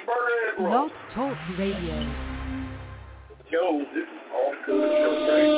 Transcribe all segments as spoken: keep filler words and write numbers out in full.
cheeseburger and Blog Talk Radio. Yo, this is all good show, right?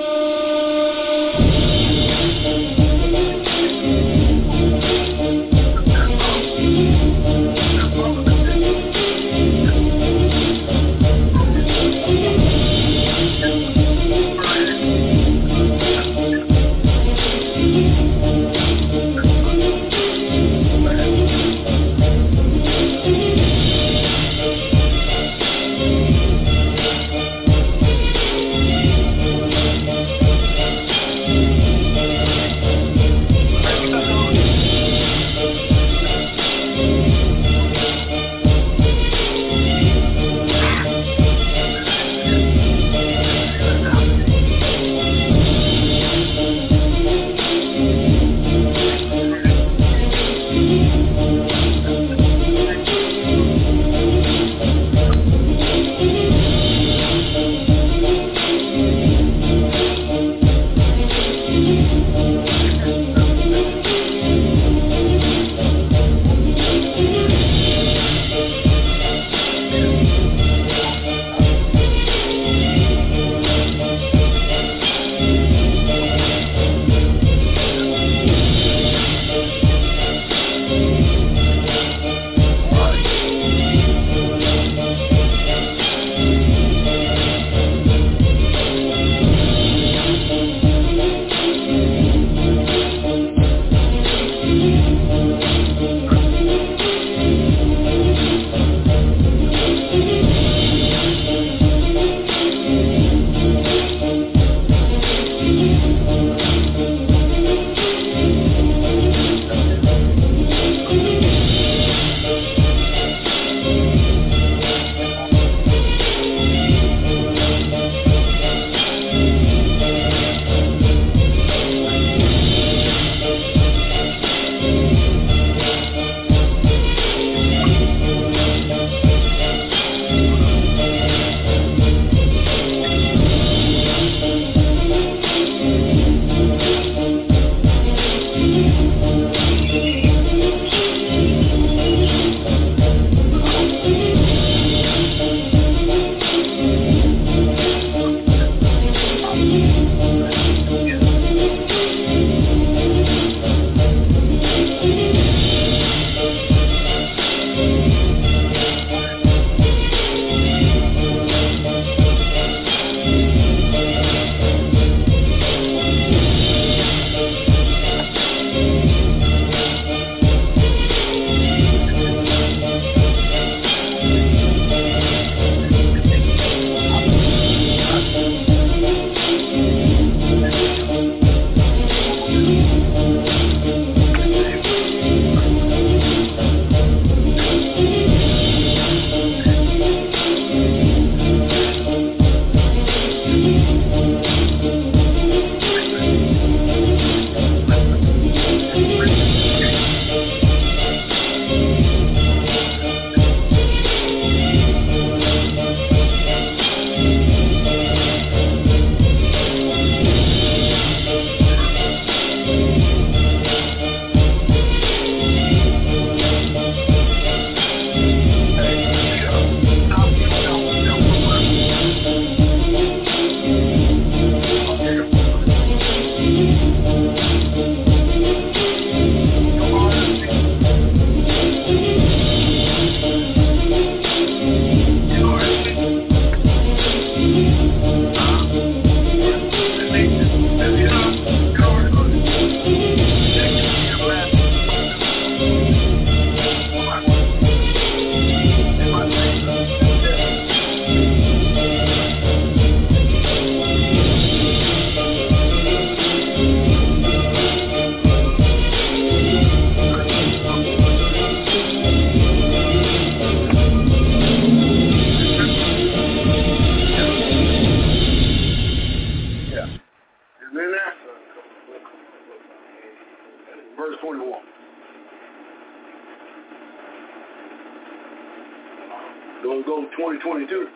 twenty twenty-two.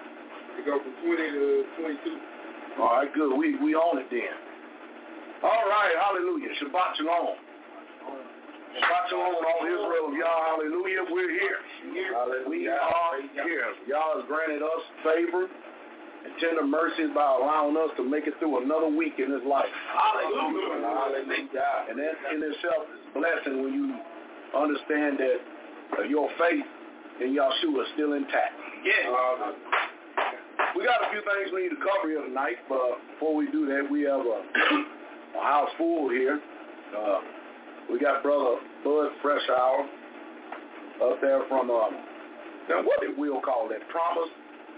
We go from twenty to twenty-two. All right, good. We we on it then. All right, hallelujah. Shabbat shalom. Shabbat shalom on all Israel. Y'all, hallelujah. We're here. Hallelujah. We are here. Y'all has granted us favor and tender mercies by allowing us to make it through another week in this life. Hallelujah. Hallelujah. And that in itself is a blessing when you understand that uh, your faith in Yahshua is still intact. Yeah. Uh, we got a few things we need to cover here tonight, but before we do that, we have a, a house full here. Uh, we got Brother Bud Freshour up there from, uh, now what did Will call that? Promise?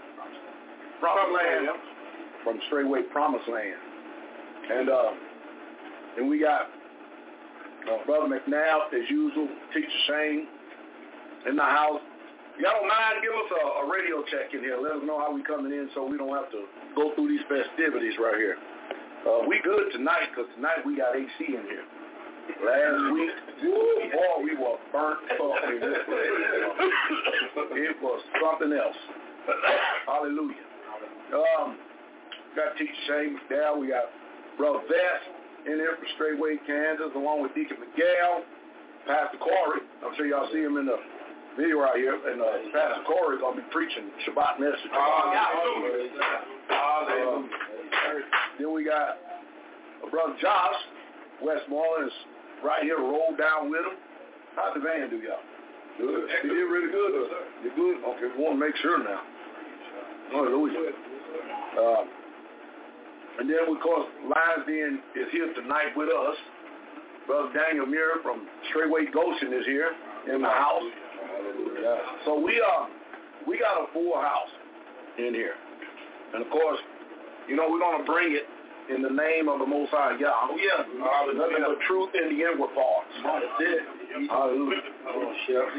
Promised Land. From straightway Promised Land. And uh, and we got uh, Brother McNabb, as usual, Teacher Shane in the house. Y'all don't mind, give us a, a radio check in here. Let us know how we coming in so we don't have to go through these festivities right here. Uh, we good tonight because tonight we got A C in here. Last week, woo, boy, we were burnt up in this place. It was something else. Hallelujah. Um, got Teacher Shane McDowell. We got Brother Vest in here from Straightway, Kansas, along with Deacon Miguel, Pastor Corey. I'm sure y'all see him in the video right here. And uh, Pastor Corey is going to be preaching Shabbat message. Hallelujah. Uh, then we got uh, Brother Josh Westmoreland is right here, rolled down with him. How'd the van do, y'all? Good. He did really good. You good? Okay, we want to make sure now. Hallelujah. Uh, and then, of course, Lions Den is here tonight with us. Brother Daniel Muir from Straightway Goshen is here in the house. Uh, so we are, we got a full house in here. And, of course, you know, we're going to bring it in the name of the Most High Yah. Oh, yeah. Uh, nothing but truth in the inward parts. That's it. Hallelujah. Oh, shit.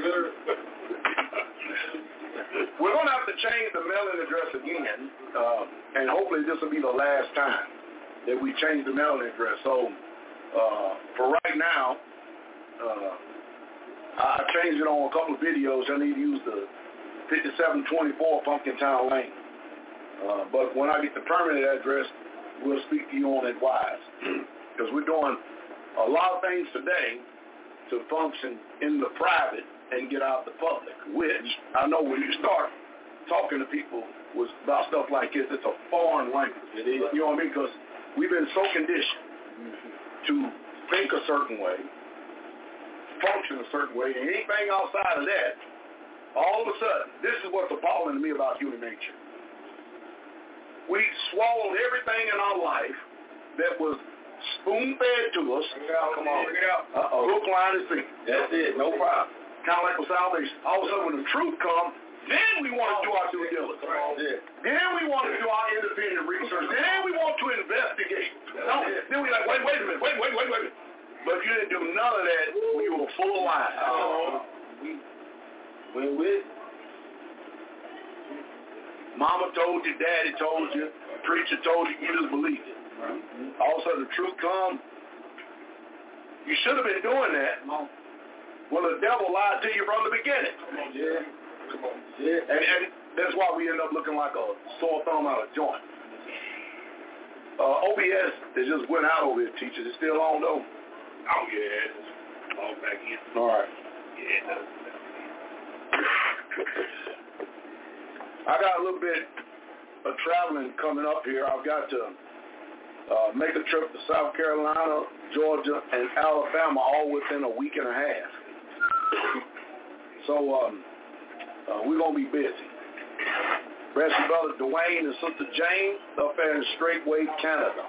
We're going to have to change the mailing address again, uh, and hopefully this will be the last time that we change the mailing address. So uh, for right now, uh, I changed it on a couple of videos. I need to use the fifty-seven twenty-four Pumpkin Town Lane. Uh, but when I get the permanent address, we'll speak to you on it wise. Because we're doing a lot of things today to function in the private and get out the public, which I know when you start talking to people with, about stuff like this, it's a foreign language. It is. You know what I mean? Because we've been so conditioned to think a certain way, function a certain way, and anything outside of that, all of a sudden, this is what's appalling to me about human nature. We swallowed everything in our life that was spoon-fed to us. Come on. Uh-oh. Hook, line, and sinker. That's it. No problem. Kind of like with salvation. All of a sudden, when the truth comes, then we want to do our due diligence. Yeah. Then we want to do our independent research. Then we want to investigate. No, then we like, wait, wait a minute. Wait, wait, wait, wait. But you didn't do none of that when you were full line. Oh. We went with Mama told you, Daddy told you, preacher told you, you just believed it. Mm-hmm. All of a sudden the truth comes. You should have been doing that. Well, the devil lied to you from the beginning. Yeah. Come on. Yeah. And, and that's why we end up looking like a sore thumb out of joint. Uh, O B S, they just went out over here, teachers. It's still on, though? Oh, yeah. It's all back in. All right. Yeah. I got a little bit of traveling coming up here. I've got to uh, make a trip to South Carolina, Georgia, and Alabama all within a week and a half. So um, uh, we're going to be busy. Rest of Brother Dwayne and Sister Jane up there in Straightway, Canada.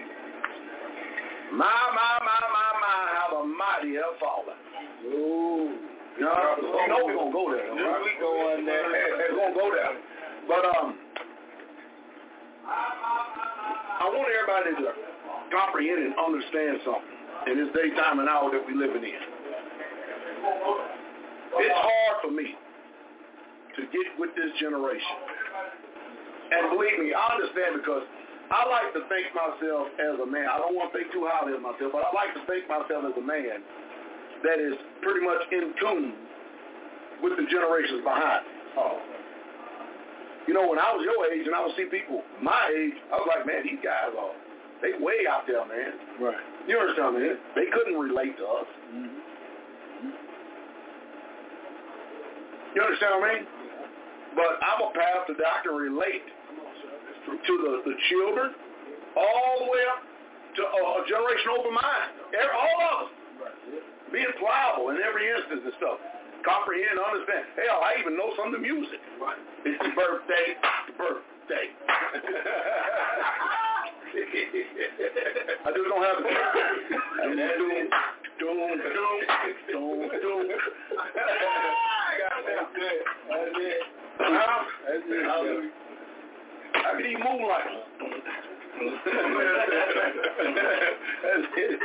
My, my, my, my, my, how the mighty have fallen. Ooh. You know, you know we're going to go there. Right? We going there. We're going to go there. But um, I want everybody to comprehend and understand something in this daytime and hour that we're living in. It's hard for me to get with this generation. And believe me, I understand because I like to think myself as a man. I don't want to think too highly of myself, but I like to think myself as a man that is pretty much in tune with the generations behind me. Oh. You know, when I was your age and I would see people my age, I was like, man, these guys are, they way out there, man. Right. You understand, man? They couldn't relate to us. Mm-hmm. You understand what I mean? But I'm a pastor that I can relate to the, the children all the way up to a, a generation over mine. All of us. Being pliable in every instance and stuff. Comprehend, understand. Hell, I even know some of the music. It's the birthday, the birthday. I just don't have it. Doom, doom, doom, doom, doom. That's it. That's it. Huh? That's it. I can even move like That's it.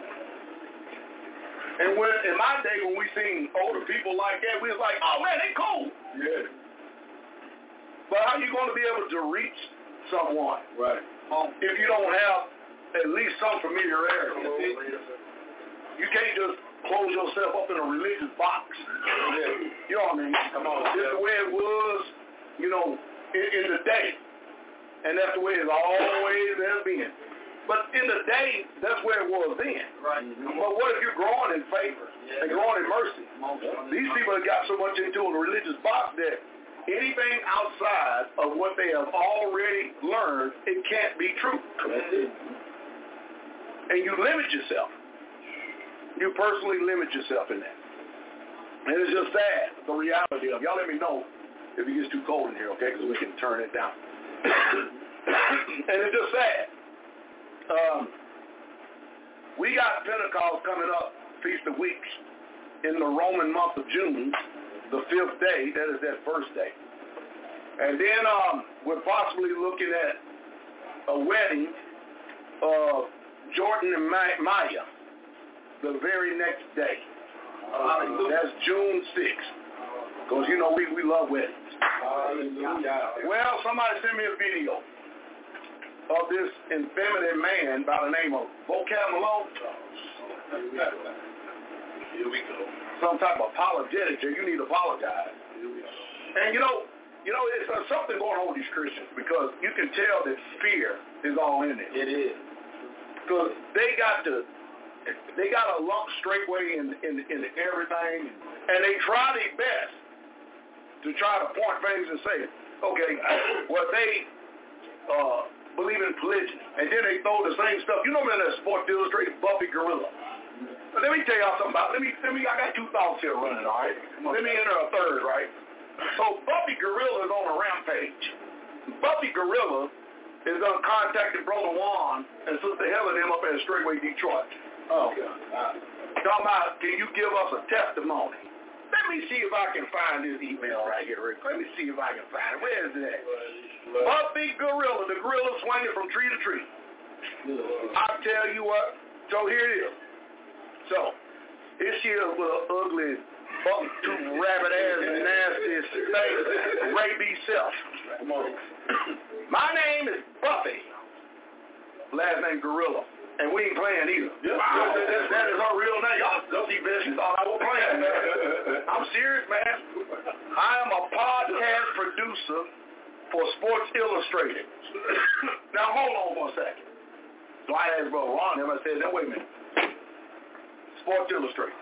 And when in my day, when we seen older people like that, we was like, oh man, they cool. Yeah. But how you going to be able to reach someone? Right. Um, if you don't have at least some familiarity. You can't just close yourself up in a religious box. Yeah. You know what I mean? Come on. This is the way it was, you know, in, in the day. And that's the way it always has been. But in the day, that's where it was then. Right. But what if you're growing in favor yeah. and growing in mercy? These people have got so much into a religious box that anything outside of what they have already learned, it can't be true. And you limit yourself. You personally limit yourself in that. And it's just sad, the reality of it. Y'all let me know if it gets too cold in here, okay, because we can turn it down. And it's just sad. Um, we got Pentecost coming up, Feast of Weeks, in the Roman month of June, the fifth day. That is that first day. And then um, we're possibly looking at a wedding of Jordan and Maya the very next day. Uh, that's June sixth. Because, you know, we, we love weddings. Well, somebody sent me a video of this effeminate man by the name of Vocab Malone. Here we go. Some type of apologetic. You need to apologize. And, you know, You know, it's uh, something going on with these Christians because you can tell that fear is all in it. It is. Because they got to, they got a lump straightway in, in, in everything, and they try their best to try to point things and say, okay, well, they uh, believe in polygyny, and then they throw the same stuff. You know, man, that Sports Illustrated, Buffy Gorilla. But let me tell y'all something about. Let me, let me. I got two thoughts here running. All right. Let me enter a third. Right. So Buffy Gorilla is on a rampage. Buffy Gorilla is going to contact Brother Juan and Sister Helen them up at Straightway Detroit. Oh, God. Talking about, can you give us a testimony? Let me see if I can find this email right here, Rick. Let me see if I can find it. Where is it at? Buffy Gorilla, the gorilla swinging from tree to tree. I'll tell you what. So here it is. So, this year's little ugly, buck-toothed, rabbit-ass, nasty, snake, rabies self. My name is Buffy. Last name Gorilla. And we ain't playing either. Wow. That, that is her real name. Y'all see this, you thought I was playing. I'm serious, man. I am a podcast producer for Sports Illustrated. Now, hold on for a second. So I asked Brother Ron him, I said, now, wait a minute. Sports Illustrated.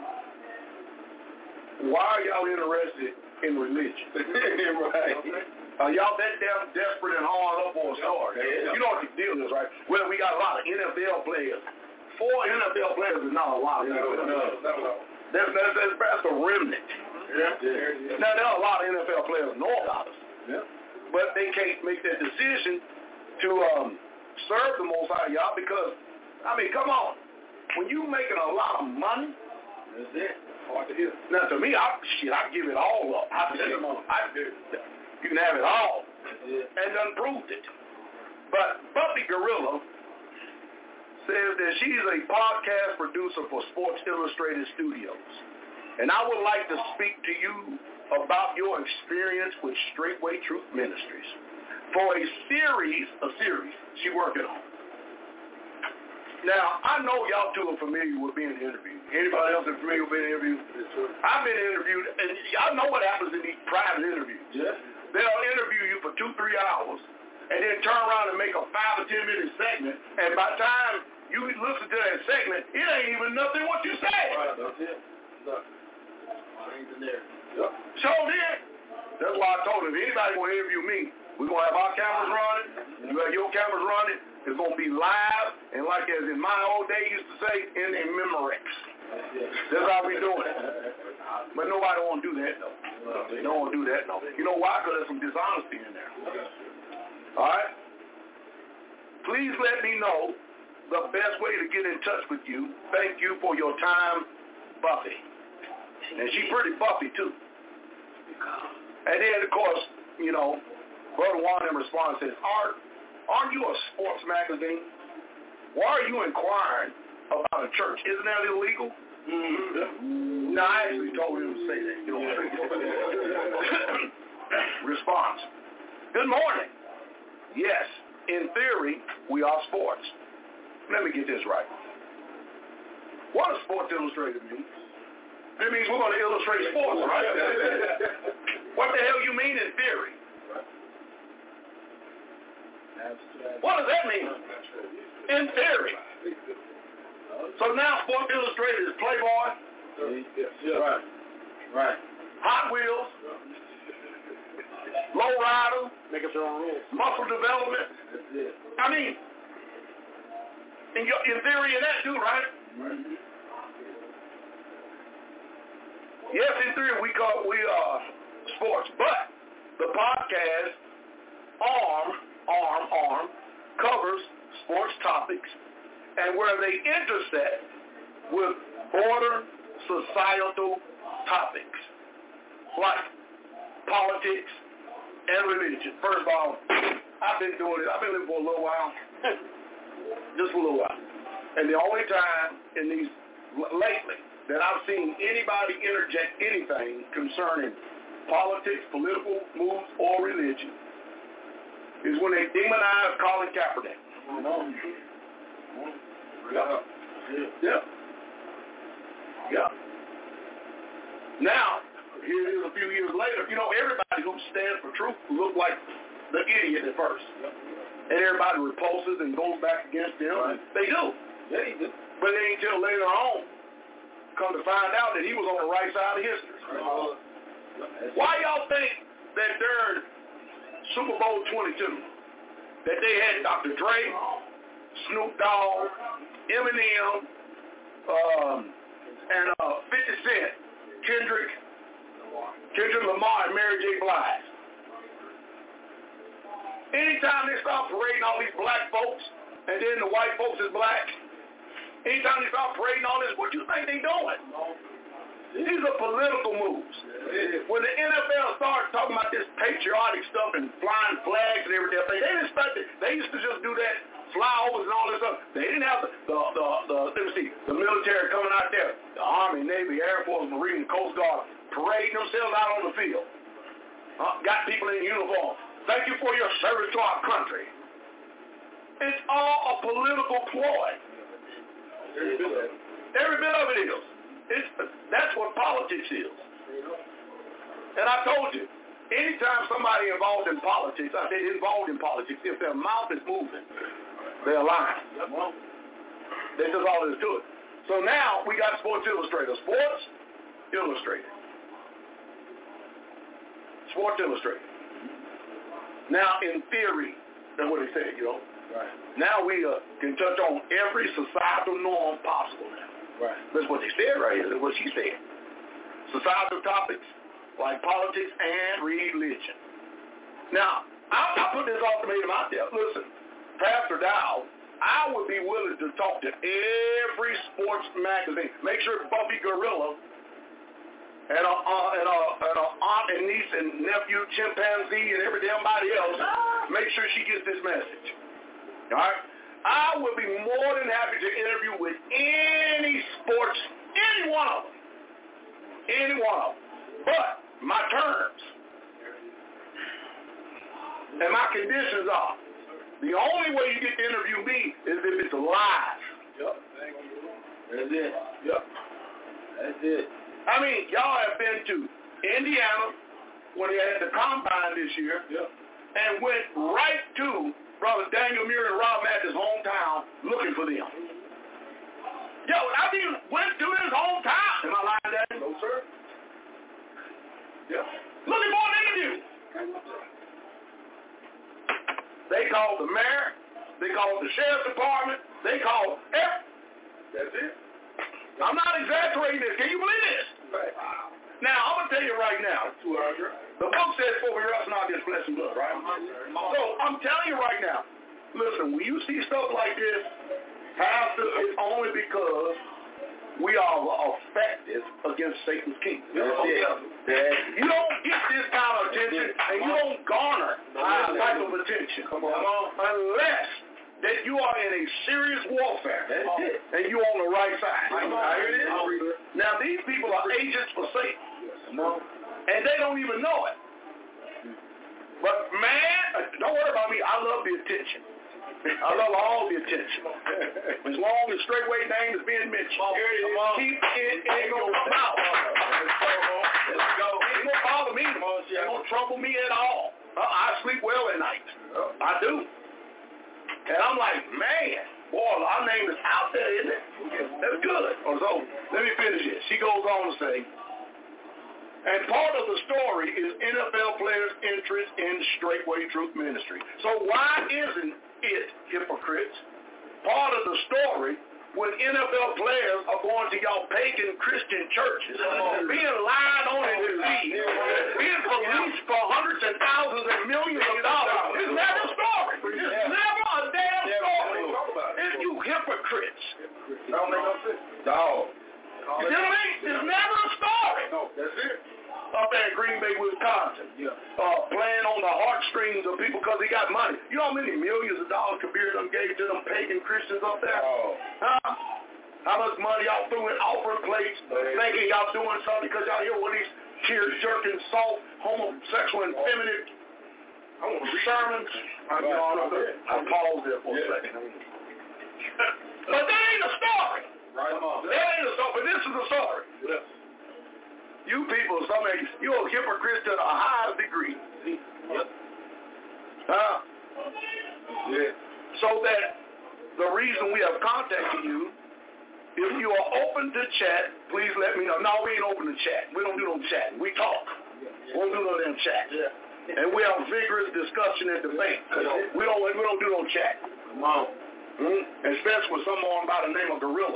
Why are y'all interested in religion? Right. Uh, y'all that damn desperate and hard up for a start. You know what the deal is, right? Well, we got a lot of N F L players. Four N F L players is not a lot. No, no, no, no. That's, that's, that's, that's a remnant. Yeah. Yeah. Now, there are a lot of N F L players know about us. Yeah. But they can't make that decision to um, serve the Most High, y'all, because, I mean, come on. When you making a lot of money, that's it. Hard to hear. Now, to me, I, shit, I give it all up. I, shit, I do. You can have it all, and done proved it. But Buffy Gorilla says that she's a podcast producer for Sports Illustrated Studios. And I would like to speak to you about your experience with Straightway Truth Ministries for a series, a series she's working on. Now, I know y'all two are familiar with being interviewed. Anybody else is familiar with being interviewed? I've been interviewed, and y'all know what happens in these private interviews. Yeah. They'll interview you for two, three hours, and then turn around and make a five or ten minute segment, and by the time you listen to that segment, it ain't even nothing what you say. Right, that's it. No. Yep. Sure did. That's why I told him, if anybody going to interview me, we're going to have our cameras running. You have your cameras running. It's going to be live. And like as in my old day used to say, in a Memorex. That's how we doing it. But nobody want to do that, though. They don't want to do that, no. You know why? Because there's some dishonesty in there. All right? Please let me know the best way to get in touch with you. Thank you for your time, Buffy. And she's pretty Buffy, too. And then, of course, you know, Brother Juan in response says, Art, aren't you a sports magazine? Why are you inquiring about a church? Isn't that illegal? Mm-hmm. No, I actually told him to say that. You know, response. Good morning. Yes, in theory, we are sports. Let me get this right. What does Sports Illustrated mean? It means we're going to illustrate sports, right? What the hell you mean in theory? What does that mean? In theory. So now Sports Illustrated is Playboy. Yeah. Right. Right. Hot Wheels. Low Rider. Make up your own rules. Muscle Development. I mean, in, your, in theory, in that too, right? Mm-hmm. Yes, in theory, we call we are sports, but the podcast arm, arm, arm covers sports topics, and where they intersect with border societal topics like politics and religion. First of all, I've been doing it. I've been living for a little while, just a little while, and the only time in these lately that I've seen anybody interject anything concerning politics, political moves, or religion is when they demonize Colin Kaepernick. Yeah. Yeah. Yeah. Now, here it is a few years later, you know, everybody who stands for truth look like the idiot at first. And everybody repulses and goes back against them. Right. They do. They do. But they ain't till later on come to find out that he was on the right side of history. Uh, Why y'all think that during Super Bowl twenty-two that they had Doctor Dre, Snoop Dogg, Eminem, um, and uh, fifty Cent, Kendrick, Kendrick Lamar, and Mary J. Blige? Anytime they start parading all these black folks, and then the white folks is black, anytime they start parading all this, what do you think they doing? These are political moves. When the N F L started talking about this patriotic stuff and flying flags and everything, they didn't expect it. They used to just do that, flyovers and all this stuff. They didn't have the, the, the, the let me see, the military coming out there, the Army, Navy, Air Force, Marine, Coast Guard, parading themselves out on the field. Uh, got people in uniform. Thank you for your service to our country. It's all a political ploy. Every bit of it. Every bit of it is. It's, that's what politics is. And I told you, anytime somebody involved in politics, I say involved in politics, if their mouth is moving, they're lying. That's just all there is to it. So now we got Sports Illustrated. Sports Illustrated. Sports Illustrated. Now, in theory, that's what they said, you know. Right. Now we uh, can touch on every societal norm possible now. Right. That's what they said right here. That's what she said. Societal topics like politics and religion. Now, I, I put this ultimatum out there. Listen, Pastor Dow, I would be willing to talk to every sports magazine. Make sure Buffy Gorilla and a, uh, and, a, and a aunt and niece and nephew, chimpanzee, and every damn body else, make sure she gets this message. All right? I would be more than happy to interview with any sports, any one of them. Any one of them. But my terms and my conditions are, the only way you get to interview me is if it's live. Yep. That's it. Yep. That's it. I mean, y'all have been to Indiana when they had the combine this year. Yep. And went right to Brother Daniel Muir and Rob Matthews' hometown looking for them. Yo, I mean, went to his hometown. Am I lying, Daniel? No, sir. Yeah. Looking for an interview. They called the mayor. They called the sheriff's department. They called every. That's it. I'm not exaggerating this. Can you believe this? Right. Now, I'm going to tell you right now. The book says, for we wrestle not against flesh and blood, right? So, I'm telling you right now. Listen, when you see stuff like this, half of it's only because we are effective against Satan's kingdom. That's it. You don't get this kind of attention, and you don't garner this type of attention unless that you are in a serious warfare and you're on the right side. Now, these people are agents for Satan, and they don't even know it. But, man, don't worry about me. I love the attention. I love all the attention. As long as Straightway name is being mentioned, keep it in your mouth. It ain't gonna bother me. It ain't gonna trouble me at all. I sleep well at night. I do. And I'm like, man, boy, our name is out there, isn't it? That's good. So let me finish it. She goes on to say, and part of the story is N F L players' interest in Straightway Truth Ministry. So why isn't it, hypocrites, part of the story when N F L players are going to y'all pagan Christian churches, being lied on and deceived, being policed for hundreds and thousands and millions of dollars? It's never a story. It's never a damn story. It's you hypocrites. Don't make no sense. No. You know what I mean? It's never a story. No, that's it. Up there in Green Bay, Wisconsin, yeah. uh, playing on the heartstrings of people because he got money. You know how many millions of dollars Kabir done gave to them pagan Christians up there? Oh. Huh? How much money y'all threw in offering plates, hey. thinking y'all doing something because y'all hear what these tear-jerking, soft, homosexual, and feminine sermons? I, you know, I paused there for a second. But that ain't a story. Right. That ain't a story, but this is a story. Yeah. You people, some of you, you're hypocrites to the highest degree. Yep. Uh, yeah. So that the reason we have contacted you, if you are open to chat, please let me know. No, we ain't open to chat. We don't do no chat. We talk. We don't do no damn chat. Yeah. And we have vigorous discussion and debate. Yeah. We don't we don't do no chat. Come on. Mm-hmm. Especially with someone by the name of Gorilla.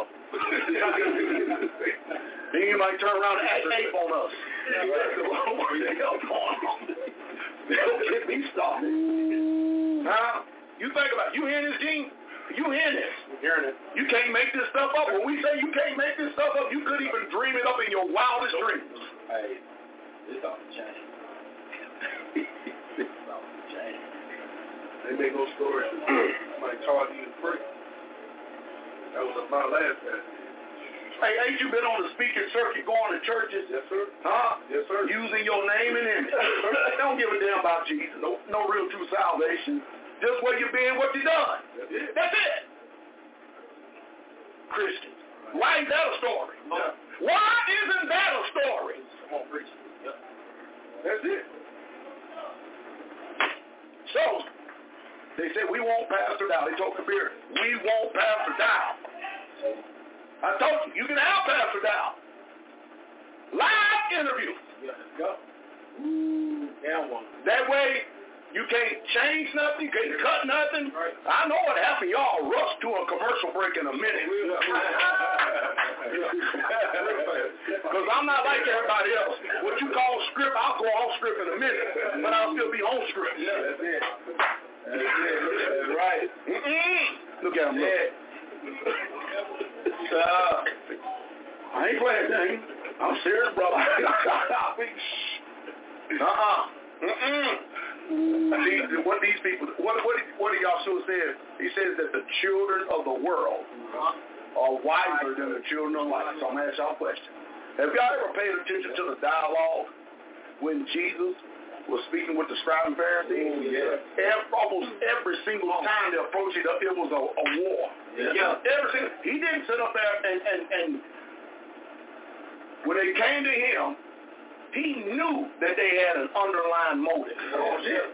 Then you might turn around and act ape on us. What the hell going on? They'll get me started. Huh? You think about it. You hearing this, Gene? You hearing this? I'm hearing it. You can't make this stuff up. When we say you can't make this stuff up, you couldn't even dream it up in your wildest dreams. Hey, it's off the chain. It's off the chain. They make no stories. Somebody charge you to pray. That was my last time. Hey, ain't you been on the speaking circuit going to churches? Yes, sir. Huh? Yes, sir. Using your name and image. They don't give a damn about Jesus. No, no real true salvation. Just where you been, what you done. That's it. That's it. Christians. Why ain't that a story? Yeah. Why isn't that a story? Come on, preach. Yeah. That's it. So, they said, we want Pastor Dow. They told Kabir, we want Pastor Dow. I told you, you can have Pastor Dow. Live interview. Yeah. Go. Ooh, yeah, one. That way, you can't change nothing. You can't cut nothing. Right. I know what happened. Y'all rush to a commercial break in a minute. Because I'm not like everybody else. What you call script, I'll go off script in a minute. But I'll still be on script. Yeah, that's it. That's it. That's right. Mm-mm. Look at him. Look. Uh, I ain't playing nothing. I'm serious, brother. uh-uh. Mm-mm. See, what these people, what what what did Yahshua said? He says that the children of the world are wiser than the children of light. So I'm going to ask y'all a question. Have y'all ever paid attention to the dialogue when Jesus was speaking with the scribes and Pharisees? Oh, yeah. Every, almost every single time they approached it, it was a, a war. Yeah. yeah. Every single, he didn't sit up there and, and, and when they came to him, he knew that they had an underlying motive. Oh, yeah.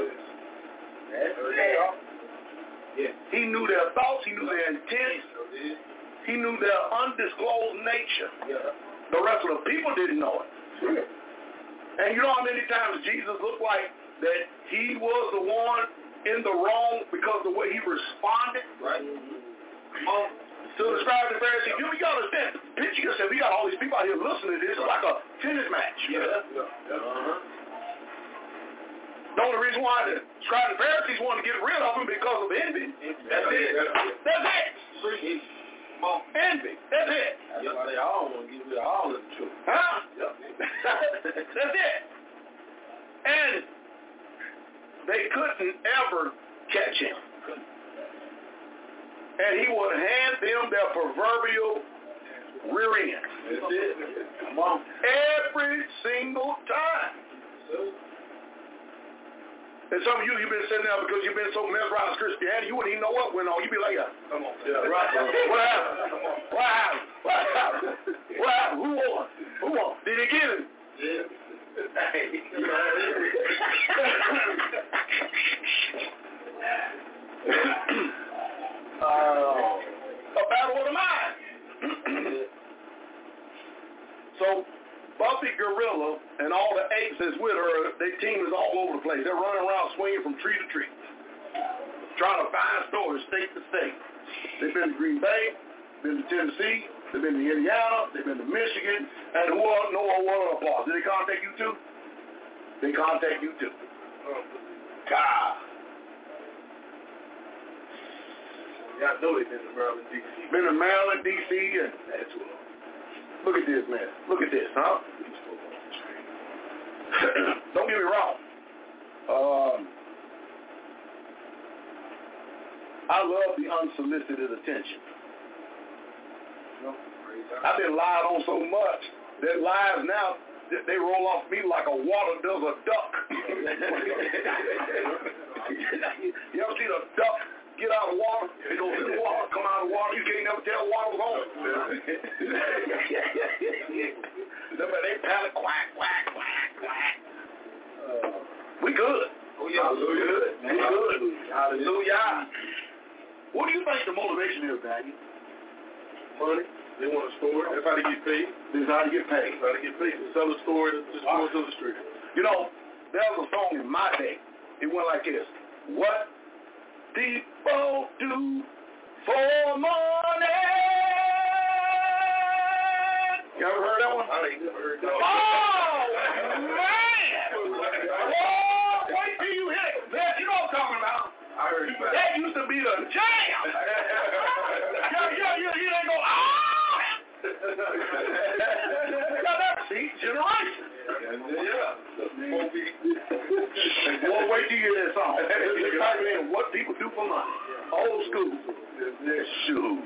Yeah. He knew their thoughts. He knew their intent. He knew their undisclosed nature. Yeah. The rest of the people didn't know it. And you know how many times Jesus looked like that he was the one in the wrong because of the way he responded? Right. Um, to the scribes and Pharisees, you, you got to understand, picture yourself, we got all these people out here listening to this. It's like a tennis match. Yeah. yeah. yeah. Uh-huh. The only reason why the scribes and Pharisees wanted to get rid of him because of envy. That's it. That's it. Envy. That's it. That's why they all want to get rid of all of the truth. Huh? Yep. That's it. And they couldn't ever catch him. And he would hand them their proverbial rear end. That's it. Come on. Every single time. And some of you, you've been sitting there because you've been so mesmerized with Christianity, you wouldn't even know what went on. You'd be like, yeah, come on. Yeah, right. What happened? What happened? What happened? What happened? Who won? Who won? Did he get it? Yeah. uh, a battle of the mind. So, Buffy Gorilla and all the apes that's with her, their team is all over the place. They're running around swinging from tree to tree, trying to find stores state to state. They've been to Green Bay, been to Tennessee, they've been to Indiana, they've been to Michigan, and who else know what other parts? Did they contact you too? They contact you too. God. Yeah, I know they've been to Maryland, D C Been to Maryland, D C, and that's what. Look at this, man. Look at this, huh? Don't get me wrong. Um, I love the unsolicited attention. I've been lied on so much that lies now, they roll off me like a water does a duck. You ever see the duck get out of water? It goes in the water, come out of the water. You can't never tell water was on. They panic, quack, quack, quack, quack. Uh, we good. Oh, yeah. We good. We good. Hallelujah. What do you think the motivation is, Daddy? Money. They want a store. That's how they get paid. This is how they get paid. That's how they get paid. They sell a store, the store's illustrated. You know, there was a song in my day. It went like this. What people do for money. You ever heard that one? I ain't never heard that one. Oh, man! Oh, wait till you hear it. Man, you know what I'm talking about. I heard it. That used to be the jam. yeah, yeah, yeah, you ain't go, ah! Now that's, see, generation. Yeah. Well, wait till you hear that song. It's type in what people do for money. Old school. Shoes.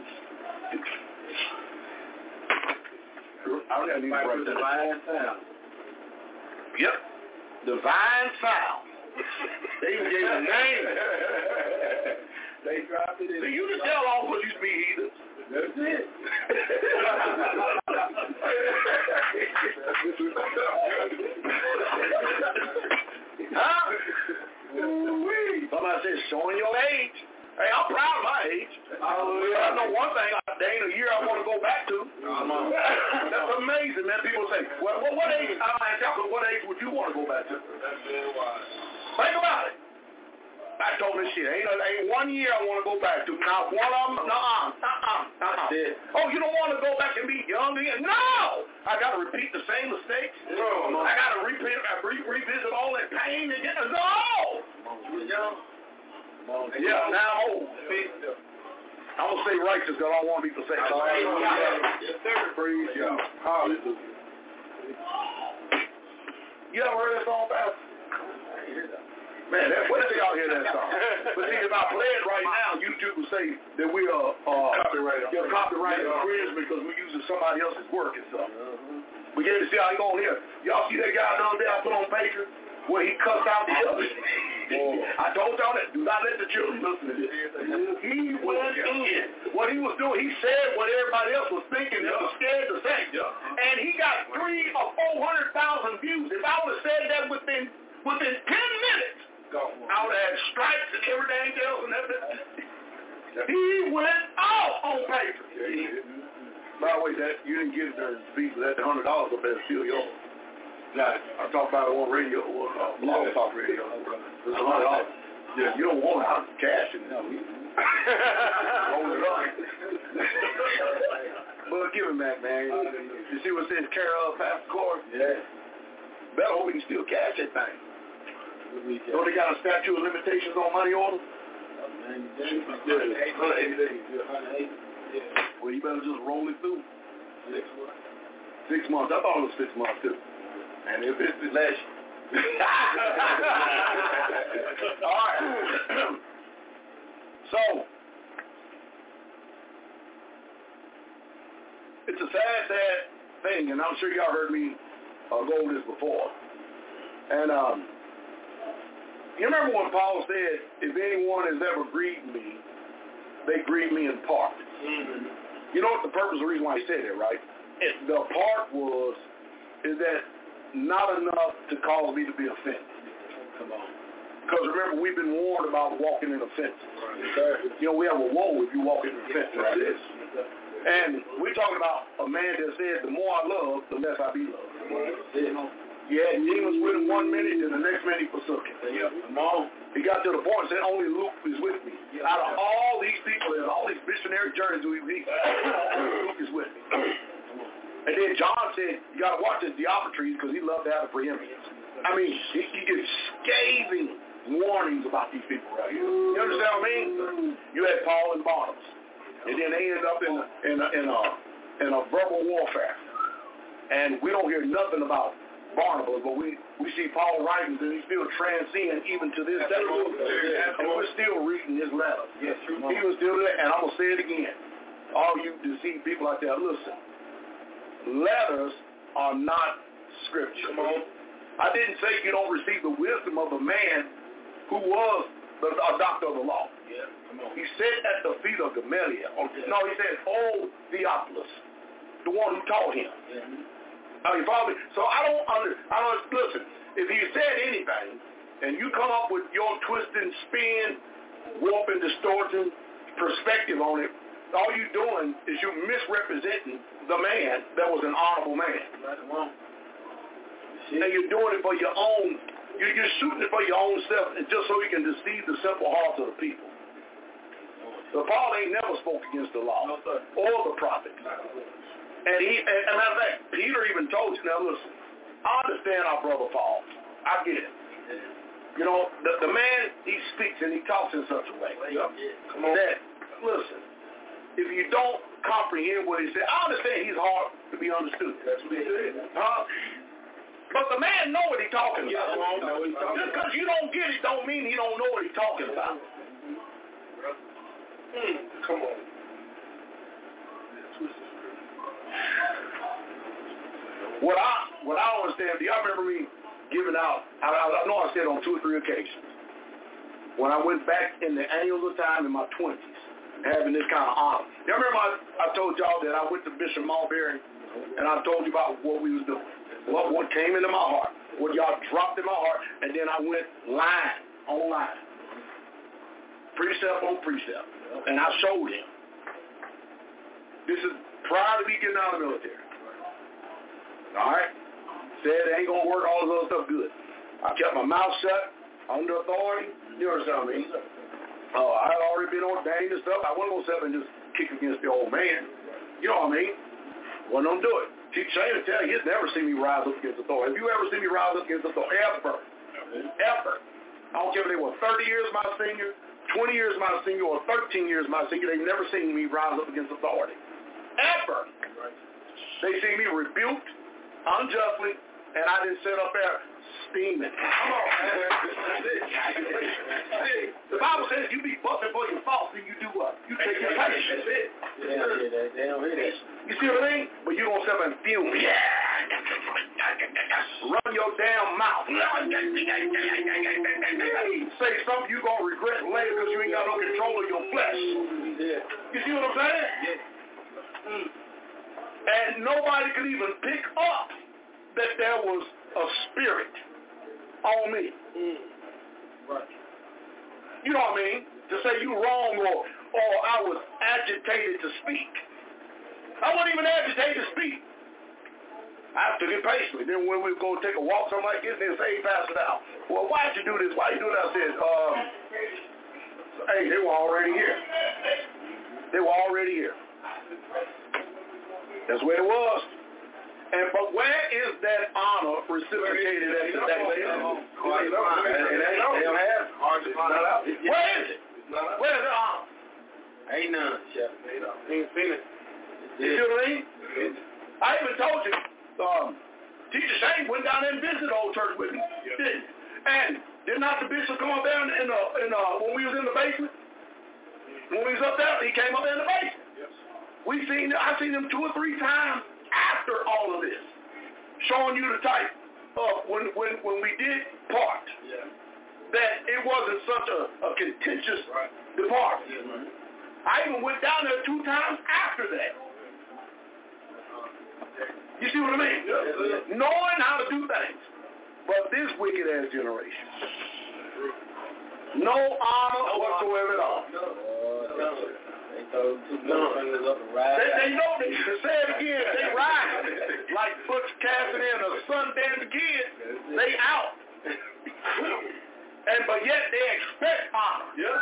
I don't need to break that. Divine sound. Yep. Divine sound. They even gave a name. They dropped it in. So you can tell all what used to be heathens. That's it. Huh? Somebody says showing your age. Hey, I'm proud of my age. I know one thing, there ain't a year I want to go back to. That's amazing, man. People say, well, what, what age, I'm asking, what age would you want to go back to? Think about it. I told this shit, ain't, ain't one year I want to go back to. Not one of them, nuh-uh, uh-uh, uh-uh. Oh, you don't want to go back and be young again? No! I got to repeat the same mistakes. No. I got to repeat, re- revisit all that pain again. No! Yeah, now I'm old. I'm going to say righteous because I don't want to be forsaken. Yes, sir. Praise God. Hallelujah. You ever heard that song, Pastor? Man, that, what if y'all hear that song? But see, if I play it right now, YouTube will say that we are uh, copyright yeah, copyright infringement because we're using somebody else's work and stuff. Uh-huh. We get to see how he going here. Y'all see that guy down there I put on Patreon where he cussed out the others? I told y'all that. Do not let the children listen to this. He went in. What he was doing, he said what everybody else was thinking that was scared to say. And he got three or four hundred thousand views. If I would have said that within within ten minutes, I would have had stripes and everything else and everything. He went out on paper. By the way, that you didn't get it there to be that hundred dollars up there, still yours. Got it. I talk about it on radio, or uh, blog talk radio. There's a lot of yeah, you don't want out cash in it. Roll it up. But give it back, man. You see what it says, care of Pastor Corey? Yeah. Better hope we can still cash that thing. Don't they got a statute of limitations on money orders? Well, you better just roll it through. Six months. Six months. I thought it was six months too. And if it's the last all right. So it's a sad, sad thing, and I'm sure y'all heard me uh, go over this before. And um, you remember when Paul said, if anyone has ever grieved me, they grieve me in part. Mm-hmm. You know what the purpose, the reason why he said that, right? It, the part was, is that not enough to cause me to be offended. Come on. Because remember, we've been warned about walking in offense. Right. You know, we have a woe if you walk in offense like this. And we're talking about a man that said, the more I love, the less I be loved. You know? Yeah, demons with him one minute, and the next minute he forsook him. Yeah. Come on. He got to the point and said, only Luke is with me. Yeah. Out of all these people and all these missionary journeys we've been, Luke is with me. And then John said, you got to watch his Diotrephes because he loved to have a preeminence. I mean, he, he gives scathing warnings about these people right here. You understand what I mean? You had Paul and Barnabas. And then they end up in a, in a, in a, in a verbal warfare. And we don't hear nothing about Barnabas, but we, we see Paul writings and he still transcends even to this day. And we're still reading his letters. Yes, he was still there, and I'm going to say it again. All you deceived people out there, listen. Letters are not scripture. Come on. I didn't say you don't receive the wisdom of a man who was the, a doctor of the law. Yeah, come on. He said at the feet of Gamaliel. Yeah. No, he said, oh, Theophilus, the one who taught him. Yeah. Are you following me? So I don't under, I don't, listen, if he said anything, and you come up with your twisting, spin, warping, distorting perspective on it, all you're doing is you're misrepresenting the man that was an honorable man. And you're doing it for your own, you're, you're shooting it for your own self, and just so you can deceive the simple hearts of the people. So Paul ain't never spoke against the law no, or the prophets. And he, and, and matter of fact, Peter even told you, now listen, I understand our brother Paul. I get it. You know, the, the man, he speaks and he talks in such a way. Come on. That, listen, if you don't comprehend what he said, I understand he's hard to be understood. That's what he said. Huh? But the man know what he's talking about. Yeah, just because you don't get it don't mean he don't know what he's talking about. Mm, come on. What I what I understand, do y'all remember me giving out, I, I know I said on two or three occasions, when I went back in the annals of time in my twenties, having this kind of honor. Y'all remember I, I told y'all that I went to Bishop Mulberry and I told you about what we was doing, what, what came into my heart, what y'all dropped in my heart, and then I went line on line, precept on precept, and I showed him. This is prior to me getting out of the military. All right? Said it ain't going to work, all this other stuff good. I kept my mouth shut, under authority. You understand what I mean? Uh, I had already been ordained and stuff. I wasn't going to sit and just kick against the old man. You know what I mean? Wasn't going to do it. Teach Shane to tell you, he's never seen me rise up against authority. Have you ever seen me rise up against authority? Ever. Ever. I don't care if they were thirty years my senior, twenty years my senior, or thirteen years my senior. They've never seen me rise up against authority. Ever. They see me rebuked unjustly, and I didn't sit up there steaming. Come on, man. The Bible says you be busting for your faults, and you do what? You take your punishment. That's it. Yeah, yeah, they don't hear that. You see what I mean? But you gonna sit up and fume. Yeah. Run your damn mouth. Say something you gonna regret later because you ain't got no control of your flesh. You see what I'm saying? Yeah. Mm. And nobody could even pick up that there was a spirit on me. Mm. Right. You know what I mean? To say you wrong or, or I was agitated to speak. I wasn't even agitated to speak. I took it patiently. Then when we would go take a walk, something like this, they'd say, hey, pass it out. Well, why'd you do this? Why you do that? I said, um, hey, they were already here. They were already here. That's where it was. And but where is that honor reciprocated at today? They don't have it. Where is it? Where is the honor? Ain't none, Chef. Ain't seen it. You see what I mean? I even told you, um, Teacher Shane went down there and visited Old Church with me. Didn't he? And did not the bishop come up there in the, in the, when we was in the basement? When we was up there, he came up there in the basement. Yes. We seen, I seen him two or three times after all of this, showing you the type of when when when we did part, yeah. that it wasn't such a, a contentious right. department. Yeah, right. I even went down there two times after that. You see what I mean? Yeah. Knowing how to do things. But this wicked ass generation, no honor no whatsoever at all. No. No. So two no. fingers up and ride. They, they know they to say it again. They ride like Butch Cassidy and a Sundance Kid. They out, and but yet they expect honor. Yeah.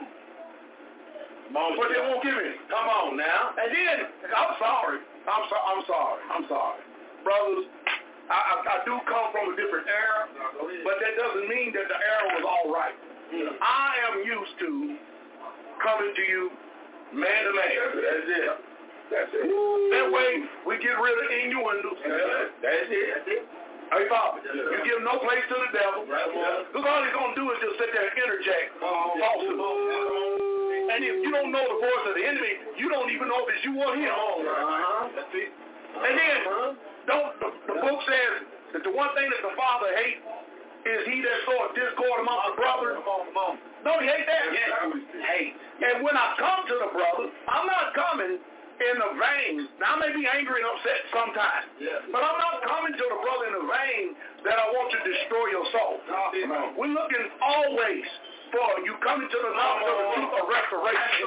Mom, but they won't give it. Come on now. And then I'm sorry. I'm sorry. I'm sorry. I'm sorry, brothers. I, I, I do come from a different era, but that doesn't mean that the era was all right. Yeah. I am used to coming to you. Man to man. That's it. That's it. That way we get rid of innuendos. That's it. That's it. Hey, Papa, you give no place to the devil. Because all he's going to do is just sit there and interject falsehood. And if you don't know the voice of the enemy, you don't even know if it's you or him. And then, don't the, the book says that the one thing that the Father hates is he that soweth discord among the brothers. Don't he hate that? Yes. Hate. And when I come to the brother, I'm not coming in the vein. Now, I may be angry and upset sometimes, yeah. but I'm not coming to the brother in the vein that I want to destroy your soul. No. We're looking always for you coming to the knowledge of the truth of restoration.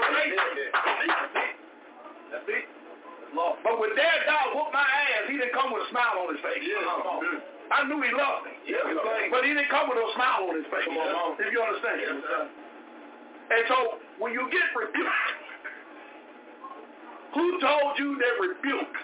That's it. But when Dad died, whooped my ass, he didn't come with a smile on his face. Yeah. I knew he loved me, yeah, but he didn't come with a smile on his face, on, if you understand. Yes, and so, when you get rebuked, who told you that rebuke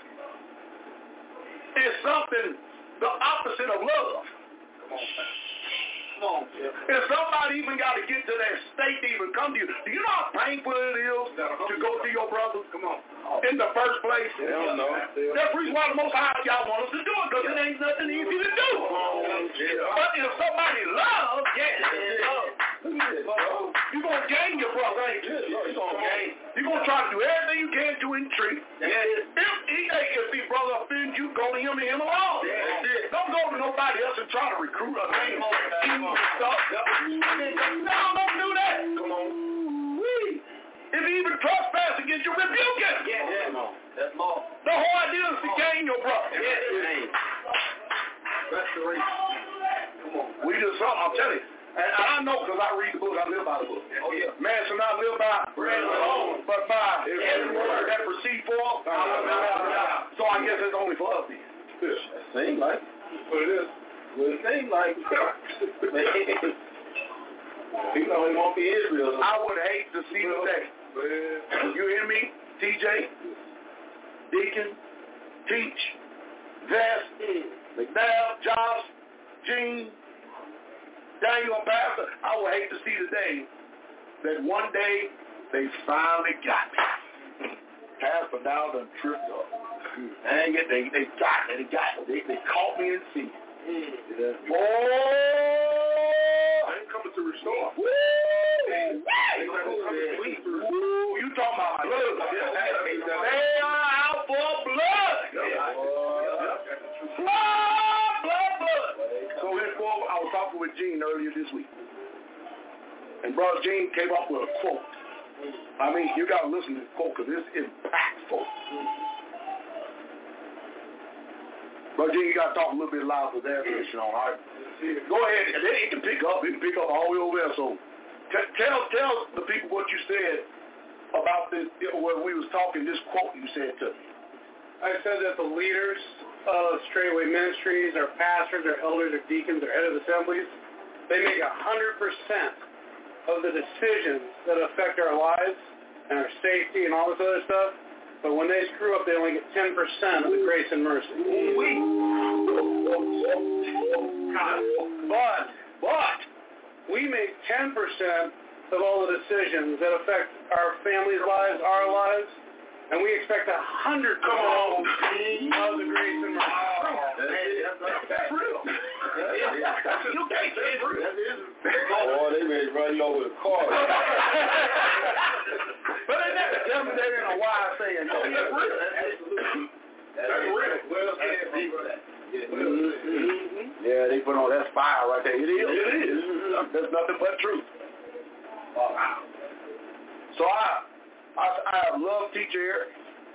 is something the opposite of love? Come on. If somebody even got to get to that state to even come to you, do you know how painful it is to go to your brother? Come on. In the first place? Hell no. That's the reason why the Most High y'all want us to do it, because it ain't nothing easy to do. But if somebody loves, yeah, you're going to gain your brother, ain't you? You're going to gain. You're going to try to do everything you can to entreat. If he if his brother offends you, go to him and him alone. Don't go to nobody else and try to recruit a name on stuff. No, don't do that. Come on. If he even trespass against you, rebuke him. Yeah, yeah. That's law. The whole idea is to gain your brother. Yeah, restoration. Come on. We just something, I'm telling you. And I know because I read the book, I live by the book. Oh, yeah. Man shall not live by bread alone, but by every word that proceeds forth. So I guess it's only for us then. It seems like. What it is. Well, it seems like. People only want to be Israel. I would hate to see the day. You hear me? T J, Deacon, Teach, Vest, McDowell, Josh, Gene, Daniel, and Pastor. I would hate to see the day that one day they finally got me. Pastor now done tripped up. Dang it, they, they got me. They got me. They, they caught me in sin. Yeah. Oh! I ain't coming to restore. Woo! Hey, Woo! You talking about blood. They are out for blood. Yeah. Blood, blood, blood. So henceforth, I was talking with Gene earlier this week. And Brother Gene came up with a quote. I mean, you got to listen to this quote because it's impactful. Brother Gene, you got to talk a little bit louder for that position on, all right? Go ahead. It can pick up. It can pick up all the way over there. So t- tell tell the people what you said about this, when we was talking, this quote you said to me. I said that the leaders of Straightway Ministries, our pastors, our elders, our deacons, our head of assemblies, they make one hundred percent of the decisions that affect our lives and our safety and all this other stuff. But when they screw up, they only get ten percent of the grace and mercy. But, but, we make ten percent of all the decisions that affect our families' lives, our lives, and we expect one hundred percent of the grace and mercy. That's real. You can't say it's real. Oh, they may run you over the car. But they never tell me that in a wise saying. No, that's real. That's real. Well said, people. Yeah, they put on that fire right there. It is. It is. There's nothing but truth. Wow. So I, I, I love Teacher Eric.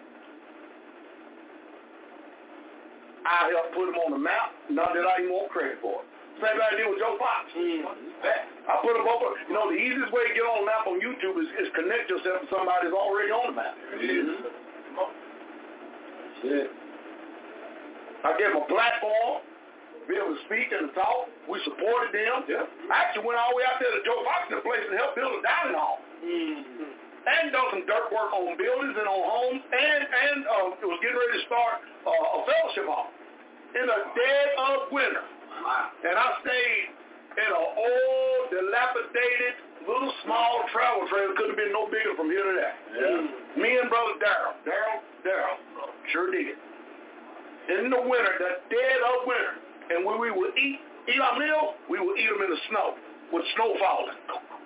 I helped put him on the map. Not that I even want credit for it. Same thing I did with Joe Fox. Mm. I put him up. You know, the easiest way to get on the map on YouTube is, is connect yourself to somebody that's already on the map. Mm-hmm. Yeah. I gave him a platform, be able to speak and to talk. We supported them. Yeah. I actually went all the way out there to Joe Fox's place and helped build a dining hall. Mm-hmm. And done some dirt work on buildings and on homes, and and uh, it was getting ready to start uh, a fellowship hall in the dead of winter. Wow. And I stayed in an old, dilapidated, little small travel trailer. Couldn't have been no bigger from here to there. Yeah. Me and brother Darrell, Darrell, Darrell, sure did. In the winter, the dead of winter, and when we would eat eat our meal, we would eat them in the snow with snow falling.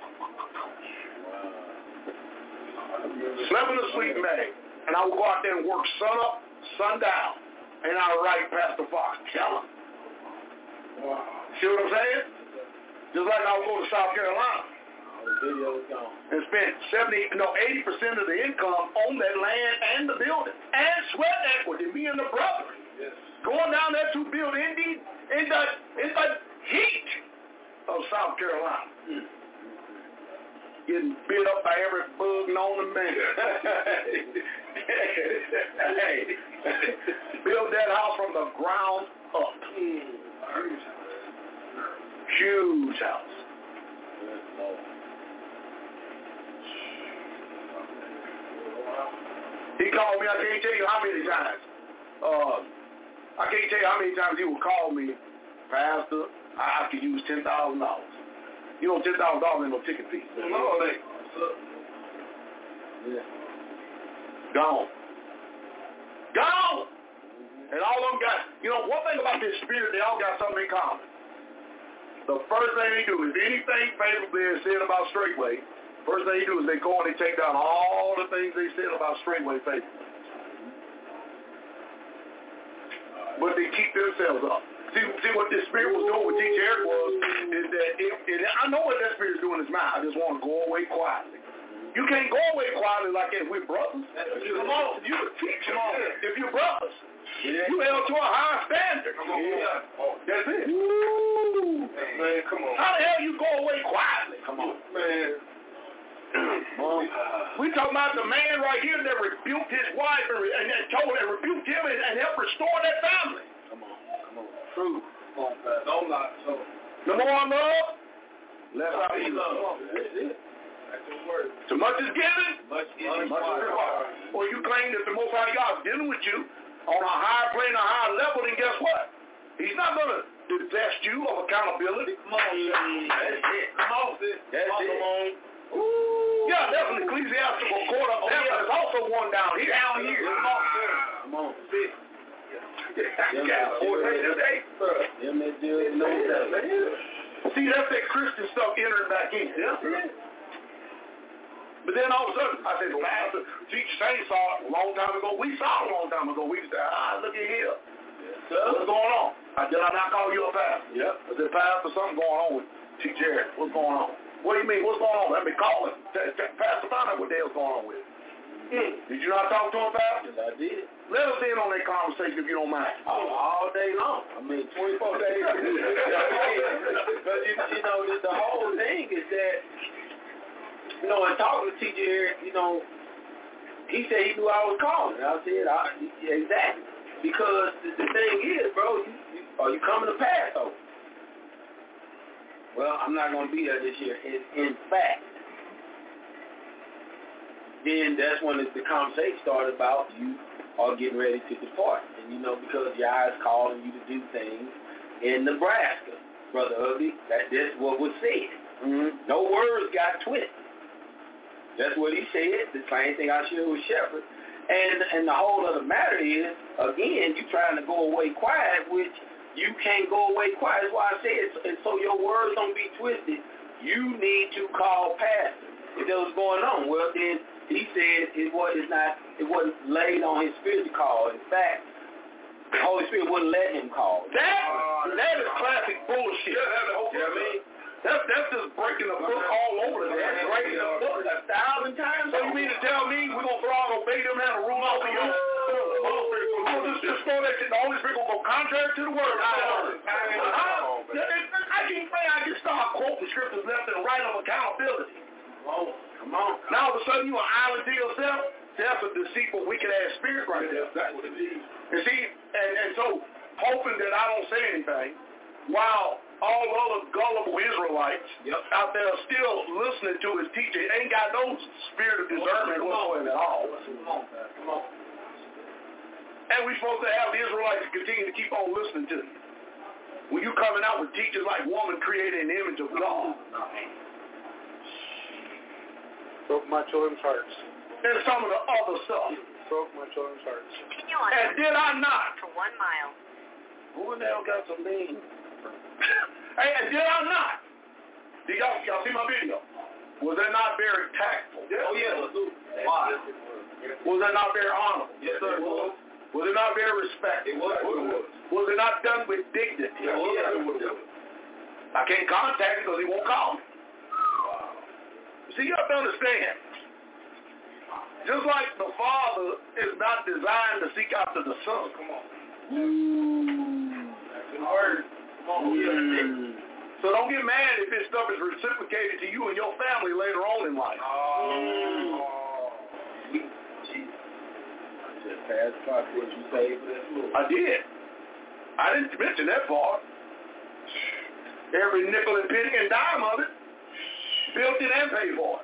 Slept in a sleeping bag, and I would go out there and work sun up, sun down, and I would write Pastor Fox, tell him. Wow. See what I'm saying? Just like I would go to South Carolina and spend seventy, no, eighty percent of the income on that land and the building, and sweat equity, me and the brother, yes. Going down there to build in the in the in the heat of South Carolina. Mm. Getting bit up by every bug known to man. Hey, build that house from the ground up. Mm. Huge house. He called me, I can't tell you how many times. Uh, I can't tell you how many times he would call me, Pastor, I have to use ten thousand dollars. You know, ten thousand dollars ain't no ticket fee. No, they. Yeah. Gone. Gone! And all of them got, you know, one thing about this spirit, they all got something in common. The first thing they do is anything favorably is said about Straightway, first thing they do is they go and they take down all the things they said about Straightway faithfully. But they keep themselves up. See, see what this spirit was doing with Teacher Eric was, is that, it, it, I know what that spirit is doing in his mind. I just want to go away quietly. You can't go away quietly like that. We're brothers. Come on, you can teach them all. If you're brothers, yeah. You held to a high standard. Come on. Yeah. Oh, that's it. Woo. Man, come on. How the hell you go away quietly? Come on. Man. Well, we talking about the man right here that rebuked his wife and, and, and told and rebuked him and, and helped restore that family. Come on. True. Don't lie. So, the more I love, less I be loved. That's it. That's the word. Too much is given, much is required. Well, you claim that the Most High God is dealing with you on a higher plane, a higher level, then guess what? He's not going to divest you of accountability. Come on, that's it. Come on, sis. That's it. Come on. Ooh. Yeah, there's an ecclesiastical court up there, but there's also one down here. Down here. Come on, sis. Come on, sis. See, that's that Christian stuff entering back in. Yeah. But then all of a sudden, I said, Pastor, Teacher Saint saw it a long time ago. We saw it a long time ago. We said, ah, look at here. Yes, what's going on? I did I not call you a pastor? Yep. I said, Pastor, something going on with Teacher Eric. What's going on? What do you mean? What's going on? Let me call him. Pastor, find out what the hell's going on with him. Mm. Did you not talk to him, Pastor? Yes, I did. Let us in on that conversation if you don't mind. Oh, all day long. I mean, twenty-four days. Because, you, you know, the, the whole thing is that, you know, in talking to Teacher Eric, you know, he said he knew I was calling. And I said, I, yeah, exactly. Because the, the thing is, bro, you, you, are you coming to Passover? Well, I'm not going to be there this year. In, in fact, then that's when the conversation started about you are getting ready to depart. And, you know, because your eyes calling you to do things in Nebraska, Brother Ugly, that, that's what was said. Mm-hmm. No words got twisted. That's what he said, the same thing I shared with Shepherd. And and the whole other matter is, again, you trying to go away quiet, which you can't go away quiet. That's why I said, and so your words don't be twisted. You need to call pastor if that was going on. Well, then he said it was not, it wasn't laid on his spirit to call. In fact, the Holy Spirit wouldn't let him call. That uh, that is classic bullshit. Yeah, that's the whole you know what I mean? That's, that's just breaking the book all over the place. Breaking the book a thousand times. So you mean to tell me we're going to throw out obey them now to rule over you? We'll just, just throw that shit. The Holy Spirit going to go contrary to the word. I, I, I can't say I just start quoting scriptures left and right of accountability. Oh, come on. Now all of a sudden you an island to yourself? That's a deceitful, wicked-ass spirit right there. That's what it is. And see, and, and so hoping that I don't say anything, while all other gullible Israelites yep. out there are still listening to his teaching, ain't got no spirit of discernment whatsoever at all. Come on, come on. And we're supposed to have the Israelites continue to keep on listening to you. When you coming out with teachers like woman created in the image of God. Broke my children's hearts. And some of the other stuff. Broke my children's hearts. Continue on. And did I not? For one mile. Who in the hell got some beans? Hey, and did I not? Did y'all, y'all see my video? Was that not very tactful? Yeah. Oh, yeah. Why? Was that not very honorable? Yes, sir, it was. Was it not very respectful? It was. It was. Was it not done with dignity? Yeah, well, yeah, it was. I can't contact him because he won't call me. Wow. See, you have to understand. Just like the Father is not designed to seek after the Son. Come on. Ooh. That's the word. Come on. Mm. So don't get mad if this stuff is reciprocated to you and your family later on in life. Oh. Mm. I said, Pastor, what you say for that little. I did. I didn't mention that part. Every nickel and penny and dime of it. Built it and paid for it.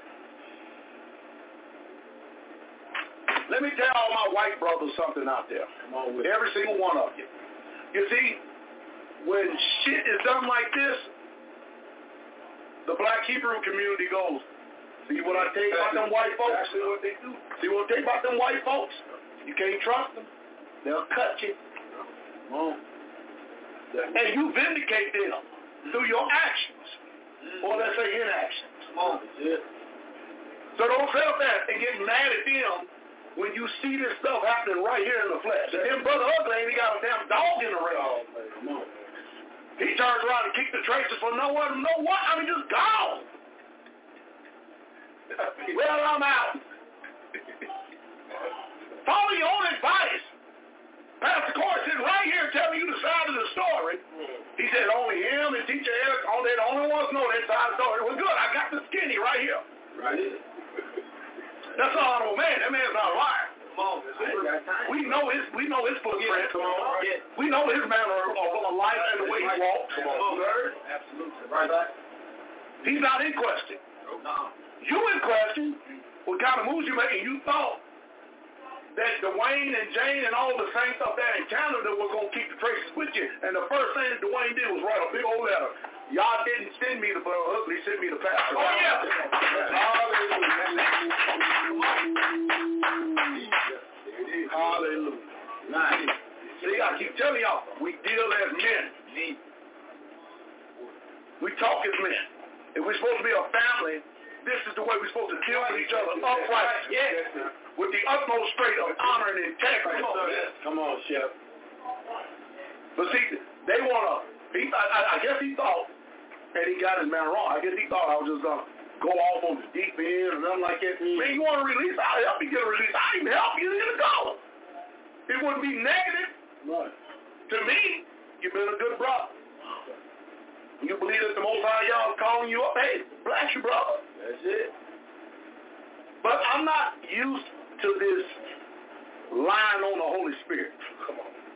Let me tell all my white brothers something out there. Come on with Every single one of you. You see, when shit is done like this, the black Hebrew community goes, see what I tell you about them white folks? Exactly what they do. See what I tell you about them white folks? You can't trust them. They'll cut you. Come on. And you vindicate them through your actions. Or let's say inactions. Come on. Yeah. So don't sit up there and get mad at them when you see this stuff happening right here in the flesh. And then Brother Ugly ain't got a damn dog in the race. Oh, man. Come on. He turns around and kicks the traces for no one, no what? I mean, just gone. Well, I'm out. Follow your own advice. Pastor Corey sitting right here telling you the side of the story. He said only him and Teacher Eric, only the only ones know that side of the story. Well, good. I got the skinny right here. Right here. That's an honorable man. That man's not a liar. Come on. We know his we know his footprint. Come on. Yeah. We know his manner of, of life and the way he walks. Come on, sir. Absolutely. Right. He's not in question. No. You in question. What kind of moves you making? You thought that Dwayne and Jane and all the saints up there in Canada were going to keep the traces with you. And the first thing that Dwayne did was write a big old letter. Y'all didn't send me the Brother Ugly, send me the pastor. Oh, yeah. Hallelujah. Hallelujah. Nice. See, I keep telling y'all, we deal as men. We talk as men. If we're supposed to be a family, this is the way we're supposed to deal with each other upright. Yes. With the utmost straight of honor and integrity. Come on, Chef. But see, they want to, he, I, I guess he thought, and he got his man wrong, I guess he thought I was just going to go off on the deep end and nothing like that. Mm. Man, you want to release? I'll help you get a release. I can help you in the dollar. It wouldn't be negative. Right. To me, you've been a good brother. You believe that the Most High y'all is calling you up, hey, bless you, brother. That's it. But I'm not used to this lying on the Holy Spirit. Come on.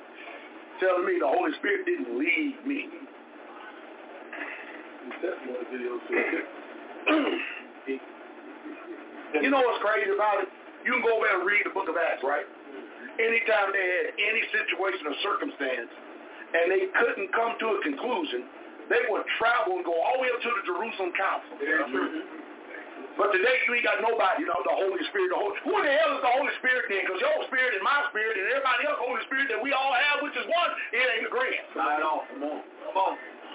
telling me the Holy Spirit didn't lead me. You know what's crazy about it? You can go over and read the book of Acts, right? Anytime they had any situation or circumstance and they couldn't come to a conclusion, they would travel and go all the way up to the Jerusalem Council. Mm-hmm. But today you ain't got nobody, you know, the Holy Spirit. The Holy, who the hell is the Holy Spirit then? Because your spirit and my spirit and everybody else's Holy Spirit that we all have, which is one, it ain't agreeing. Right on. Come on. Come on.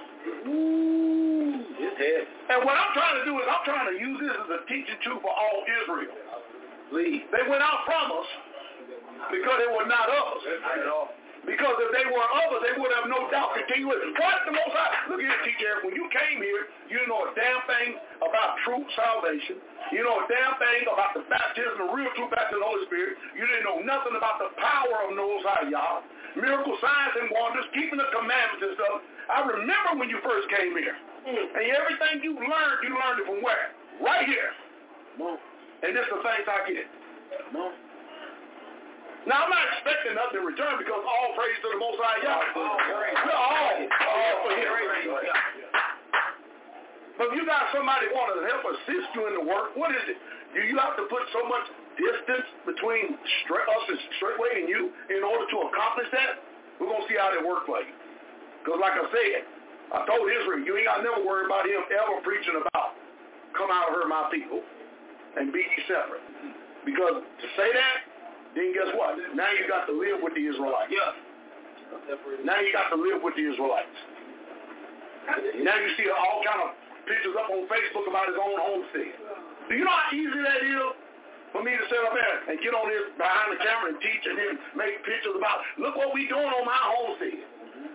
Ooh, it's heavy. And what I'm trying to do is I'm trying to use this as a teaching tool for all Israel. Please. They went out from us because they were not of us. Not at all. Because if they were of us, they would have no doubt continued. What the Most High? Look here, teacher. When you came here, you didn't know a damn thing about true salvation. You know a damn thing about the baptism, the real true baptism of the Holy Spirit. You didn't know nothing about the power of the Most High, y'all. Miracle signs and wonders, keeping the commandments and stuff. I remember when you first came here. Mm. And everything you learned, you learned it from where? Right here. Come on. And this is the things I get. Come on. Now, I'm not expecting nothing in return because all praise to the Most High Yahweh. We're all, all for Him. But if you got somebody want to help assist you in the work, what is it? Do you have to put so much distance between straight, us and Straightway and you in order to accomplish that? We're going to see how that works for you. Because like I said, I told Israel, you ain't got to never worry about him ever preaching about, come out of her, my people, and be ye separate. Because to say that, then guess what? Now you got to live with the Israelites. Yeah. Now you got to live with the Israelites. Now you see all kind of pictures up on Facebook about his own homestead. Do you know how easy that is for me to sit up there and get on this behind the camera and teach and then make pictures about, look what we doing on my homestead.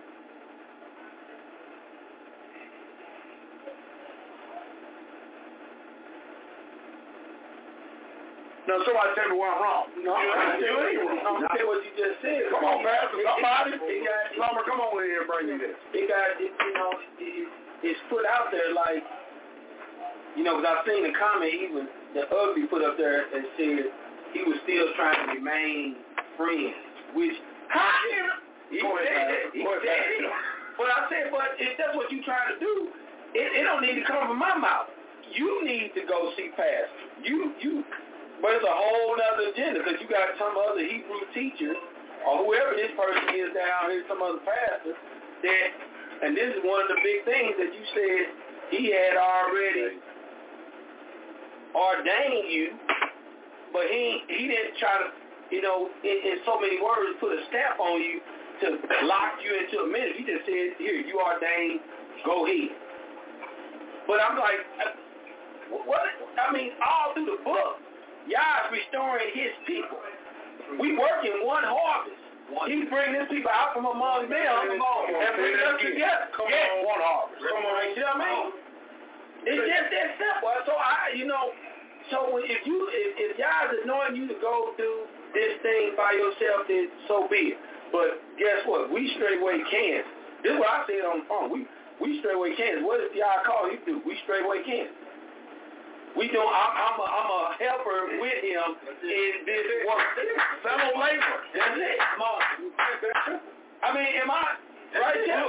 Now, somebody tell me where I'm wrong. No, I you ain't wrong. No, say what you just said. Come on, Pastor, somebody. It got, Plumber, come on in here and bring me this. It got, it, you know, it, it's put out there like, you know, because I've seen a comment even that Ugly put up there and said he was still trying to remain friends, which how he said, he said, but I said, but if that's what you're trying to do, it, it don't need to come from my mouth. You need to go see Pastor. You, you. But it's a whole other agenda because you got some other Hebrew teacher or whoever this person is down here, some other pastor, that, and this is one of the big things that you said he had already ordained you, but he he didn't try to, you know, in, in so many words, put a stamp on you to lock you into a minute. He just said, here, you ordained, go ahead. But I'm like, what? I mean, all through the book, Yah's restoring his people. We work in one harvest. He's bringing his people out from among them and bringing us together. Come yes. on, one harvest. Come on, you know what I mean? It's just that simple. So I, you know, so if you, if, if Yah's anointing you to go through this thing by yourself, then so be it. But guess what? We straightway Kansas. This is what I said on the phone. We we straightway Kansas. What if Yah call you to? We straightway Kansas. We don't. I'm, I'm, a, I'm a helper with him in this work. Fellow labor. That's it. Come on. I mean, am I right there?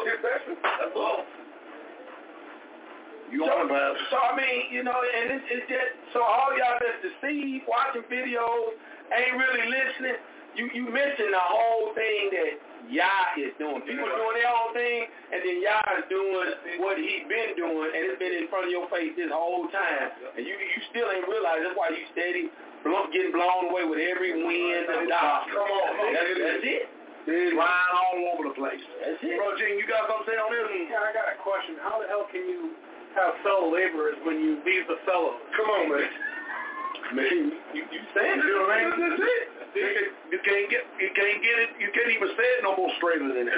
You so, on it, so I mean, you know, and it's, it's just so all y'all that's deceived, watching videos, ain't really listening. You you missing the whole thing that Yah is doing. People doing their own thing, and then Yah is doing what he been doing, and it's been in front of your face this whole time, and you you still ain't realize that's why you steady blow, getting blown away with every wind and doctrine. Come on, man. That's, that's it. It's flying all over the place. That's it. Bro, Gene, you got something to say on this? Yeah, I got a question. How the hell can you have fellow laborers when you leave the fellows? Come on, man. Man, you, you saying it, you know what I mean? That's it. You, can, you can't get, you can't get it, you can't even say it no more straighter than that.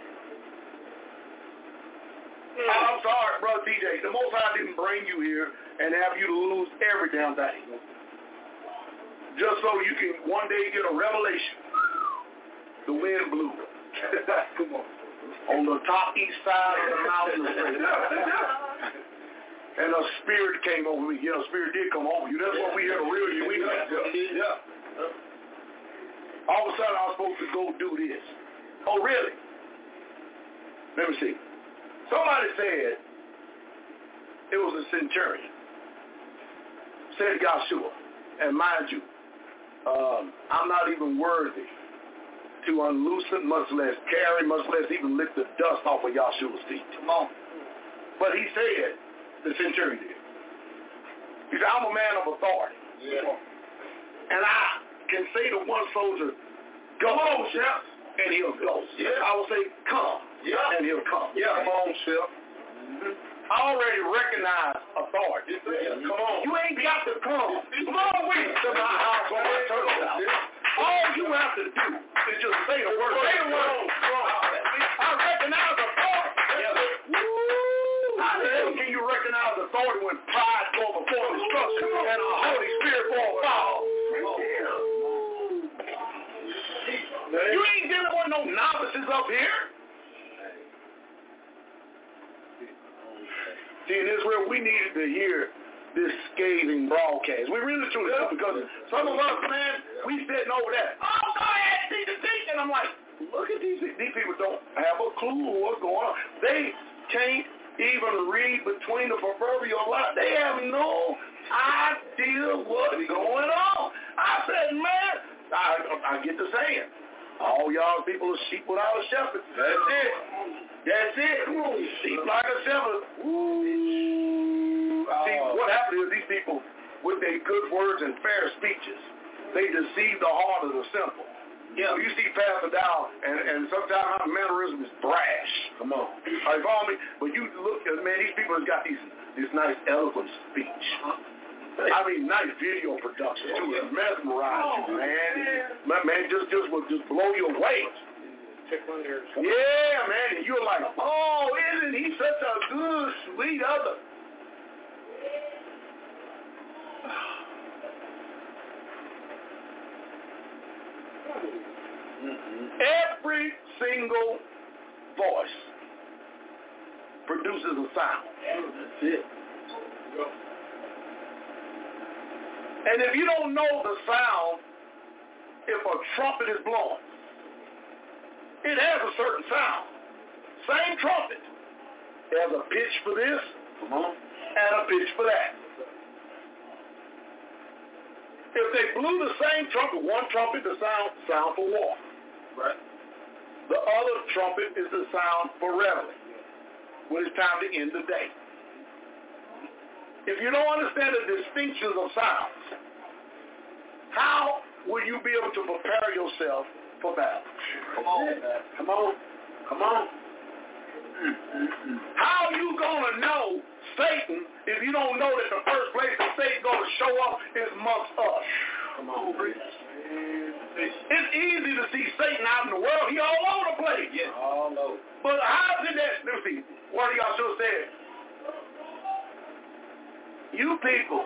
Mm. I'm sorry, brother D J. The Most High didn't bring you here and have you lose every damn thing. Just so you can one day get a revelation. The wind blew. Come on. On the top east side of the mountain. And a spirit came over me. Yeah, a spirit did come over you. That's what we hear the real you. We yeah. All of a sudden, I was supposed to go do this. Oh, really? Let me see. Somebody said it was a centurion. Said Yahshua, and mind you, um, I'm not even worthy to unloosen, much less carry, much less even lift the dust off of Yahshua's feet. Come on. But he said, the centurion did. He said, I'm a man of authority. Yeah. And I can say to one soldier, go on, chef, and he'll go. Yeah. I will say, come, yeah. and he'll come. Yeah. Come on, chef. Mm-hmm. I already recognize authority. Yeah. Come on. You ain't got to come. Come on with me to my house on my turtle house. All you have to do is just say the word. Say the word. I recognize authority. Yeah. How the hell can you recognize authority when pride goes before destruction and the Holy Spirit goes fall? You ain't dealing with no novices up here. See, in Israel, we needed to hear this scathing broadcast. We really truly do, because some of us, man, we sitting over there. Oh, go ahead, see the teach. And I'm like, look at these these people don't have a clue what's going on. They can't even read between the proverbial lines. They have no idea what's going on. I said, man, I, I get the saying. All y'all people are sheep without a shepherd. That's it. That's it. Sheep like a shepherd. Ooh. See, what happened is these people, with their good words and fair speeches, they deceive the heart of the simple. Yeah. So you see Pastor Dow, and, and sometimes our mannerism is brash. Come on. Are you follow me? But you look at, man, these people have got these this nice eloquent speech. I mean, nice video production too. It mesmerizes you, man. Man, man, just just will just blow you away. Yeah, man. And you're like, oh, isn't he such a good, sweet other? Every single voice produces a sound. That's it. And if you don't know the sound, if a trumpet is blowing, it has a certain sound. Same trumpet. There's a pitch for this and a pitch for that. If they blew the same trumpet, one trumpet the sound sound for war. Right. The other trumpet is the sound for reveille, when it's time to end the day. If you don't understand the distinctions of sounds, how will you be able to prepare yourself for battle? Come on, man. Come on. Come on. How are you going to know Satan if you don't know that the first place that Satan's going to show up is amongst us? Come on. It's easy to see Satan out in the world. He all over the place. Yeah. All over. But how is it that, let me see, one of y'all should have said, you people,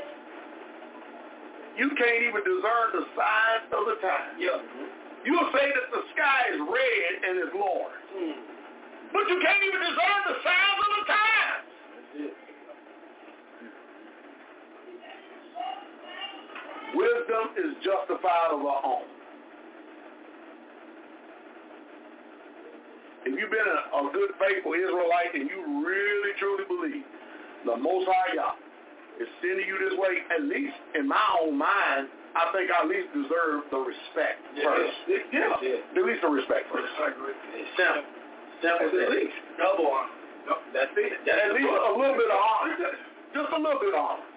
you can't even discern the signs of the time. Yeah. You'll say that the sky is red and is Lord. Mm. But you can't even discern the signs of the times. That's it. Wisdom is justified of her own. If you've been a, a good, faithful Israelite and you really, truly believe the Most High Yah is sending you this way, at least in my own mind, I think I at least deserve the respect yeah, first. Yeah, yeah. At least the respect first. Simple. Simple at least. Double honor. No, that's it. That's at least a little bit of honor. Just a little bit of honor.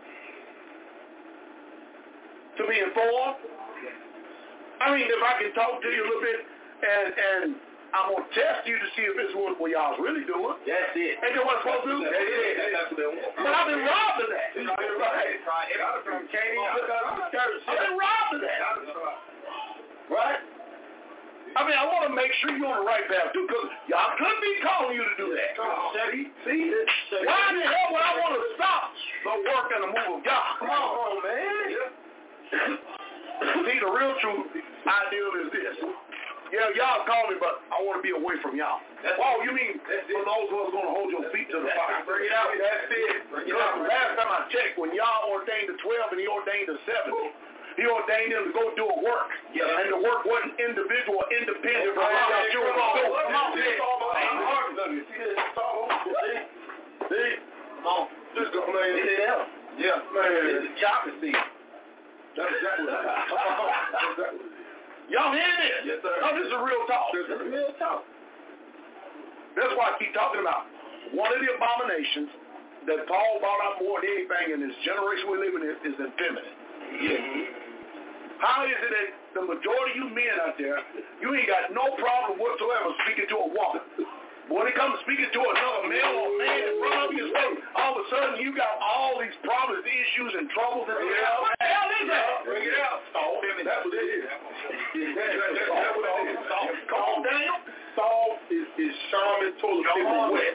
To be informed. I mean, if I can talk to you a little bit and and I'm going to test you to see if it's what, what y'all's really doing. That's it. Ain't that what I'm supposed to do? That's it. That's what but I've been robbed of that. I've been robbed of that. Right? I mean, I want to make sure you're on the right path, too, because y'all could be calling you to do that. See? See? Why the hell would I want to stop the work and the move of God? Come on, man. See, the real truth ideal is this. Yeah, y'all call me, but I want to be away from y'all. That's oh, you mean for those who are going to hold your feet to the fire? Bring it out. That's it. Because last time I checked, when y'all ordained the twelve and he ordained the seventy, He ordained them to go do a work. Yeah. And the work wasn't individual, independent from all our children. Come on, come on. See this? See? Come on. Just go, man. Yeah, man. It's a chopping seat. That's exactly what it is. That's exactly what it is. Y'all hear this? Yes, sir. No, this is a real talk. This is real talk. That's why I keep talking about one of the abominations that Paul brought out more than anything in this generation we live in is, is effeminate. Mm-hmm. How is it that the majority of you men out there, you ain't got no problem whatsoever speaking to a woman? But when it comes to speaking to another male or man in front of you, all of a sudden you got all these problems, issues, and troubles. And Bring it out. What the hell is that? Bring it out. Saul. That's what it is. That's what it is. Come on, Daniel. Saul is, is Charmin toilet paper wet.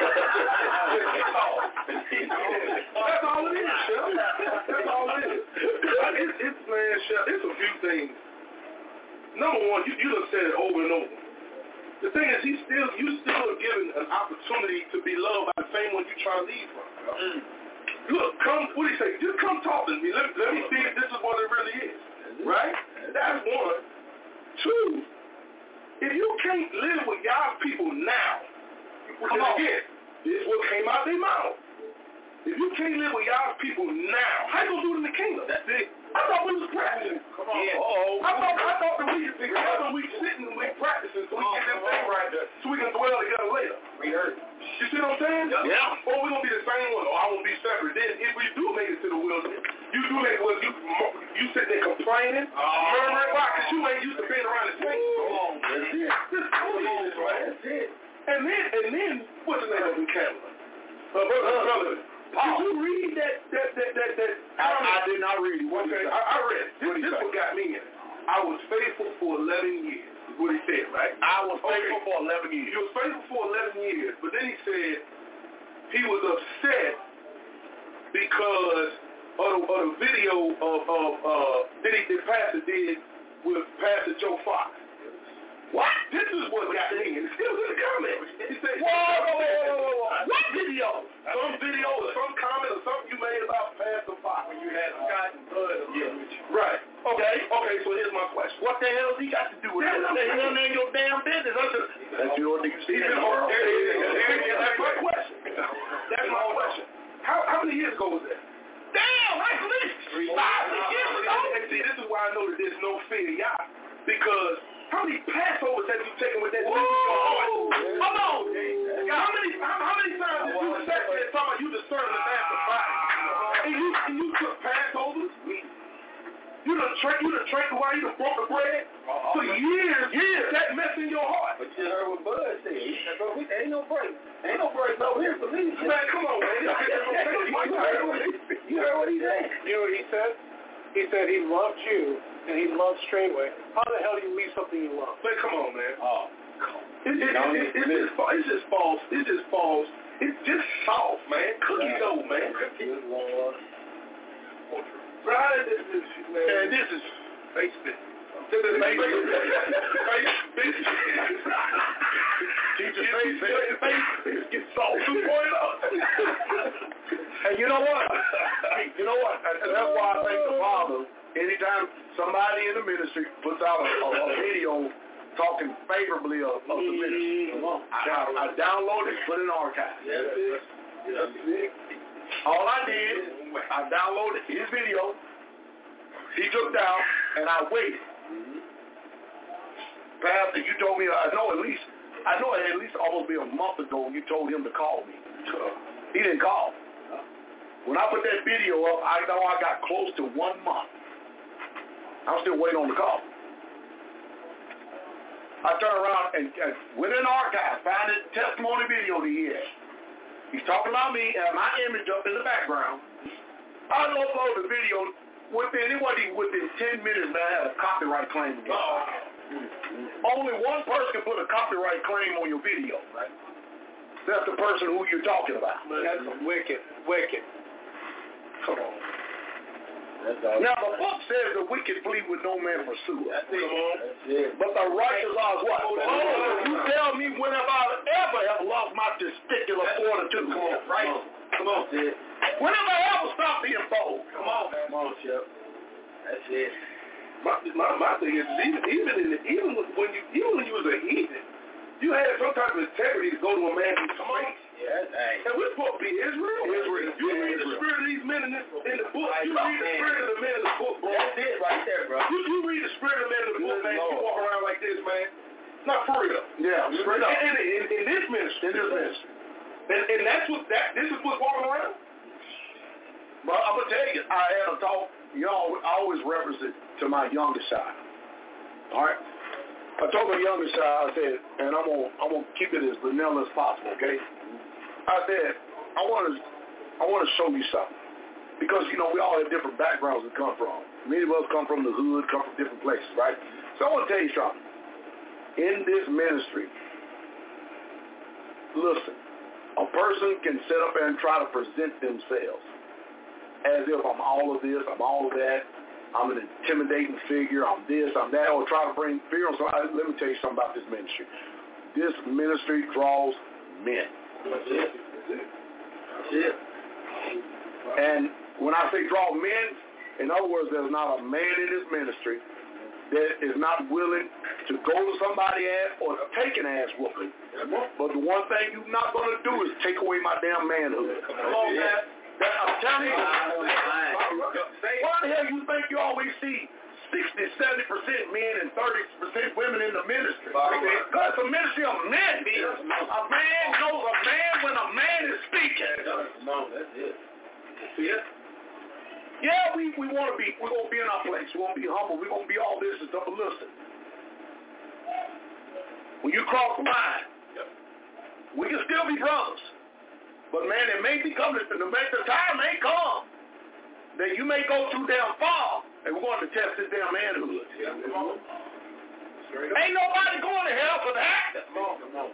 That's all it is, Chef. That's all it is. It's, it's, man, Chef, it's a few things. Number one, you, you done said it over and over. The thing is, he's still, you still are given an opportunity to be loved by the same one you try to leave from. Mm. Look, come, what do you say? Just come talk to me. Let, let me see if this is what it really is. Right? That's one. Two, if you can't live with y'all people now, come on. Again, this is what came out their mouth. If you can't live with y'all people now, how you gonna do it in the kingdom? That's it. I thought we was practicing. Come on. Yeah. Uh-oh. I thought I thought that we together we sitting and we practicing so we get this thing right there, so we can dwell together later. We heard. You see what I'm saying? Yeah. Or we gonna be the same one. Or I won't be separate. Then if we do make it to the wilderness, you do make it wilderness, you you sit there complaining, uh, murmuring, why? Because you ain't used to being around the same. Come on, that's it. This is right. That's it. And then and then what's the name of the camera? Uh, brother, uh, brother. Paul. Did you read that? That that that that? I, I did not read it. Okay, I, I read. This, this what got me in it. I was faithful for eleven years. Is what he said, right? I was faithful okay. for eleven years. He was faithful for eleven years, but then he said he was upset because of the, of the video of of uh that he that Pastor did with Pastor Joe Fox. What? This is what got me in. It was in the comments. He said, whoa, whoa, whoa, whoa, whoa. What video? Some video or some comment or something you made about Pastor Fox when you had Scott and Bud. Yeah. Right. Okay. Okay, so here's my question. What the hell has he got to do with that? That hell ain't your damn business. That's your thing you see in the world. That's my question. That's my question. How, how many years ago was that? Damn, like at least five, six years ago. And see, this is why I know that there's no fear, y'all. Because how many Passovers have you taken with that thing in your heart? Come on. How many how, how many times did you sit there talking about you discerning the master body? And you and you took Passovers? You done drank you done drank the wine, you done broke the bread? For years, years, that mess in your heart. But you heard what Bud said. He said, bro, we, ain't no break. Ain't no break over here for me. Man, come on, man. You heard what he said? You know what he said? He said he loved you, and he loved Straightway. How the hell do you leave something you love? Man, come on, man. Oh, come on. It, it, it, it, it, it's, just, it's just false. It's just false. It's just soft, man. Cookie dough, man. Good Lord. Right, this is, man. Man, this is Facebook. This is Facebook. Facebook. Teacher Facebook. Get soft two point oh. And you know what? You know what? And that's why I think the Father, anytime somebody in the ministry puts out a, a, a video talking favorably of, of the ministry, I, I download it, put it in the archive. Yes, yes. All I did, I downloaded his video, he took down, and I waited. Pastor, you told me, I know at least, I know at least almost be a month ago you told him to call me. He didn't call. When I put that video up, I know I got close to one month. I'm still waiting on the call. I turned around and, and went in the archive, found his testimony video that he had. He's talking about me and my image up in the background. I uploaded the video within, it wasn't even within ten minutes, man, I had a copyright claim against oh. mm-hmm. Only one person can put a copyright claim on your video, right? That's the person who you're talking about. Man, that's wicked, wicked. Come on. Now the book says the wicked flee with no man pursue. That's it. Come on. That's it. But the righteous are what? Oh, you tell me when have I ever have lost my testicular fortitude? Come on, right? Come on, Sid. When have I ever stopped being bold? Come on, man. Come on, Chef. That's it. My, my, my thing is, even even in the, even when you even when you was a heathen, you had some type of integrity to go to a man who's straight. Yeah, that's right. And we're supposed to be Israel. Israel. You read the spirit of these men in, this, in the book. You read the spirit of the men in the book, bro. That's it right there, bro. You, you read the spirit of the men in the book, man. You walk around like this, man. Not for real. Yeah, straight up. In, in, in, in this ministry. In this ministry. And, and that's what that. This is what's walking around. But I'm gonna tell you, I had a talk. You know, I always reference it to my youngest child. All right. I told my youngest child, I said, and I'm gonna I'm gonna keep it as vanilla as possible, okay? I said, I want to I want to show you something because you know we all have different backgrounds we come from. Many of us come from the hood, come from different places, right? So I want to tell you something. In this ministry, listen, a person can sit up and try to present themselves as if I'm all of this, I'm all of that, I'm an intimidating figure, I'm this, I'm that, or try to bring fear on somebody. Let me tell you something about this ministry. This ministry draws men. That's it. That's it. And when I say draw men, in other words, there's not a man in this ministry that is not willing to go to somebody's ass or to take an ass whooping. But the one thing you're not going to do is take away my damn manhood. Come on, man. That, I'm telling you. Why the hell you think you always see sixty, seventy percent men and thirty percent women in the ministry? Because it's a ministry of men. A man knows a man when a man is speaking. No, that's it. Yeah. Yeah, we, we want to be, we're going to be in our place. We want to be humble. We're going to be all this and stuff. But listen, when you cross the line, we can still be brothers. But man, it may be coming, the time may come that you may go too damn far, and we're going to test this damn manhood. Yeah, come on. Ain't nobody going to hell for that. Come on, come on.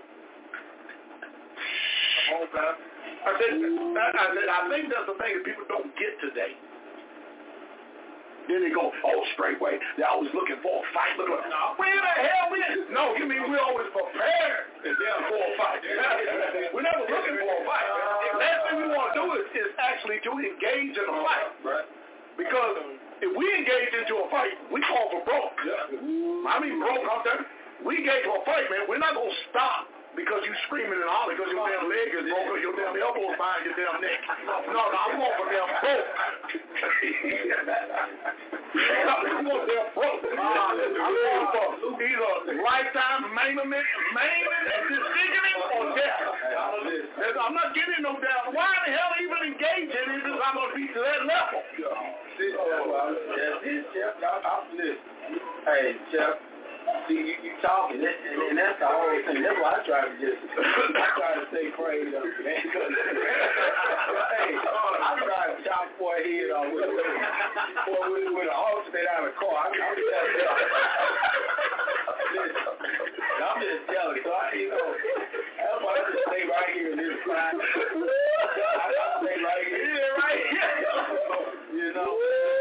Come on, man. I said, I said, I think that's the thing that people don't get today. Then they go, oh, straightway. They're always looking for a fight. Look, no, where the hell we? No, you mean we're always prepared for a fight. We're never looking for a fight. The last thing we want to do is, is actually to engage in a fight. Because if we engage into a fight, we call for broke. I mean broke out there. We engage for a fight, man. We're not going to stop because you screaming and hollering because your damn leg is broke or your damn elbow is behind your damn neck. No, no, I'm going for damn broke. I'm going for damn broke. I'm going for either lifetime maiming, maiming and disfiguring or death. I'm not getting no damn. Why the hell even engage in it if I'm going to be to that level? That's it, Chef. I'm listening. Hey, Chef. See, you, you talking, and, and that's the whole thing. That's why I try to just, I try to stay prayed up, man. Hey, I try to chop for a head off with, with, with, with an alternate out of the car. I, I'm just telling you. I'm just telling you. So I, you know, that's why I just stay right here in this spot. I just stay right here. Yeah, right here. You know.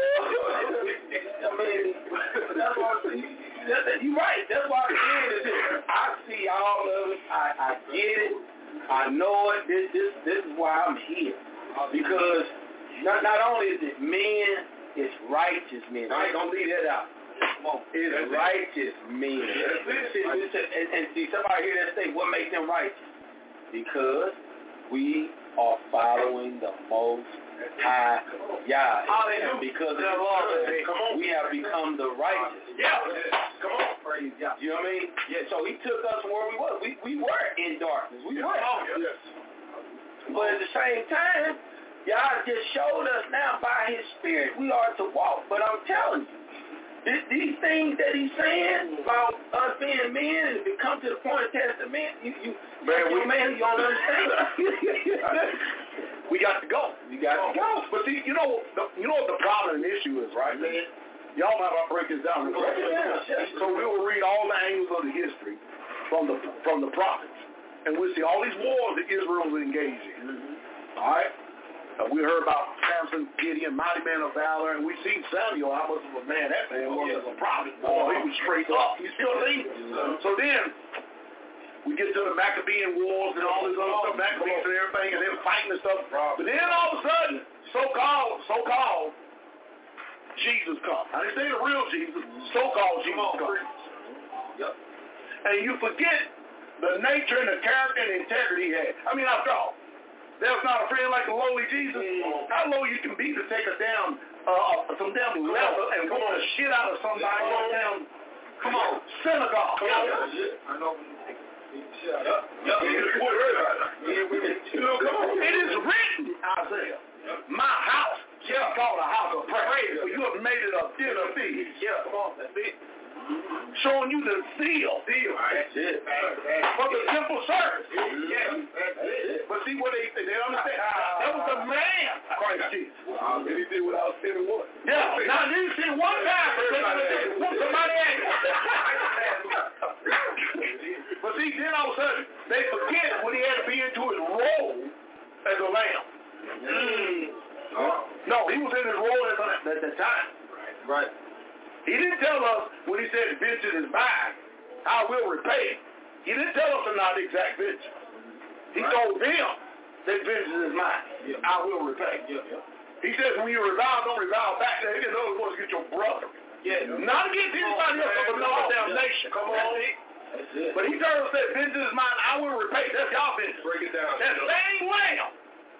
I mean, that's what I'm saying. You're right. That's why I'm saying this. I see all of it. I, I get it. I know it. This, this, this is why I'm here. Because not, not only is it men, it's righteous men. I ain't gonna leave that out. It's righteous men. And, and see, somebody here that say, what makes them righteous? Because we are following the Most High Yah. And because of the we have become the righteous. Yeah. Come on, praise God. You know what I mean? Yeah, so he took us from where we were. We we were in darkness. We were. Yes. But at the same time, God just showed us now by his spirit we are to walk. But I'm telling you, this, these things that he's saying about us being men and if it comes to the point of testament, you, you man, we, man, you don't understand. We got to go. We got to go. But see, you know, the, you know what the problem and issue is, right? Man? Y'all might have to break this down. So we will read all the angles of the history from the from the prophets, and we'll see all these wars that Israel was engaged in. Mm-hmm. All right. Uh, we heard about Samson, Gideon, mighty man of valor, and we seen Samuel, how much of a man that man was as a prophet. Boy, he was straight up. You still see? Mm-hmm. So then we get to the Maccabean wars and all this other stuff, Maccabees and everything, and them fighting and stuff. But then all of a sudden, so-called, so-called Jesus come. I didn't say the real Jesus, so-called Jesus come. Yep. And you forget the nature and the character and integrity he had. I mean, after all, there's not a friend like the lowly Jesus. Mm. How low you can be to take a damn, uh, some damn leather and whoop the shit out of somebody in a damn, come on, synagogue. Come on. I know. Shut up. Yep. It is written, Isaiah, my house shall be called a house of prayer. For you have made it a den of thieves. Yeah, come on, that's it. Showing you the zeal. Zeal. That's it. For the simple service. Yeah, that's it. But see what they they understand. That was the man, Christ Jesus. Wow, and he did without sinning one. Yeah, now he didn't sin one time, but they whoop somebody at him. But see, then all of a sudden, they forget when he had to be into his role as a lamb. Mm. No, he was in his role as a, at that time. Right. He didn't tell us when he said vengeance is mine, I will repay. He didn't tell us about the exact vengeance. He right. told them that vengeance is mine, yeah. I will repay. Yeah, yeah. He says when you revile, don't revile back. In other words, get your brother. Yeah. Not against anybody else but another damn nation. Come on. That's it. But he told us that vengeance is mine, I will repay. That's y'all vengeance. Break it down. That same lamb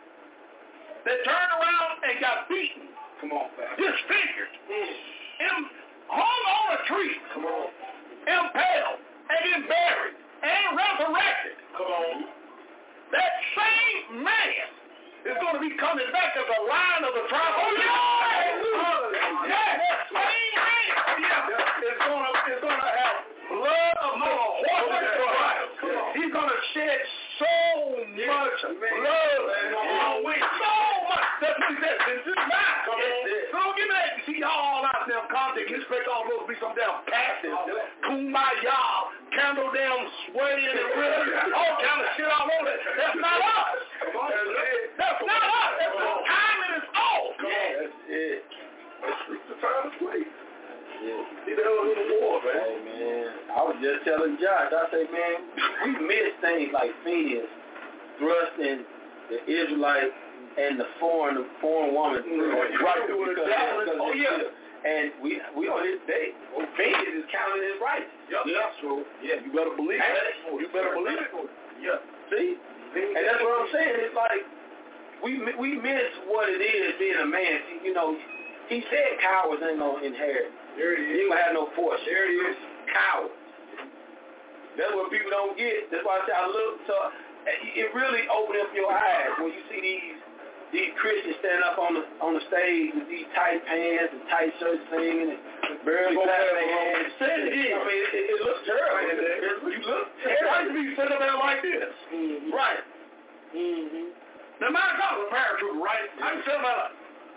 that turned around and got beaten. Come on, fast. Disfigured. Mm. Him hung on a tree. Come on. Impaled. And then buried. And resurrected. Come on. That same man is going to be coming back as a lion of the tribe of Judah. Yeah, that same man yeah. is going to is going to have blood of the horses for life. He's going to shed so yeah. much blood on we so much. That's what he said. This is mine. So don't give me that. You see y'all out in them context. You expect all those to be some damn passive, kumbaya, candle damn swaying and really all kind of shit all over it. That's not us. That's not us. That's the timing is off. Yeah, that's it. That's the time to play. Yeah. See the hell of the war, man. Hey, man. I was just telling Josh, I say, man, we miss things like Phineas thrusting the Israelite and the foreign the foreign woman mm-hmm. right through the javelin. Oh, yeah. And we we on his day. Well, Phineas is counting his rights. Yep. Yeah, so yeah, you better believe it. You better believe it. Yeah. See? And that's what I'm saying. It's like we we miss what it is being a man. See, you know, he said cowards ain't gonna inherit. There it is. He ain't gonna have no force. There it is. Cowards. That's what people don't get. That's why I say I look. So it really opened up your eyes when you see these these Christians stand up on the on the stage with these tight pants and tight shirts singing and barely clapping their hands. Say it again. I mean, it, it looks terrible. It, it, it, you look terrible. Why should be sitting there like this? Mm-hmm. Right. Mm-hmm. Now, my God, a paratrooper, right? I can tell that.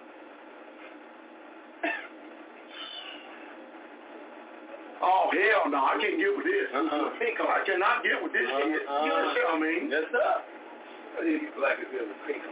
Oh, hell no, I can't get with this. Uh-huh. I cannot get with this uh-huh. shit. You understand what I mean? Yes, sir. I think he's black as hell. Pink.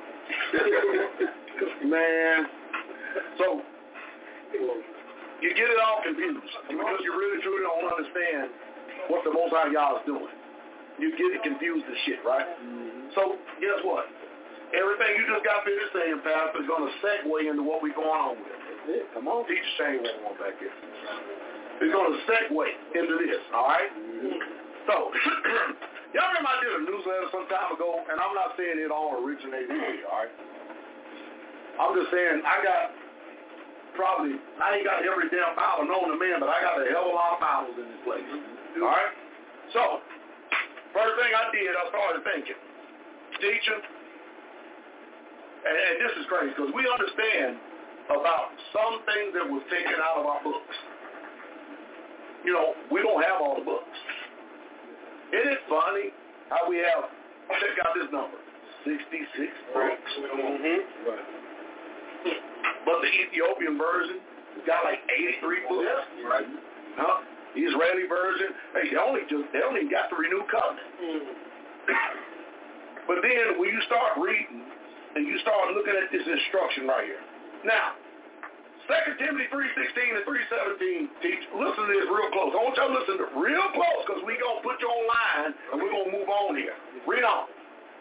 Man. So, you get it all confused because you really truly don't understand what the Most High Yah is doing. You get it confused as shit, right? Mm-hmm. So, guess what? Everything you just got finished saying, Pastor, is going to segue into what we're going on with. That's it. Come on. Teacher Shane won't want back here. It's going to segue into this, all right? Mm-hmm. So, y'all remember I did a newsletter some time ago, and I'm not saying it all originated here, all right? I'm just saying I got probably, I ain't got every damn Bible known to man, but I got a hell of a lot of Bibles in this place, all right? So, first thing I did, I started thinking, teacher, and, and this is crazy, because we understand about some things that was taken out of our books. You know, we don't have all the books. Isn't it funny how we have, check out this number, sixty-six books. Mm-hmm. Right. But the Ethiopian version has got like eighty-three books. Right. Huh? The Israeli version, hey, they only just, they only got the renewed covenant. Mm-hmm. But then when you start reading and you start looking at this instruction right here. Now, Second Timothy three sixteen and three seventeen teach, listen to this real close. I want y'all to listen to real close because we're going to put you online and we're going to move on here. Read on.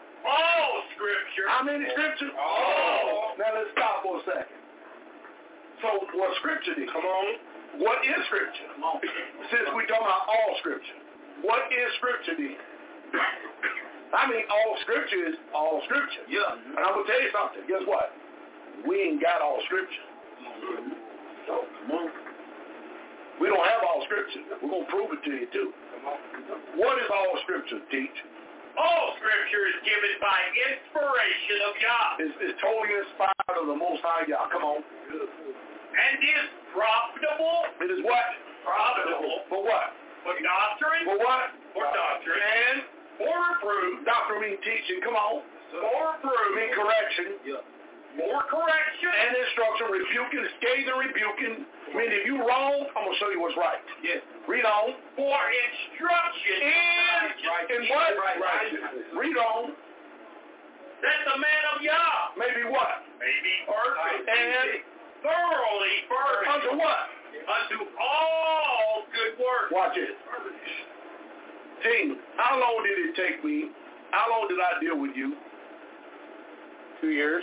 All scripture. How many scriptures? All. Now let's stop for a second. So what scripture is? Come on. What is scripture? Come on. Since we talking about all scripture, what is scripture then? I mean, all scripture is all scripture. Yeah. And I'm gonna tell you something. Guess what? We ain't got all scripture. So, come on. We don't have all scripture. We're gonna prove it to you too. What is all scripture teach? All scripture is given by inspiration of Yah. It's, it's totally inspired of the Most High Yah. Come on. And is profitable. It is what? Profitable. For what? For doctrine. For what? For doctrine. And for reproof. Doctrine means teaching. Come on. For reproof. Mean correction. Yeah. For correction. And instruction. Rebuking, scathing, rebuking. I mean, if you wrong, I'm going to show you what's right. Yes. Read on. For instruction. And, and what? Right, right. Read on. That the man of Yah Maybe what? may be perfect And thoroughly furnished unto what? unto all good works. Watch it. Gene, how long did it take me? How long did I deal with you? Two years.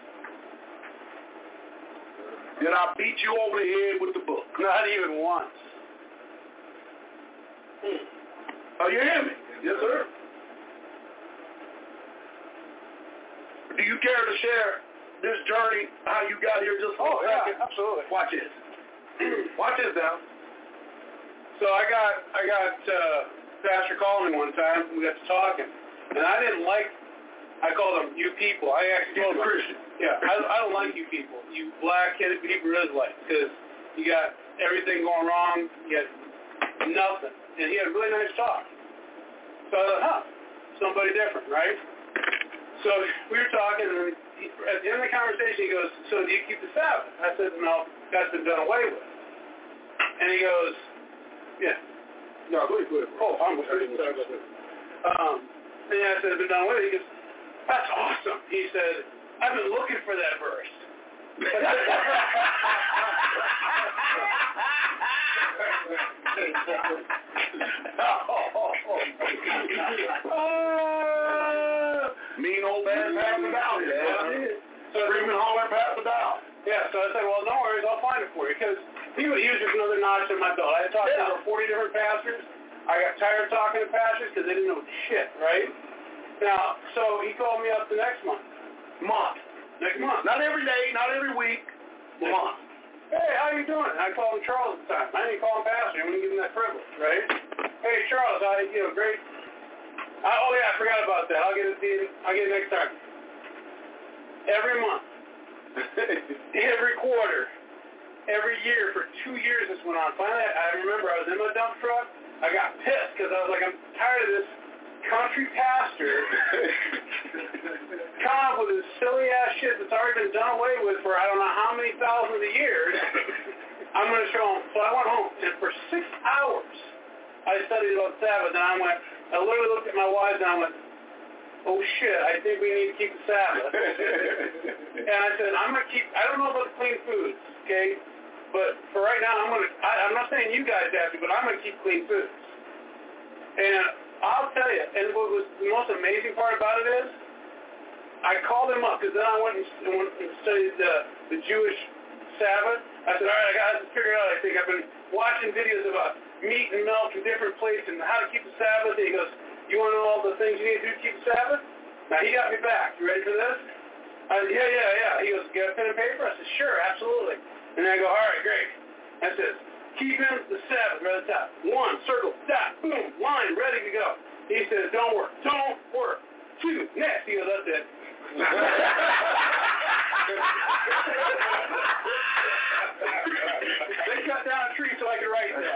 Did I beat you over the head with the book? Not even once. Hmm. Are you hear me? Yes, sir. Do you care to share this journey, how you got here just for Oh, a yeah, second? absolutely. Watch this. Watch this now. So I got I got uh, Pastor calling me one time. We got to talking, and I didn't like. I called them you people. I actually He's told a him, Christian. yeah, I, I don't like you people. You black-headed Hebrew Israelites, because you got everything going wrong. You got nothing, and he had a really nice talk. So I thought, huh, somebody different, right? So we were talking, and he, at the end of the conversation, he goes, so do you keep the Sabbath? I said, no, that's been done away with. And he goes, yeah. No, go ahead, go ahead. Oh, I'm sorry. Um, and I said, it's been done away with. He goes, that's awesome. He said, I've been looking for that verse. uh, mean old man passed it out. Yeah. So screaming, hollering, passed it out. Yeah, so I said, well, no worries, I'll find it for you. Because he, he was just another notch in my belt. I had talked Yeah. to over forty different pastors. I got tired of talking to pastors because they didn't know shit, right? Now, so he called me up the next month. Month. Next month. Not every day, not every week. Month. Hey, how you doing? I called him Charles at the time. I didn't call him Pastor. I wouldn't give him that privilege, right? Hey, Charles, I, you know, great. I, oh, yeah, I forgot about that. I'll get it to you. I'll get it next time. Every month. Every quarter. Every year for two years this went on. Finally, I remember I was in my dump truck. I got pissed because I was like, I'm tired of this country pastor come up with this silly ass shit that's already been done away with for I don't know how many thousands of years. I'm going to show him. So I went home, and for six hours I studied about Sabbath, and I went, I literally looked at my wives and I went, oh shit, I think we need to keep the Sabbath. And I said, I'm going to keep, I don't know about the clean foods, okay? But for right now, I'm going to, I'm not saying you guys have to, but I'm going to keep clean foods. And I'll tell you, and what was the most amazing part about it is, I called him up, because then I went and, went and studied the, the Jewish Sabbath. I said, all right, I got this figured out. I think I've been watching videos about meat and milk in different places and how to keep the Sabbath. And he goes, you want to know all the things you need to do to keep the Sabbath? Now, he got me back. You ready for this? I said, yeah, yeah, yeah. He goes, get a pen and paper? I said, sure, absolutely. And I go, all right, great. I said, keeping the Sabbath right at the top. One, circle, dot, boom, line, ready to go. He says, don't work, don't work. Two, next. He goes, that's it. They cut down a tree so I could write that.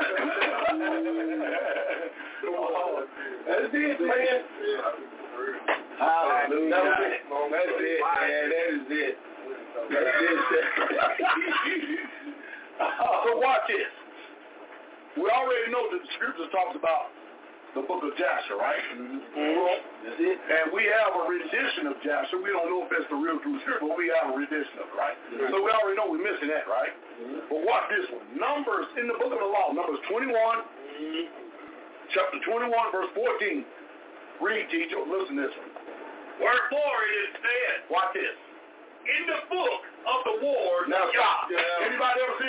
That's it, man. Hallelujah. That's it, man. That is it. That's it. So watch this. We already know that the scripture talks about the book of Jasher, right? Mm-hmm. That's it. And we have a rendition of Jasher. We don't know if it's the real true scripture, but we have a rendition of it, right? Mm-hmm. So we already know we're missing that, right? Mm-hmm. But watch this one. Numbers in the book of the law, Numbers twenty-one, mm-hmm. chapter twenty-one, verse fourteen. Read, teacher. Listen to this one. Wherefore it is said, watch this. in the book of the wars now, of Yah. Yeah. Anybody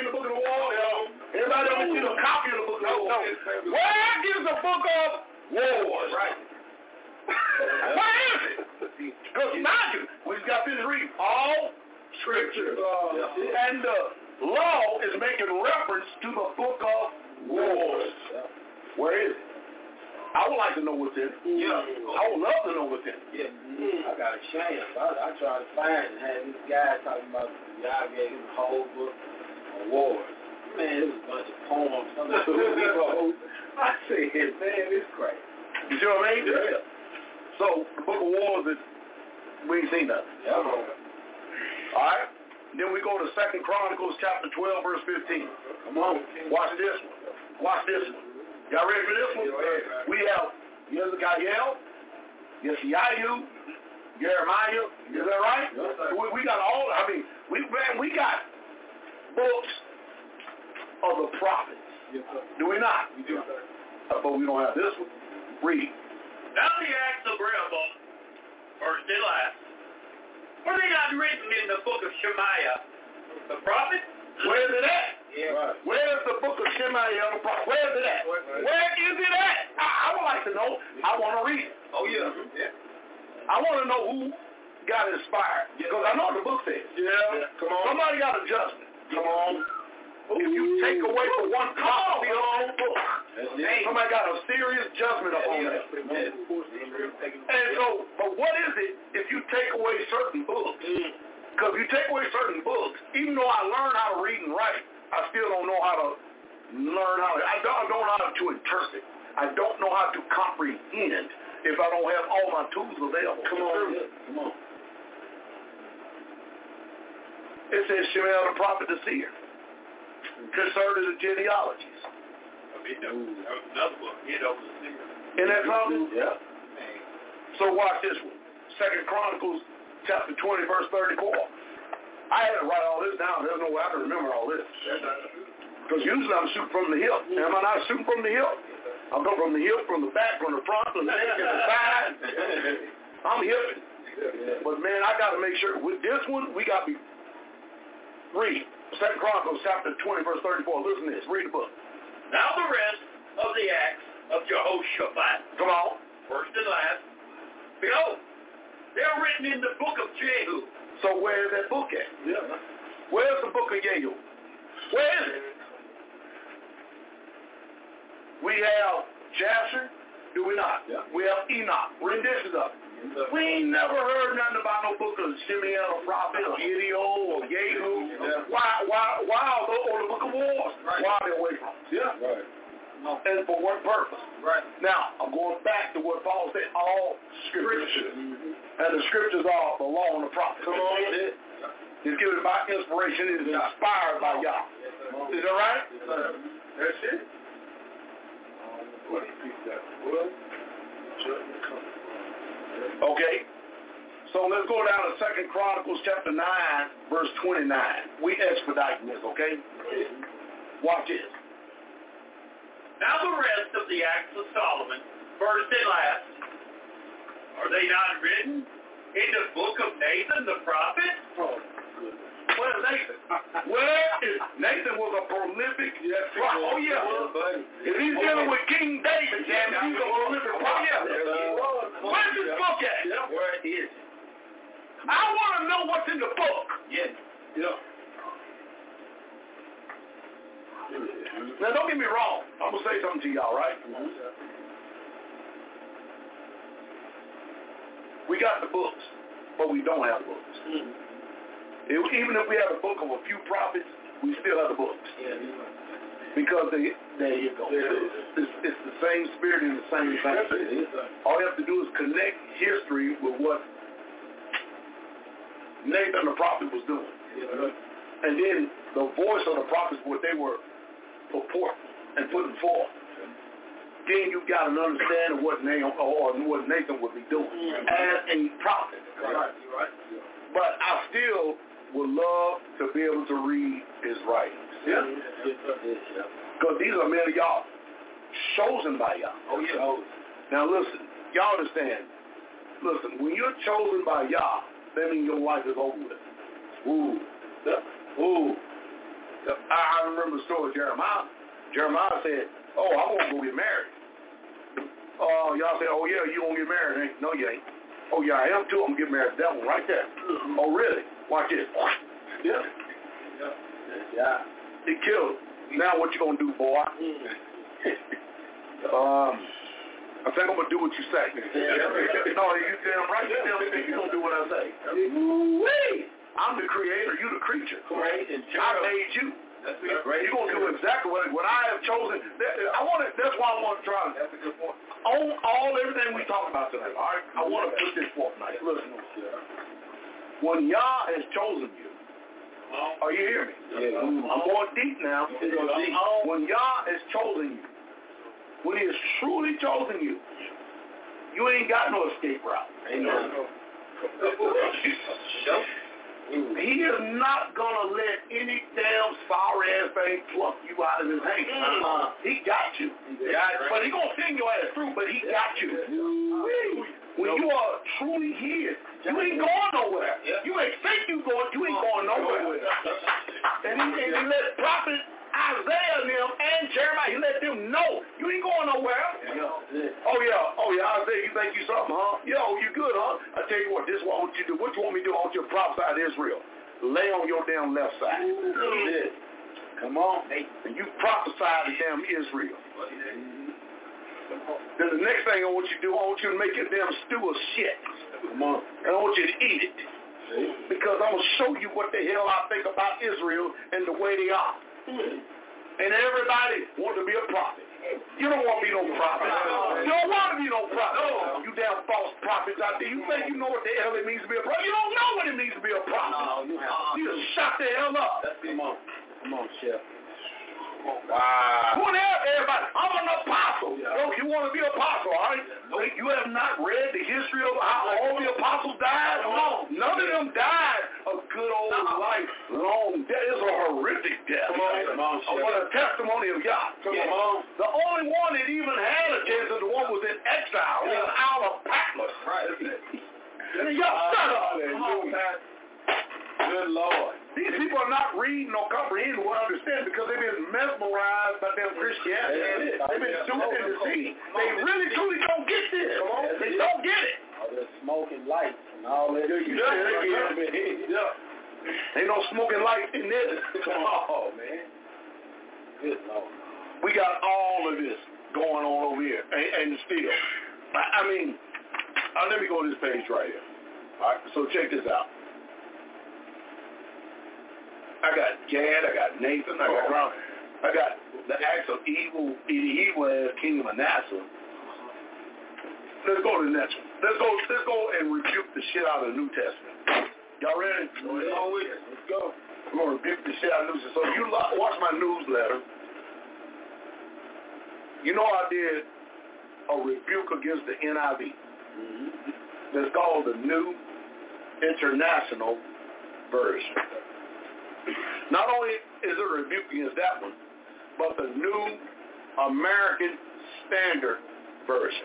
in the book of the Wars? Everybody ever seen a copy of the book of the Wars? Where is the book of Wars? Right. Where is it? Because mind you, we just got finished reading all scripture. And the law is making reference to the book of Wars. Where is it? I would like to know what's in it. Yeah. I would love to know what's in it. Yeah. Mm-hmm. I got a chance. I, I tried to find it and had this guy talking about y'all gave him the whole book of Wars. Man, it was a bunch of poems. Some of the I said, man, it's crazy. You see what I mean? Yeah. So, the book of Wars is, we ain't seen nothing. Yeah. All right? Then we go to Second Chronicles chapter twelve, verse fifteen. Come on. Watch this one. Watch this one. Y'all ready for this one? Yeah. We have Yezekiel, Yeshayahu, Jeremiah. Is that right? Yes, we, we got all, I mean, we man, we got books of the prophets. Yes, do we not? We do. Uh, but we don't have this one. Read. Now the acts of Rehoboam, first and last, were they not written in the book of Shemaiah, the prophet? Where is it at? Yeah. Right. Where is the book of Shemaiah the prophet? Where is it at? Where, where? where is it at? I, I would like to know. I want to read it. Oh, yeah. Yeah. I want to know who got inspired. Because I know what the book says. Yeah. yeah. Come on. Somebody got a judgment. Come on. If you take away from one prophecy of the whole book, somebody got a serious judgment upon that. And so, but what is it if you take away certain books? Because if you take away certain books, even though I learn how to read and write, I still don't know how to learn how to, I don't, I don't know how to interpret. I don't know how to comprehend if I don't have all my tools available. Come on. Come on. It says Shemaiah the prophet, the seer, concerning the genealogies. I mean, that was another book. You know, the seer. Isn't that something? Yeah. So watch this one. Second Chronicles chapter twenty, verse thirty-four. I had to write all this down. There's no way I can remember all this. Because usually I'm shooting from the hip. Am I not shooting from the hip? I'm going from the hip, from the back, from the front, from the neck, and the side. I'm hipping. But man, I got to make sure. With this one, we got to be... Read. Second Chronicles chapter twenty, verse thirty-four. Listen to this. Read the book. Now the rest of the acts of Jehoshaphat, Come on. first and last, behold, they are written in the book of Jehu. So where is that book at? Yeah. Where's the book of Jehu? Where is it? We have Jasher, do we not? Yeah. We have Enoch, renditions of it. We ain't never heard nothing about no book of Shemaiah the prophet or Gideon or Jehu. Yeah. Why, why, why are they on the book of Wars? Right. Why are they away from us? Yeah. Right. And for what purpose? Right. Now, I'm going back to what Paul said, all scripture. Mm-hmm. And the scriptures are the law and the prophets. Come on. It's given by inspiration. It is inspired by Yah. Is that right? Yes, sir. That's it. Okay. So let's go down to Second Chronicles chapter nine, verse twenty-nine. We expediting this, okay? Watch this. Now the rest of the acts of Solomon, first and last, are they not written in the book of Nathan the prophet? Oh, where's Nathan? Where is Nathan? Was a prolific yes, prophet. Oh yeah. Yeah, If he's dealing with King David, damn it, he's a prolific prophet. Yeah. Where's this book at? Yeah. Where is it? I want to know what's in the book. Yes. Yeah. Now, don't get me wrong. I'm going to say something to y'all, right? Mm-hmm. We got the books, but we don't have the books. Mm-hmm. If, even if we have a book of a few prophets, we still have the books. Yeah. Because they, there you go. It's, it's, it's the same spirit and the same thing. All you have to do is connect history with what Nathan the prophet was doing. Yeah. And then the voice of the prophets, what they were purporting and putting forth. Then you got an understanding of what Nathan, or what Nathan would be doing mm-hmm. as a prophet. Right. Right. But I still would love to be able to read his writings. Yeah. Because these are men of y'all, chosen by y'all. Oh yeah. Now listen, y'all understand. Listen, when you're chosen by y'all, that means your life is over with. Ooh. Yeah. Ooh. I, I I remember the story of Jeremiah. Jeremiah said, oh, I'm going to go get married. Uh, y'all say, oh, yeah, you going to get married, ain't? No, you ain't. Oh, yeah, I am too. I'm going to get married. That one right there. Mm-hmm. Oh, really? Watch this. Yeah. Yeah. Yeah. He killed him. Now what you going to do, boy? um, I think I'm going to do what you say. No, you damn right. You damn right. You don't do what I say. Wait. I'm the creator. You the creature. Great. I made you. That's great. You're going to do exactly what, what I have chosen. I want to, that's why I want to try. That's a good point. On all, everything we talk about tonight, all right? I want to put this forth tonight. Listen. When Yah has chosen you, are you hearing me? Yeah. I'm going deep now. When Yah has chosen you, when he has truly chosen you, you ain't got no escape route. Ain't no. He is not going to let any damn sorry-ass thing pluck you out of his hand. Uh-huh. He got you. He got you. But he's going to send your ass through, but he got you. Yeah. When you are truly his, you ain't going nowhere. You ain't think you going, you ain't going nowhere. And he, and he let prophet Isaiah and them and Jeremiah, he let them know, you ain't going nowhere. Oh, yeah. Oh, yeah, Isaiah, you think you something, huh? Yo, you good, huh? I tell you what, this is what I want you to do. What you want me to do? I want you to prophesy to Israel. Lay on your damn left side. Mm-hmm. Come on. And you prophesy to damn Israel. Then the next thing I want you to do, I want you to make a damn stew of shit. Come on. And I want you to eat it. Because I'm going to show you what the hell I think about Israel and the way they are. Mm-hmm. And everybody wants to be a prophet. You don't want to be no prophet. You don't want to be no prophet. No. You damn false prophets out there. You think you know what the hell it means to be a prophet. You don't know what it means to be a prophet. No, you, you just shut the hell up. Come on. Come on, Chef. Wow. Who the hell, everybody? I'm an apostle. Yeah. Yo, you want to be an apostle, all right? Wait, you have not read the history of how all the apostles died? No. None of them died a good old no. life, long death. It's a horrific death. Come on, come on. I want a testimony of Yah. Come yeah. on. The only one that even had a chance is the one who was in exile. Yeah. Was Isle of Patmos. Right. Y'all shut up. Good Lord. These people are not reading or comprehending or understand because they've been mesmerized by their Christianity. Yeah, they've been duped and deceived. They really truly don't get this. Come on. They don't get it. All this smoking lights and all that. Yeah, yeah, yeah. yeah. Ain't no smoking lights in this. Come on, man. Good Lord. We got all of this going on over here. And, and still. I mean, uh, let me go to this page right here. All right, so check this out. I got Gad, I got Nathan, I got Ground. I got the acts of evil, evil as King Manasseh. Let's go to the next one. Let's go, let's go and rebuke the shit out of the New Testament. Y'all ready? Go ahead. Let's go. I'm going to rebuke the shit out of the New Testament. So if you watch my newsletter, you know I did a rebuke against the N I V. Mm-hmm. It's called the New International Version. Not only is it a rebuke against that one, but the New American Standard Version.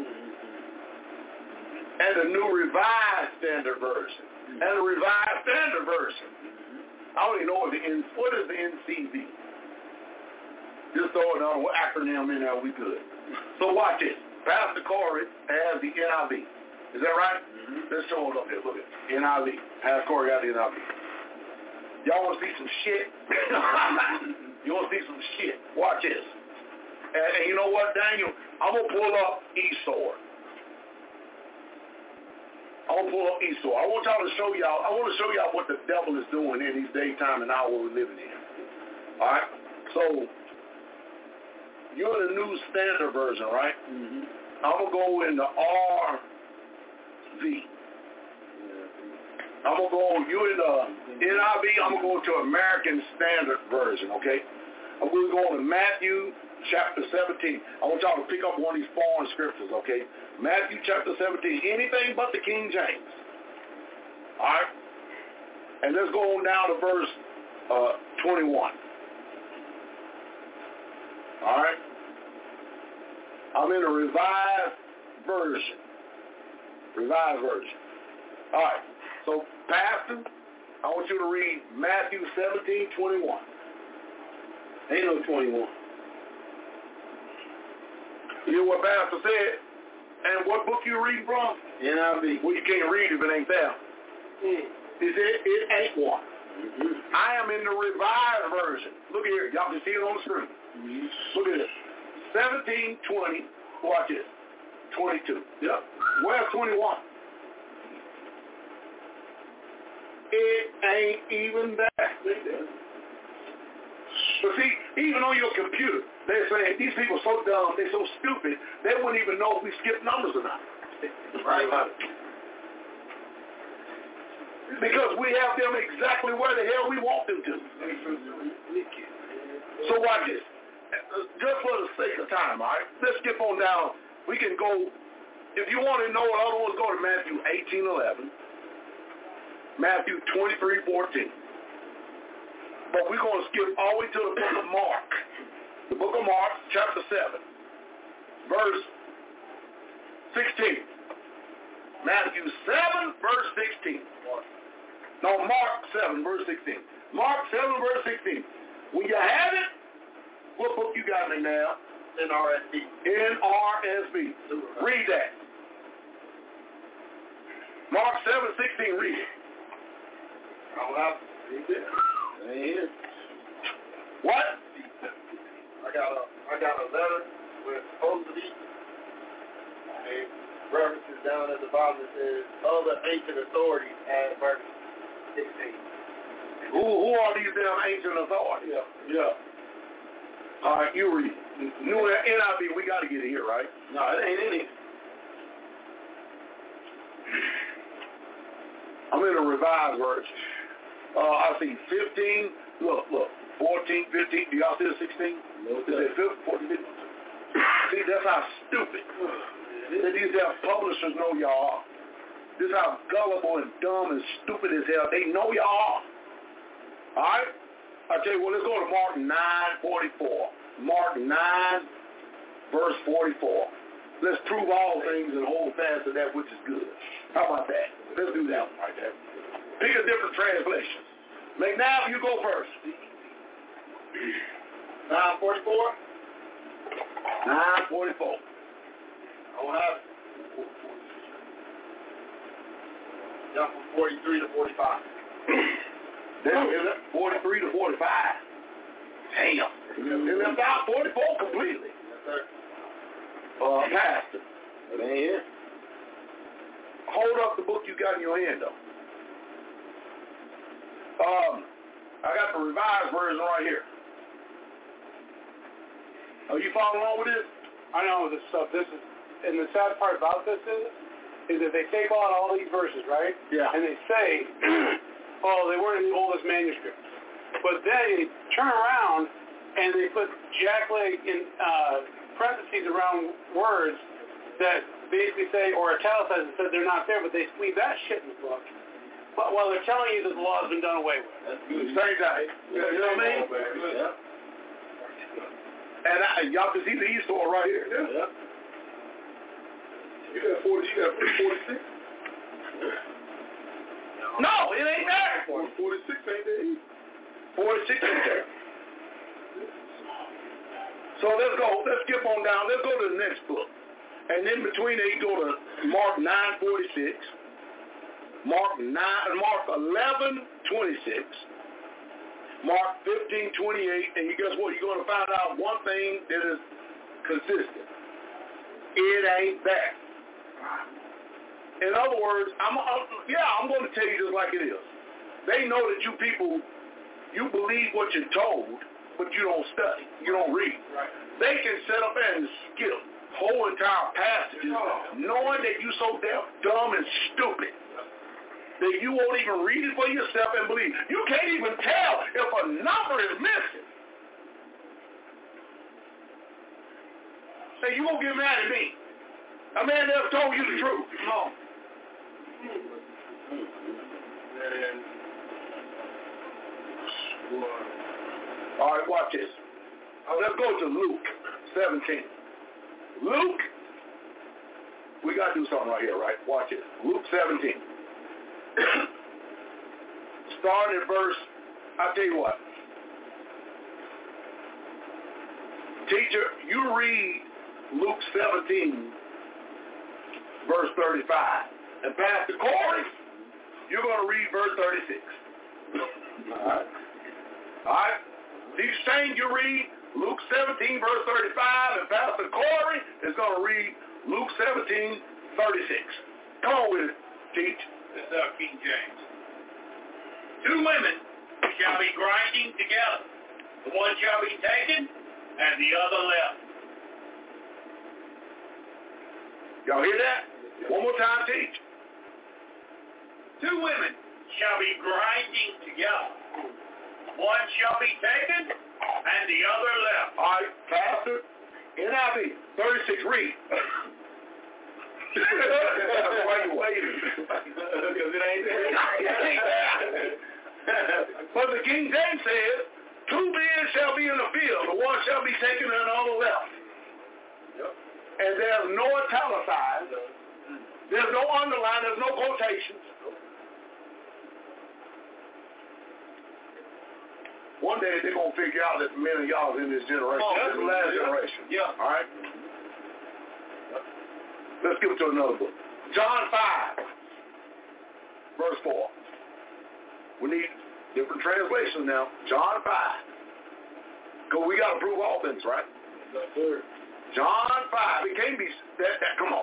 Mm-hmm. And the New Revised Standard Version. Mm-hmm. And the Revised Standard Version. Mm-hmm. I don't even know what the N, what is the N C V? Just throw another acronym in there, we good. So watch it. Pastor Corey has the N I V. Is that right? Mm-hmm. Let's show it up here. Look at it. N I V. Pastor Corey got the N I V. Y'all want to see some shit? You want to see some shit? Watch this. And, and you know what, Daniel? I'm going to pull up Esau. I'm going to pull up Esau. I want y'all to show y'all, I want to show y'all what the devil is doing in these daytime and hour we're living in. All right? So, you're in the New Standard Version, right? Mm-hmm. I'm going to go in the R V. I'm going to go, you in the N I V, I'm going to go to American Standard Version, okay? I'm going to go to Matthew chapter seventeen. I want y'all to pick up one of these foreign scriptures, okay? Matthew chapter seventeen, anything but the King James. All right? And let's go on down to verse uh, twenty-one. All right? I'm in a revised version. Revised version. All right. So, Pastor, I want you to read Matthew seventeen twenty-one. Ain't no twenty-one. You hear what Pastor said? And what book you reading from? N I V. Well, you can't read if it ain't there. Mm. He said it ain't one. Mm-hmm. I am in the revised version. Look here. Y'all can see it on the screen. Mm-hmm. Look at this. seventeen twenty. Watch this. twenty-two. Yep. Where's twenty-one? It ain't even there. But see, even on your computer, they're saying these people are so dumb, they're so stupid, they wouldn't even know if we skip numbers or not. Right. Because we have them exactly where the hell we want them to. So watch this. Just for the sake of time, all right? Let's skip on down. We can go, if you want to know what other ones, go to Matthew eighteen eleven, Matthew twenty-three fourteen. But we're going to skip all the way to the book of Mark. The book of Mark, chapter seven, verse sixteen. Matthew seven, verse sixteen. No, Mark seven, verse sixteen. Mark seven, verse sixteen. When you have it, what book you got in now? N R S V. N R S V. Read that. Mark seven, sixteen, read it. I'll have to read it. Ain't What? I got a I got a letter with supposedly a references down at the bottom that says other ancient authorities at verse sixteen. Who who are these damn ancient authorities? Yeah. Yeah. All right, you read. New N I V, we got to get it here, right? No, it ain't in it. I'm in a revised version. Uh, I see fifteen. Look, look. fourteen, fifteen. Do y'all see the sixteen? No, Is it fifteen, fourteen, fifteen? See, that's how stupid. That these damn publishers know y'all are. This is how gullible and dumb and stupid as hell. They know y'all are. All right? I tell you what, let's go to Mark nine forty-four. Mark nine, verse forty-four. Let's prove all things and hold fast to that which is good. How about that? Let's do that one right there. Pick a different translation. McNabb, you go first. nine forty-four? nine forty-four. I will have it. Jump from forty-three to forty-five. Then forty-three to forty-five. Damn. They left out forty-four completely. Yes, sir. Uh, Pastor, It ain't here. hold up the book you got in your hand, though. Um, I got the revised version right here. Are you following along with this? I know this stuff. This is, and the sad part about this is, is that they take on all these verses, right? Yeah. And they say, oh, they weren't in the oldest manuscripts. But then they turn around and they put jackleg in uh, parentheses around words that basically say, or italicize and said they're not there, but they leave that shit in the book. But while they're telling you that the law has been done away with. That's good. Same guy. You know what I mean? Yeah. And I, y'all can see the e-store right here. Yeah. You got forty, you got forty-six? No, it ain't there. forty-six ain't there either. forty-six ain't there. So let's go. Let's skip on down. Let's go to the next book. And then between there, you go to Mark nine forty-six, Mark nine, Mark eleven twenty-six, Mark fifteen twenty-eight, and you guess what? You're going to find out one thing that is consistent. It ain't there. In other words, I'm, I'm yeah, I'm going to tell you just like it is. They know that you people, you believe what you're told, but you don't study, you don't read. Right. They can set up and skip whole entire passages, knowing that you're so damn dumb and stupid that you won't even read it for yourself and believe. You can't even tell if a number is missing. Say, you won't get mad at me. A man never told you the truth. No. All right, watch this. Let's go to Luke seventeen. Luke, we got to do something right here, right? Watch it. Luke seventeen. Start at verse, I'll tell you what. Teacher, you read Luke seventeen, verse thirty-five. And Pastor Corey, you're going to read verse thirty-six. All right. All right. Teacher Shane, you read Luke seventeen, verse thirty-five, and Pastor Corey is going to read Luke seventeen, thirty-six. Come on with it, teach. This is our King James. Two women shall be grinding together. The one shall be taken, and the other left. Y'all hear that? One more time, teach. Two women shall be grinding together. One shall be taken, and the other left. All right, Pastor, N I V, thirty-six, read. Why you waiting? Because it ain't there. But the King James says, two men shall be in the field, the one shall be taken and the other left. Yep. And there's no italicized, there's no underline, there's no quotations. One day they're going to figure out that many of y'all is in this generation. Oh, this is the last yeah. generation. Yeah. All right? Let's give it to another book. John five, verse four. We need different translations now. John five. Because we got to prove all things, right? Yes, sir. John five. It can't be that, that. Come on.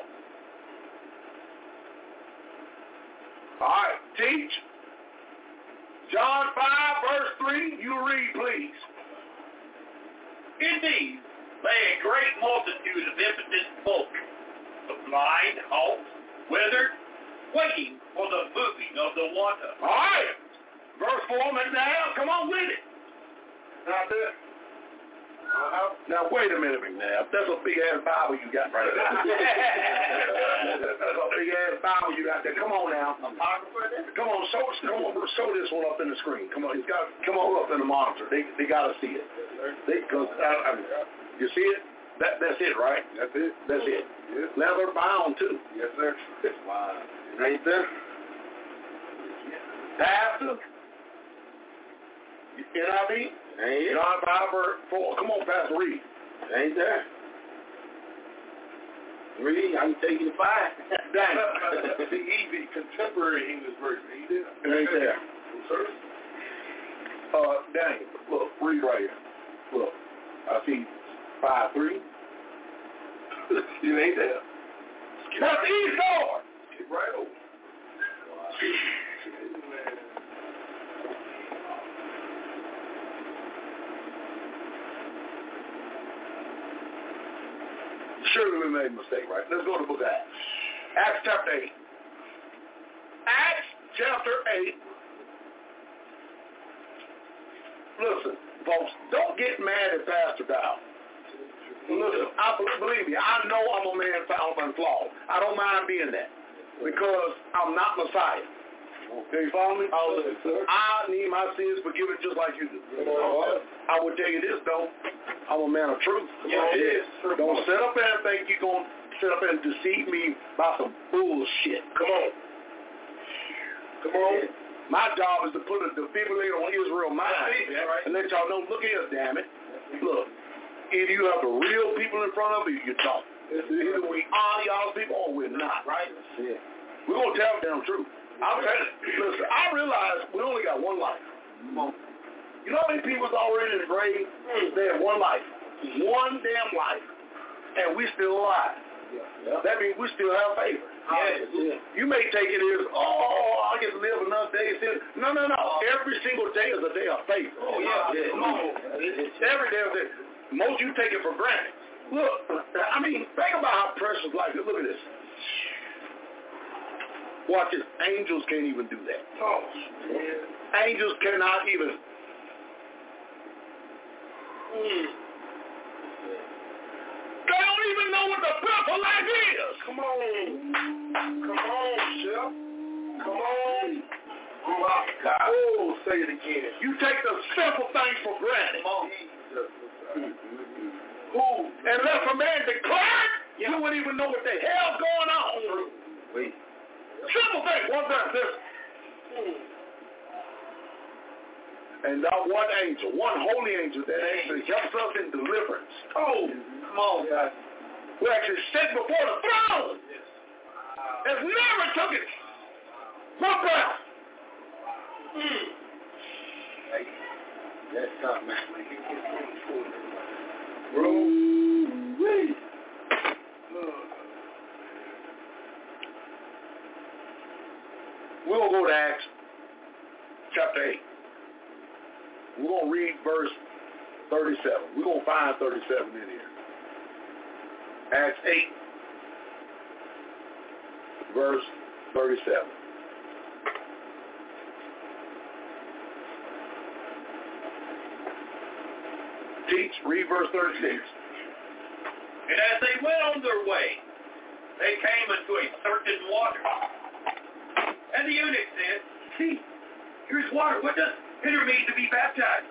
All right. Teach. John five, verse three. You read, please. Indeed, lay a great multitude of impotent folk, the blind, halt, withered, waiting for the moving of the water. All right. Verse four, make that out. Come on with it. Now, this. Uh-huh. Now, wait a minute, McNabb. That's a big-ass Bible you got right there. That's a big-ass Bible you got there. Come on now. Come on, show, come on, show this one up in the screen. Come on, it's got, come on up in the monitor. They they got to see it. They, cause, uh, I mean, you see it? That, that's it, right? That's it. That's it. Yes. Leather bound, too. Yes, sir. Wow. Right there. Pastor. N I V? Ain't John five, verse four. Come on, Pastor, read. Ain't there. Read. I can take you to five. Dang. The E V, contemporary English version. Ain't there. It ain't there. Sir. Uh, dang. Look, read right here. Look. I see five three. You ain't there. That's the E sword. Get right over. Surely we made a mistake, right? Let's go to the book of Acts. Acts chapter eight. Acts chapter eight. Listen, folks, don't get mad at Pastor Dow. Listen, I believe me, I know I'm a man found and flawed. I don't mind being that because I'm not Messiah. Do you follow me? I need my sins forgiven just like you do. I will tell you this, though. I'm a man of truth. Yeah, it is. Don't sit up there and think you're going to sit up there and deceive me about some bullshit. Come on. Come on. My job is to put a defibrillator on Israel's mind and let y'all know, look here, damn it. Look, either you have the real people in front of you, you don't. Either we honor y'all people or we're not, right? Yeah. We're going to tell them the truth. I'm telling you, listen, I realize we only got one life. You know how many people's already in the grave? They have one life. One damn life. And we still alive. Yeah. That means we still have favor. Yes. Yeah. You may take it as, oh, I get to live another day. No, no, no. Every single day is a day of favor. Oh, yeah. yeah. Come on. Every day is a day. Most you take it for granted. Look, I mean, think about how precious life is. Look at this. Watch this. Angels can't even do that. Oh, yeah. Angels cannot even. Mm. They don't even know what the breath of life is. Come on. Come on, Chef. Come on. Oh, my God. Oh, say it again. You take the simple things for granted. Come on. Who? Unless a man declared, yeah. You wouldn't even know what the hell's going on. Wait. Simple thing, one time, this. And not one angel, one holy angel that actually helps us in deliverance. Oh, Come on, guys. who actually sit before the throne. Has never took it. One breath. Mm. That's something, man. Woo-wee. We're going to go to Acts chapter eight. We're going to read verse thirty-seven. We're going to find thirty-seven in here. Acts eight, verse thirty-seven. Teach, read verse thirty-six. And as they went on their way, they came into a certain water. And the eunuch said, see, here's water. What does hinder me to be baptized?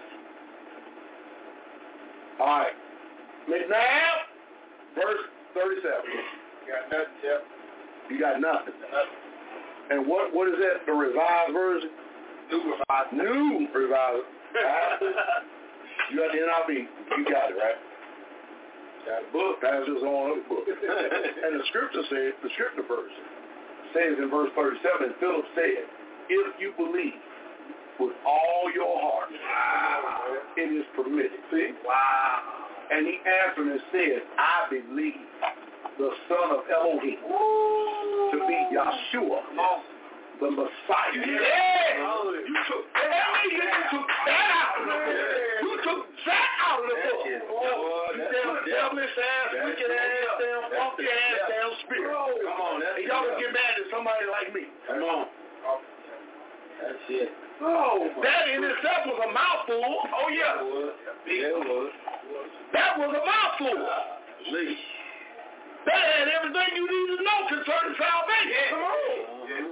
All right. Now, verse thirty-seven. You got nothing, Jeff. You got nothing. And what what is that? The revised version? New revival. New revised. You got the N I V. You got it, right? Got a book. That's just on the book. And the scripture said, the scripture verse says in verse thirty-seven, Philip said, if you believe with all your heart, wow, it is permitted. See? Wow. And he answered and said, I believe the Son of Elohim to be Yeshua, the Messiah. Yeah. You took that, you took that out of the book. You took that out of the book. You damn devilish ass, wicked ass, damn funky ass, damn spirit. Come on, that's And y'all can get mad at somebody like me. Come on. That's it. Oh, that in itself was a mouthful. Oh, yeah. It was. Yeah, it was. That was a mouthful. Least. That had everything you need to know concerning salvation. Come on. Uh-huh.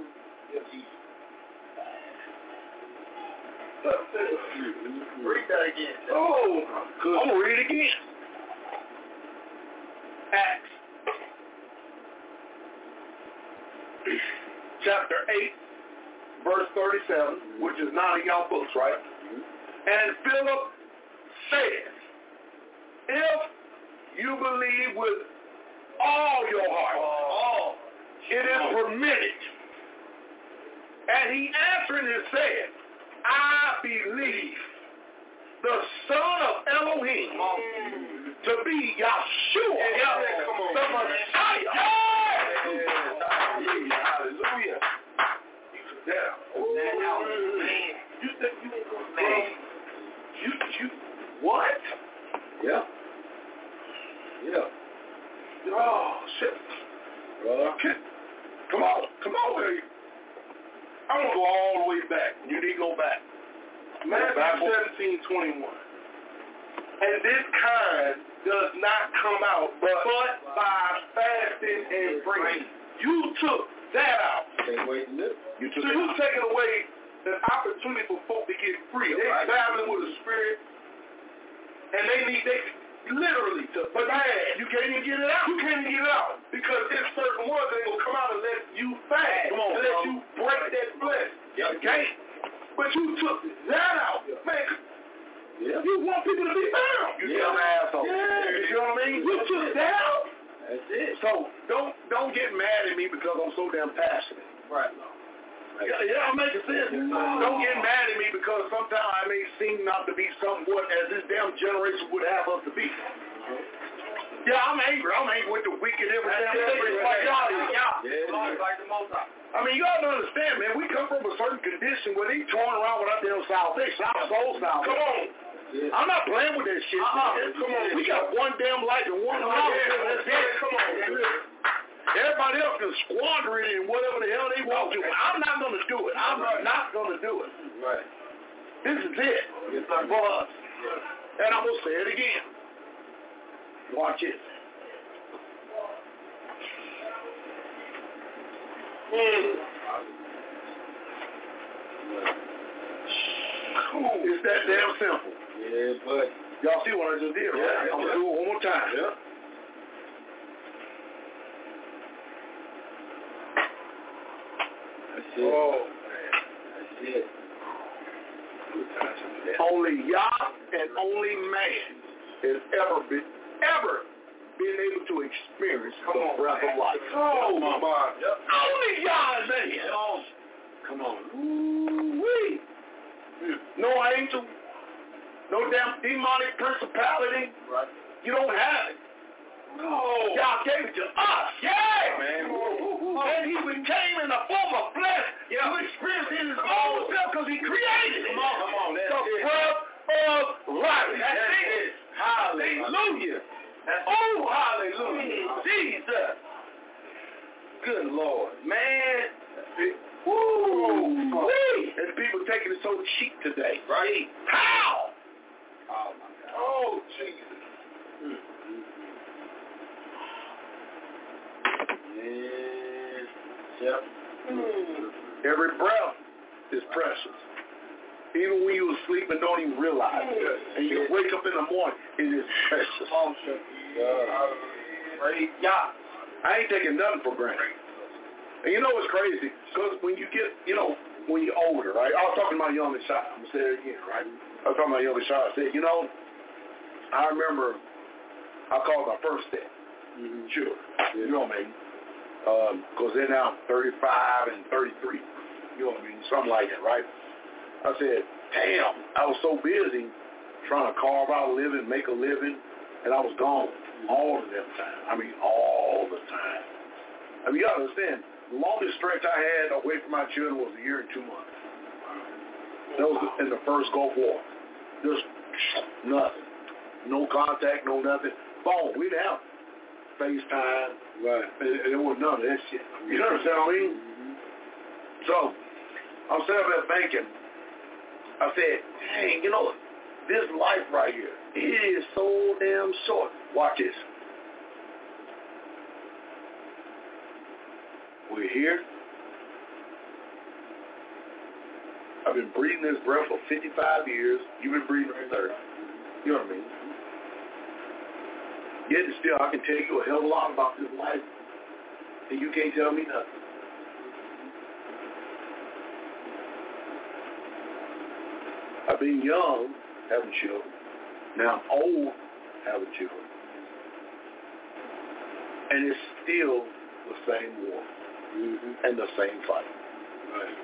Read that again. Oh, good. I'm going to read it again. Acts chapter eight, verse thirty-seven, which is none of y'all books, right? And Philip said, if you believe with all your heart, all, it is permitted. And he answered and said, I believe the Son of Elohim to be Yeshua, the Messiah. Hallelujah. Yeah. Man. You think you man? You you what? Yeah. Yeah. Oh shit. Brother. Come on, come on, baby. I want to go all the way back. You need to go back. Matthew seventeen twenty-one. And this kind does not come out but, but by fasting and praying. You took that out. You took so you taking away the opportunity for folk to get free. They're right. Battling with the spirit, and they need they literally to. But man, you can't even get it out. You can't even get it out because there's certain ones that will come out and let you fast, come on, let bro. You break that flesh. Yep. You can't. But you took that out, yeah. Man. Yeah. You want people to be bound. You yeah. dumb asshole. Yeah. You know what I mean? You took that out. That's it. So don't don't get mad at me because I'm so damn passionate. Right. Yeah, yeah, I'm making sense. No. Don't get mad at me because sometimes I may seem not to be somewhat as this damn generation would have us to be. Mm-hmm. Yeah, I'm angry. I'm angry with the wicked every damn day. Like y'all is. Yeah. Like the most of I mean, you got to understand, man, we come from a certain condition where they touring around without their salvation. Our soul salvation. Come on. Yeah. I'm not playing with that shit. Uh-huh. Man. Come on. We got one damn life and one life. Yeah, that's it. Come on. Everybody else can squander it in whatever the hell they want to. I'm not going to do it. I'm right. not going to do it. Right. This is it yes, for us. Yeah. And I'm going to say it again. Watch it. Mm. Cool. It's that damn simple. Yeah, but y'all see what I just did, right? Yeah, I'm going to do it one more time. Yeah. That's it. Oh, man. That's it. Good times. Yeah. Only Yah and only man has ever been, ever been able to experience Come the on, breath man. of life. Oh, my God. Yep. Only Yah and man. Come on. Come on. Ooh-wee. No angel, no damn demonic principality. Right. You don't have it. No. Y'all gave it to us. Yeah. Man. And he became in the form of flesh Yeah. to experience it in his own self because he created it. Come on, come on. That's the it. breath of life. That's it. Hallelujah. That's Oh, hallelujah. Jesus. Good Lord. Man. Woo. Wee. And people taking it so cheap today. Right. How? Oh, my God. Oh, Jesus. Mm. Yes. Yep. Mm. Every breath is precious. Even when you were sleeping, don't even realize it. And you wake up in the morning, it is precious. Praise God. I ain't taking nothing for granted. And you know what's crazy? Because when you get, you know, when you're older, right? I was talking to my youngest child. I'm going to say it again, right? I was talking to my youngest child. I said, you know, I remember I called my first step. Mm-hmm. Sure. You know what I mean? Because um, they're now thirty-five and thirty-three. You know what I mean? Something like that, right? I said, damn, I was so busy trying to carve out a living, make a living, and I was gone all of that time. I mean, all the time. I mean, you got to understand, the longest stretch I had away from my children was a year and two months. That was in the first Gulf War. Just nothing. No contact, no nothing. Boom, we didn't have FaceTime. Right. And there was none of that shit. You understand what I mean? Mm-hmm. So, I'm sitting up there thinking, I said, dang, you know, this life right here, it is so damn short. Watch this. We're here. I've been breathing this breath for fifty-five years. You've been breathing for thirty. You know what I mean? Yet and still, I can tell you a hell of a lot about this life, and you can't tell me nothing. I've been young, having children. Now I'm old, having children. And it's still the same war mm-hmm. and the same fight. Right.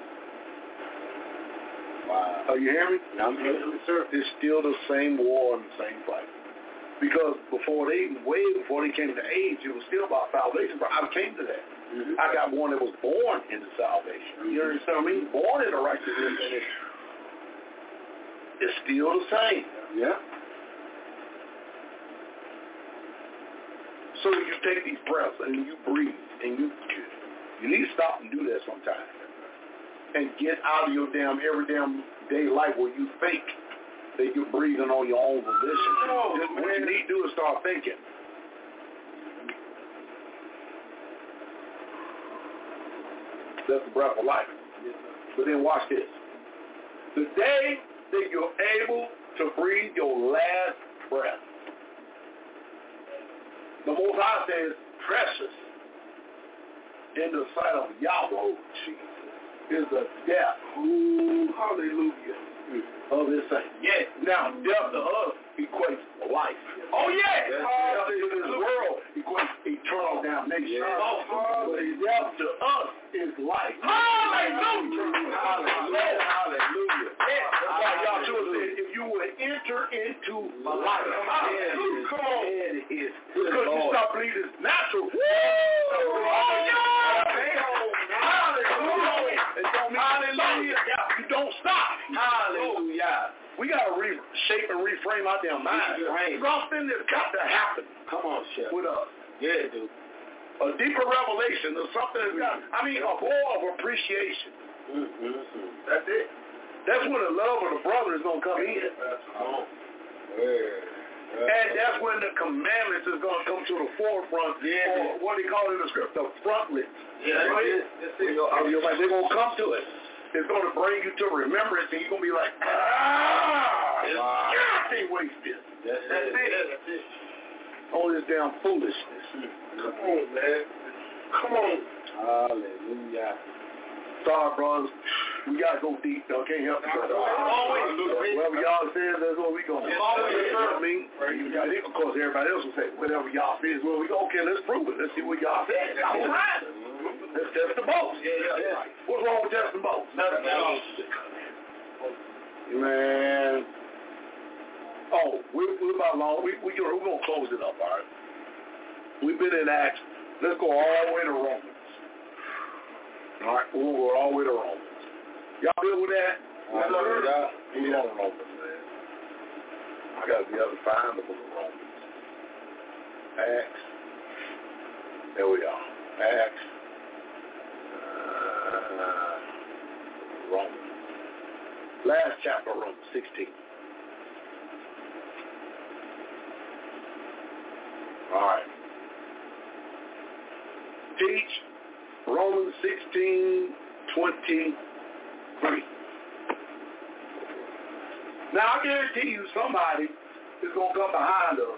Wow. Are you hearing me? I'm hearing sir. It's still the same war and the same fight. Because before they, way before they came to age, it was still about salvation. But I came to that. Mm-hmm. I got one that was born into salvation. Mm-hmm. You understand what I mean? Born in the righteousness, and it's, it's still the same. Yeah. So you take these breaths and you breathe, and you you need to stop and do that sometime, and get out of your damn every damn day life where you think that you're breathing on your own volition. No, Just, what you need to do is start thinking. That's the breath of life. But then watch this. The day that you're able to breathe your last breath, the Most High says, precious in the sight of Yahweh, Jesus, is the death, ooh, hallelujah, of his saint. Yes. Now, death to us equates to life. Oh, yeah. Death to this world equates eternal damnation. Yeah. Oh, but death to us is life. Hallelujah. Hallelujah. Hallelujah. Yeah. That's why y'all should have said, if you would enter into my life. Hallelujah. Come on. Because you stop believing it's natural. Woo! Oh, yeah. Hallelujah. Hallelujah. You don't stop. Hallelujah. We got to reshape and reframe our damn mind. Something that's got to happen. Come on, Chef. With us. Yeah, dude. A deeper revelation of something that's got, I mean, a more of appreciation. Mm-hmm. That's it. That's when the love of the brother is going to come in. That's oh. Yeah. And that's when the commandments is going to come to the forefront, yeah. or what they call it in the script, the frontlets. Yeah, right? That's it. You're like, they're going to come to it. It's going to bring you to remembrance, and you're going to be like, ah, wow. I can't waste this. That's, that's it. it. That's it. All this damn foolishness. Come on, man. Come on. Hallelujah. Sorry, brothers. We got to go deep. I can't help it. Whatever y'all says, that's where we going. You know what I mean? Of course, everybody else will say, whatever y'all says, where we go. Okay, let's prove it. Let's see what y'all said. All right. Let's test the boats. What's wrong with testing boats? Nothing else. Man. Oh, we're, we're about long. We, we, we're going to close it up, all right? We've been in Acts. Let's go all the way to Romans. All right, we'll go all the way to Romans. Y'all good with that? Yes, sir. We on Romans, man. I got to be able to find the book of Romans. Acts. There we are. Acts. Uh, Romans. Last chapter of Romans, sixteen. All right. Teach Romans sixteen, twenty-three. Now, I guarantee you somebody is going to come behind us.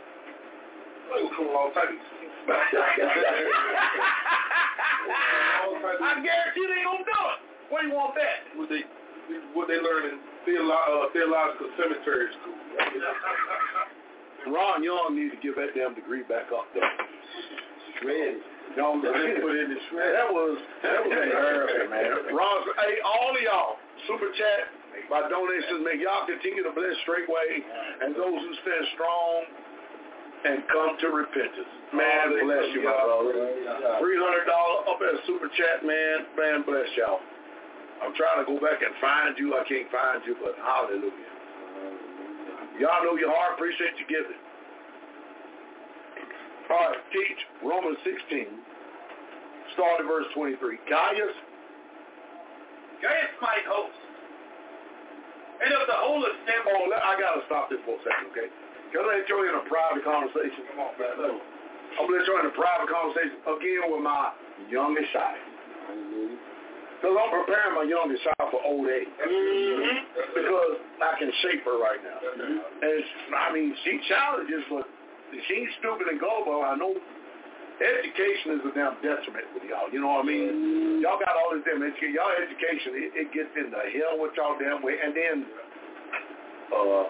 I guarantee they don't do it. What do you want that? What they, what they learn in theolo- uh, theological cemetery school. Ron Young needs to give that damn degree back up there. Shred. Young, put in the shred. That was that was embarrassing, man. Ron, hey, all of y'all, super chat, my donations, may y'all continue to bless Straightway and those who stand strong and come to repentance. Man, oh, bless you, my brother. Three hundred dollars up at super chat, man. Man, bless y'all. I'm trying to go back and find you. I can't find you, but hallelujah. Y'all know your heart. Appreciate you giving. All right, teach Romans sixteen, start at verse twenty-three. Gaius. Gaius my host, and of the whole assembly. Oh, I got to stop this for a second, okay? Can I let you in a private conversation? Come on, man. I'm going to let you in a private conversation again with my youngest child. Because I'm preparing my youngest child for old age. Mm-hmm. Because I can shape her right now. Mm-hmm. And I mean, she challenges, but she ain't stupid and gullible. I know education is a damn detriment with y'all. You know what I mean? Y'all got all this damn education. Y'all education, it, it gets in the hell with y'all damn way. And then, uh,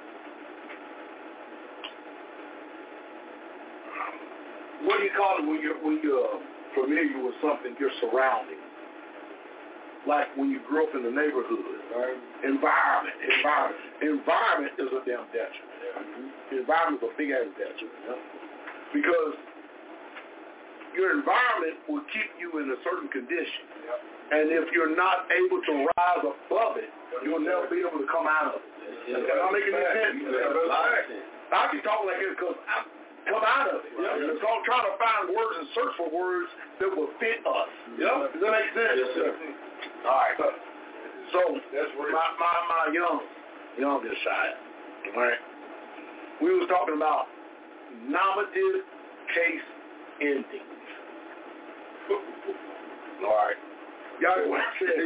what do you call it when you're, when you're familiar with something, your surroundings? Like when you grew up in the neighborhood. Right. Environment. Environment. Environment is a damn detriment. Mm-hmm. Environment is a big ass detriment. Yeah. Because your environment will keep you in a certain condition. Yep. And if you're not able to rise above it, you'll never be able to come out of it. Am I making any sense? I can talk like this because I come out of it. Yep. So I'm trying to find words and search for words that will fit us. Yep. Does that make sense? Yes, sir. All right. So that's my, my, my young, youngest child, all right, we was talking about nominative case endings. All right. Y'all know what I said?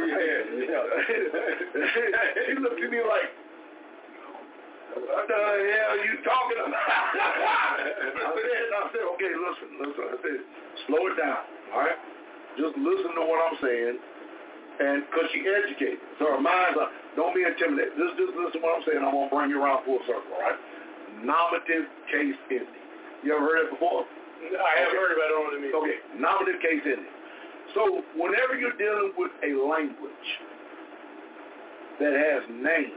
Yeah. He looked at me like, what the hell are you talking about? I said, I said, okay, listen, listen. I said, slow it down, all right? Just listen to what I'm saying. And because she educated. So her mind's like, don't be intimidated. Just, just listen to what I'm saying. I'm going to bring you around full circle, all right? Nominative case ending. You ever heard that before? I haven't okay. heard about it on the meeting. Okay, nominative case ending. So whenever you're dealing with a language that has names,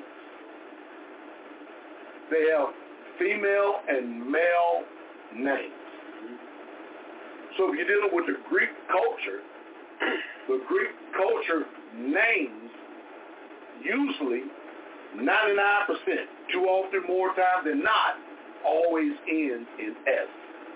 they have female and male names. So if you're dealing with the Greek culture, the Greek culture names usually ninety-nine percent, too often more times than not, always end in S.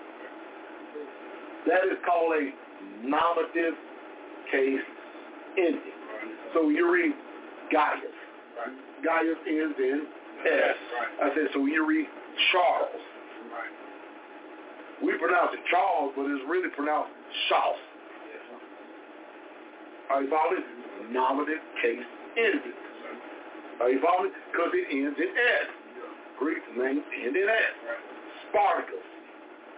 That is called a nominative case ending. So you read Gaius. Right. Gaius ends in S. Right. I said, so you read Charles. Right. We pronounce it Charles, but it's really pronounced Charles. Are you following? Nominative case ending. Are you following? Because it ends in S. Greek names end in S. Spartacus.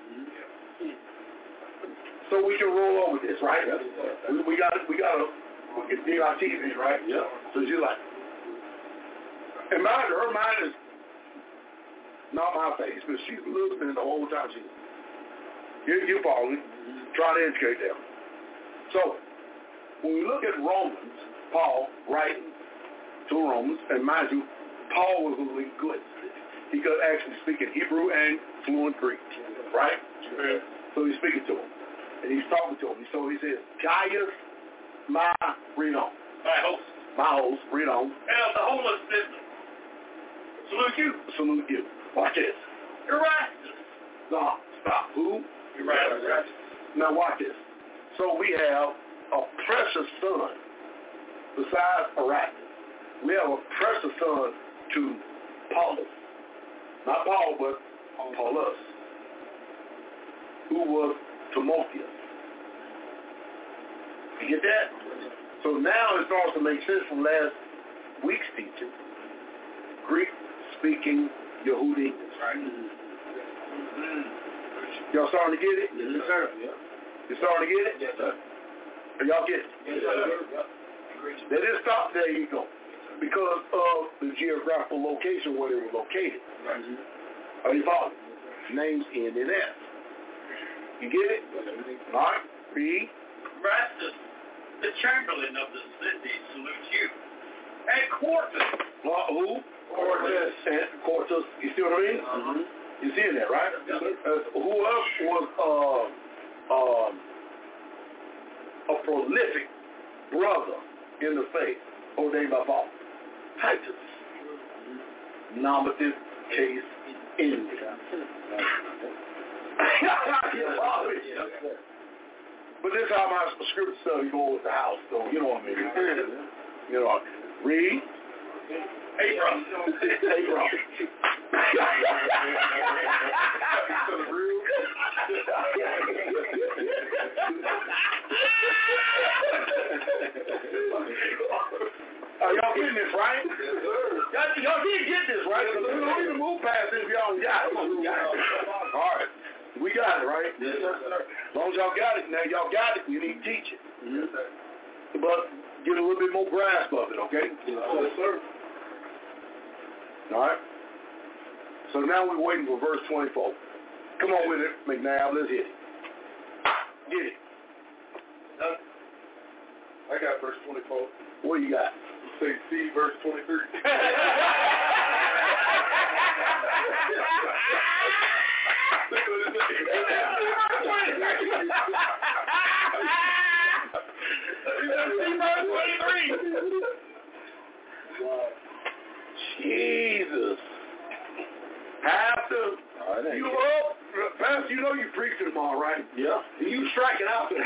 So we can roll over this, right? We, we got we got to D I T V, right? Yeah. So she's like, and mind her, her mind is not my face, but she's listening the whole time. She, you, you follow me? Mm-hmm. Trying to educate them. So, when we look at Romans, Paul writing to Romans, and mind you, Paul was a linguist. He could actually speak in Hebrew and fluent Greek, right? Yeah. So he's speaking to him, and he's talking to him. So he says, Gaius, my, read on. My host. My host, read on. And of the whole assembly. Salute you. Salute you. Watch this. Erastus. Stop. Stop. Who? Erastus. Now watch this. So we have a precious son besides Erastus. We have a precious son to Paulus. Not Paul, but Paulus, who was Timotheus. You get that? So now it starts to make sense from last week's teaching. Greek-speaking Yehudi. Right. Mm-hmm. Y'all starting to get it? Yes, sir. Yeah. You starting to get it? Yes, sir. Are y'all get it? Yes, sir. Yeah. They didn't stop there, you go. Because of the geographical location where they were located. Mm-hmm. Are you following? Names end in S. You get it? All right. Read. Erastus, the chamberlain of the city, salutes you. And Quartus. Uh, who? Quartus. And Quartus. You see what I mean? Mm-hmm. You seeing that, right? Yes, uh, who else was uh, um, a prolific brother in the faith, ordained by Paul? Titus. Nominative case ended. But this is how my scripture study goes with the house, so you know what I mean. You know, read. Abram. Abram. Are y'all getting this, right? Yes, sir. Y'all, y'all did get this, right? Yes, we don't even move past this if y'all got it. All right. We got it, right? Yes, sir. As long as y'all got it, now y'all got it, you need to teach it. Yes, sir. But get a little bit more grasp of it, okay? Yes, sir. All right? So now we're waiting for verse twenty-four. Come on with it, McNabb. Let's hit it. Get it. I got verse twenty-four. What you got? Say C, verse twenty-three. Jesus. Pastor, right, you up? Pastor, you know you preaching tomorrow, right? Yeah. You striking out today.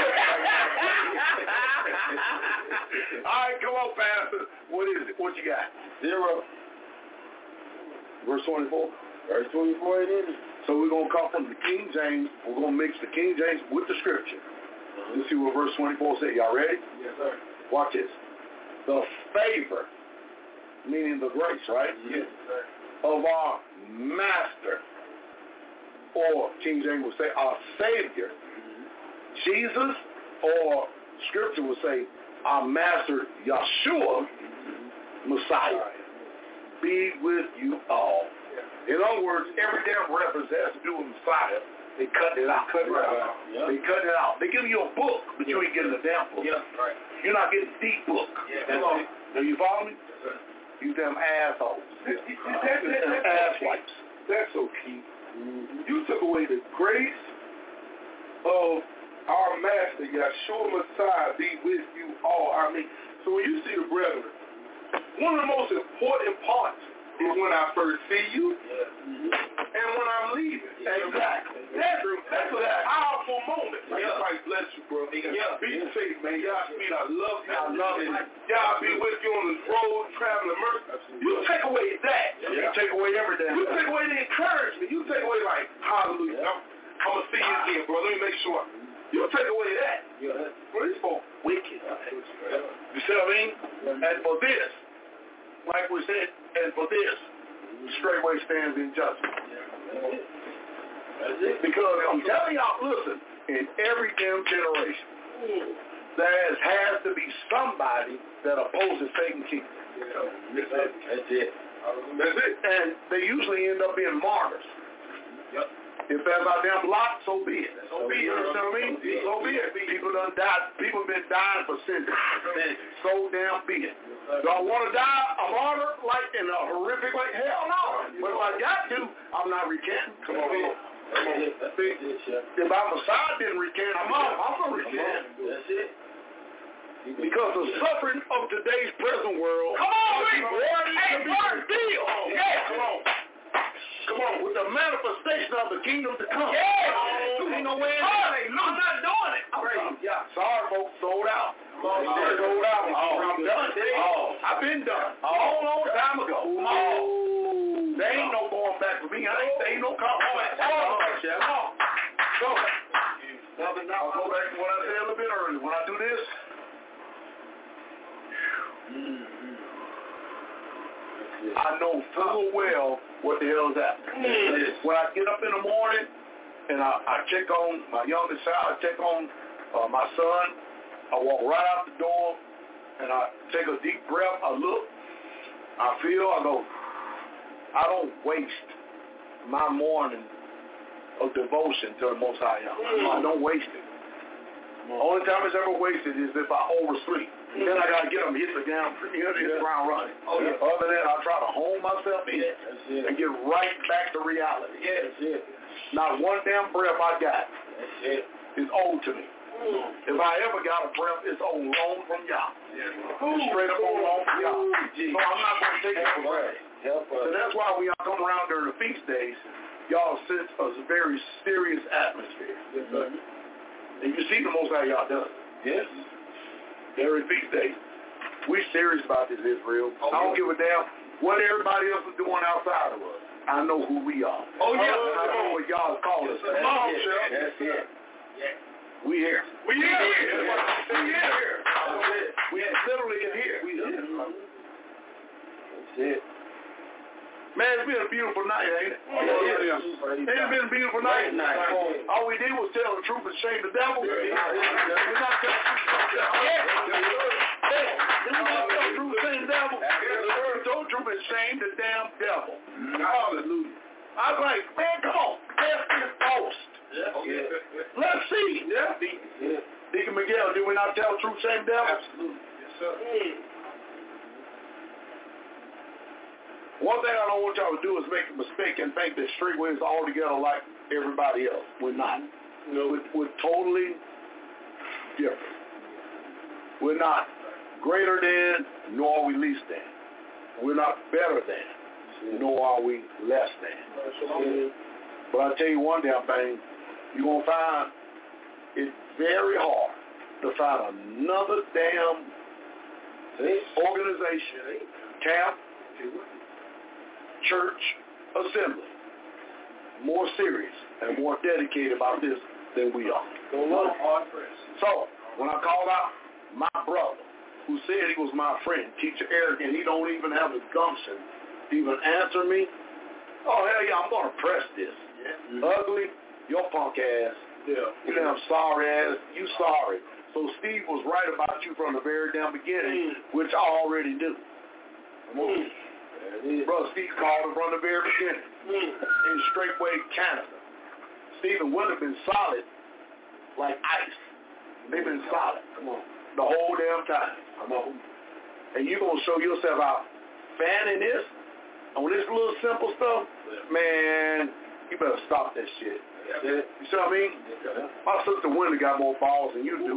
All right, come on, Pastor. What is it? What you got? Zero. Verse twenty-four. Verse twenty-four it is. So we're going to come from the King James. We're going to mix the King James with the scripture. Uh-huh. Let's see what verse twenty-four says. Y'all ready? Yes, sir. Watch this. The favor, meaning the grace, right? Yes, sir. Of our master, or King James would say our Savior, mm-hmm. Jesus, or Scripture would say our Master Yeshua, mm-hmm. Messiah, be with you all. Yeah. In other words, every damn reference has to do with Messiah. They cut it out. Cut it right. out. Yeah. They cut it out. They give you a book, but yeah. you ain't getting a damn book. Yeah, right. You're not getting the deep book. Yeah. Come on. Do you follow me? Yes, sir. You damn assholes. That, that, that, that, ass wipes. That's so key. Mm-hmm. You took away the grace of our Master, Yeshua Messiah, be with you all. I mean, so when you see the brethren, one of the most important parts is when I first see you yeah. mm-hmm. and when I'm leaving. Yeah. Exactly. That's, that's a powerful moment. Like, yeah. Christ bless you, bro. Yeah. Be safe, man. Y'all speed. I love you. I love you. Y'all be with you on this road, traveling mercy. You take away that. Yeah. You take away everything. You take away the encouragement. You take away, like, hallelujah. Yeah. I'm, I'm going to see you again, bro. Let me make sure. You take away that. Yeah. Bro, it's for wicked. Yeah. You see what I mean? Yeah. And for this, like we said, and for this, straightway stands in judgment. Yeah. That's it. Because I'm telling y'all, listen, in every damn generation, there has to be somebody that opposes Satan's kingdom. Yeah. That's it. That's it. And they usually end up being martyrs. Yep. If that's our damn lot, so be it. So be it. You know what I mean? So be it. People done died. People been dying for centuries. So damn be it. Do I want to die a martyr like in a horrific way? Hell no. But if I got to, I'm not recanting. Come on. Come on. If our Messiah didn't recant, I'm on. I'm going to recant. That's it. Because the suffering of today's present world. Come on, we ready to be revealed. Yeah. Come on. Come on, with the manifestation of the kingdom to come. Yeah. Ain't no way. I'm not doing it. Praise God. Sorry, folks. Sold out. Sold out. I'm done. Oh, I've been done. A long, long time ago. Oh. There ain't no going back for me. I ain't, there ain't no compromise. Come on, Chef. Come on. So, I'll go back to what I said a little bit earlier. When I do this, I know full well what the hell is happening. Mm. When I get up in the morning and I, I check on my youngest child, I check on uh, my son, I walk right out the door and I take a deep breath, I look, I feel, I go, I don't waste my morning of devotion to the Most High. Mm. I don't waste it. The only time it's ever wasted is if I oversleep. Mm-hmm. Then I got to get them hit the ground, hit the ground running. Oh, yeah. Other than that, I try to hone myself in yeah, and get right back to reality. Yeah, that's it. Not one damn breath I got that's it. Is owed to me. Mm. If I ever got a breath, it's on loan from y'all. Yeah. It's straight up on loan from y'all. So I'm not going to take it for granted. So that's why when y'all come around during the feast days, y'all sense a very serious atmosphere. Mm-hmm. And you see the Most High y'all does. Yes. Every feast day. We serious about this, Israel. Oh, I don't yeah. give a damn what everybody else is doing outside of us. I know who we are. Oh, yeah. I know what y'all call us. Come on, Chef. That's it. Yeah. We here. We here. We here. We here. We literally in here. We here. That's it. Man, it's been a beautiful night, ain't it? Oh, yeah, yeah. It's been a beautiful night. night. All we did was tell the truth and shame the devil. Yeah. We're not telling the truth. Yeah. Did we not tell the truth and shame the devil? We told the truth and shame the damn devil. Hallelujah. I was like, man, come on. Test this post. Yeah. Let's see. Yeah. Deacon Miguel, did we not tell the truth and shame the devil? Absolutely. Yes, sir. Mm. One thing I don't want y'all to do is make a mistake and think that Streetway is altogether like everybody else. We're not. You know, we're, we're totally different. We're not greater than, nor are we least than. We're not better than, nor are we less than. But I'll tell you one damn thing, you're going to find it very hard to find another damn organization, camp, church, assembly, more serious and more dedicated about this than we are. So, when I called out my brother, who said he was my friend, Teacher Eric, and he don't even have the gumption to even answer me, oh, hell yeah, I'm going to press this. Yeah. Mm-hmm. Ugly, your punk ass. Yeah. You damn sorry ass, you sorry. So Steve was right about you from the very damn beginning, mm. which I already knew. Mm. Brother Steve called him from the very beginning mm. in Straightway, Canada. Stephen would have been solid like ice. They've been solid. Come on. The whole damn time. Come on. And you're going to show yourself out fanning this on this little simple stuff, man, you better stop that shit. Yeah. You see what I mean? Yeah. My sister Wendy got more balls than you do.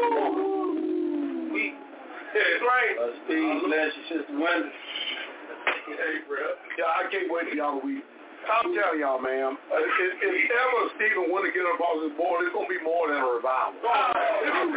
We, yeah, right. Uh, Steve, bless your sister Wendy. Hey, bro. Yeah, I can't wait for y'all to week. I'm telling y'all, man, if, if ever Stephen want to get up on this board, it's going to be more than a revival. We're going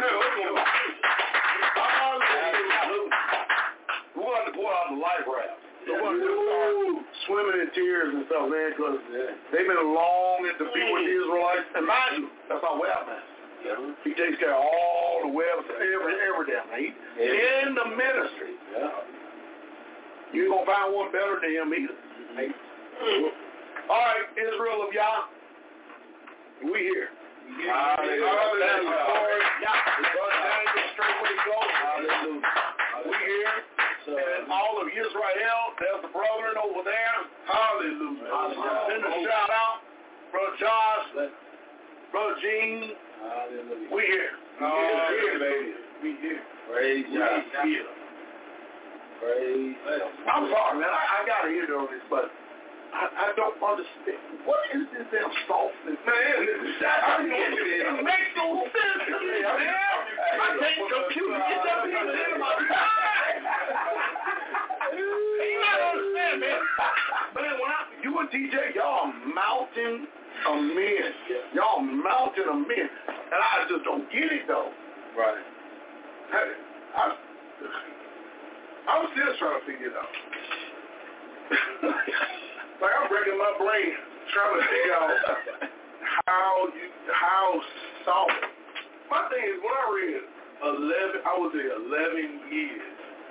to have to pour out the life raft. We're going to start swimming in tears and stuff, man, because they've been longing to be with the Israelites. And mind you, that's our webmaster. Yeah. He takes care of all the webs, every, every damn thing. Yeah. In the ministry. Yeah. You ain't going to find one better than him either. Mm-hmm. All right, Israel of Yah, we here. Yeah. Hallelujah. Hallelujah. Hallelujah. all of Israel. There's the brethren over there. Hallelujah. Hallelujah. Send a shout out. Brother Josh. Brother Gene. Hallelujah. We here. We here, baby. We here. Praise God. We here. Praise God. I'm sorry, man. I, I got to hear on this, but I, I don't understand. What is this damn softness? Man, it makes no sense to me, man. I can't compute it. Get that piece in my mind. You gotta understand, man. Man, when I, you and D J, y'all mountain of men. Y'all mountain of men. And I just don't get it, though. Right. Hey, I, I'm still trying to figure it out. Like, I'm breaking my brain trying to figure out how you, how soft. My thing is, when I read eleven, I was there eleven years.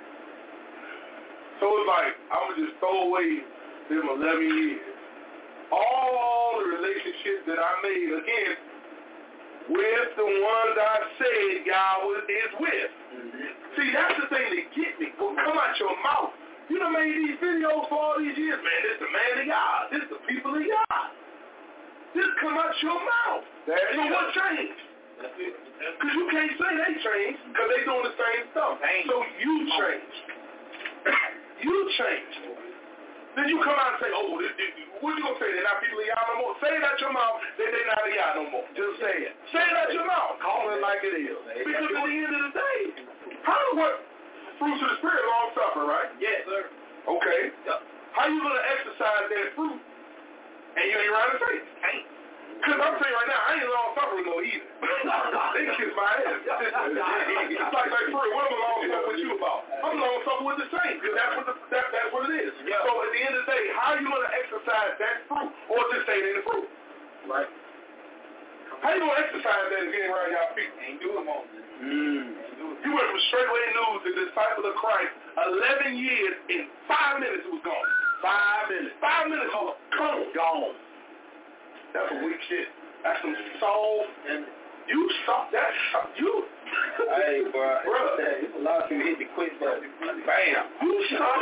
So it's like, I'm going to just throw away them eleven years. All the relationships that I made, again, with the ones I said God was, is with. Mm-hmm. See, that's the thing that get me. Will come out your mouth. You done made these videos for all these years, man. This the man of God. This the people of God. This come out your mouth. There so what changed? Because you can't say they changed because they doing the same stuff. So you changed. You changed. Then you come out and say, oh, this, this, what you going to say? They're not people of y'all no more. Say it out your mouth that they're not of y'all no more. Just say it. Say it out your mouth. Call it like it is. Because at the end of the day, how do what? Fruits of the Spirit, long suffering, right? Yes, sir. Okay. Yep. How you going to exercise that fruit and you ain't around the faith? Can't. Because I'm saying right now, I ain't long suffering no either. They kiss my ass. It's like, like, for real, what am I long suffering with you about? I'm long suffering with the same, because that's what the, that, that's what it is. Yeah. So at the end of the day, how are you going to exercise that fruit or just say it ain't the fruit? Right. How you going to exercise that again around y'all feet? Ain't doing more. Mm. You went from Straightway News to Disciple of Christ, eleven years, in five minutes it was gone. Five minutes. Five minutes it was gone. Gone. That's some weak shit. That's some soul, and you suck that suck. You. Hey, bro. Bro. Hey, a lot of people hit the quit button. Bam. You suck.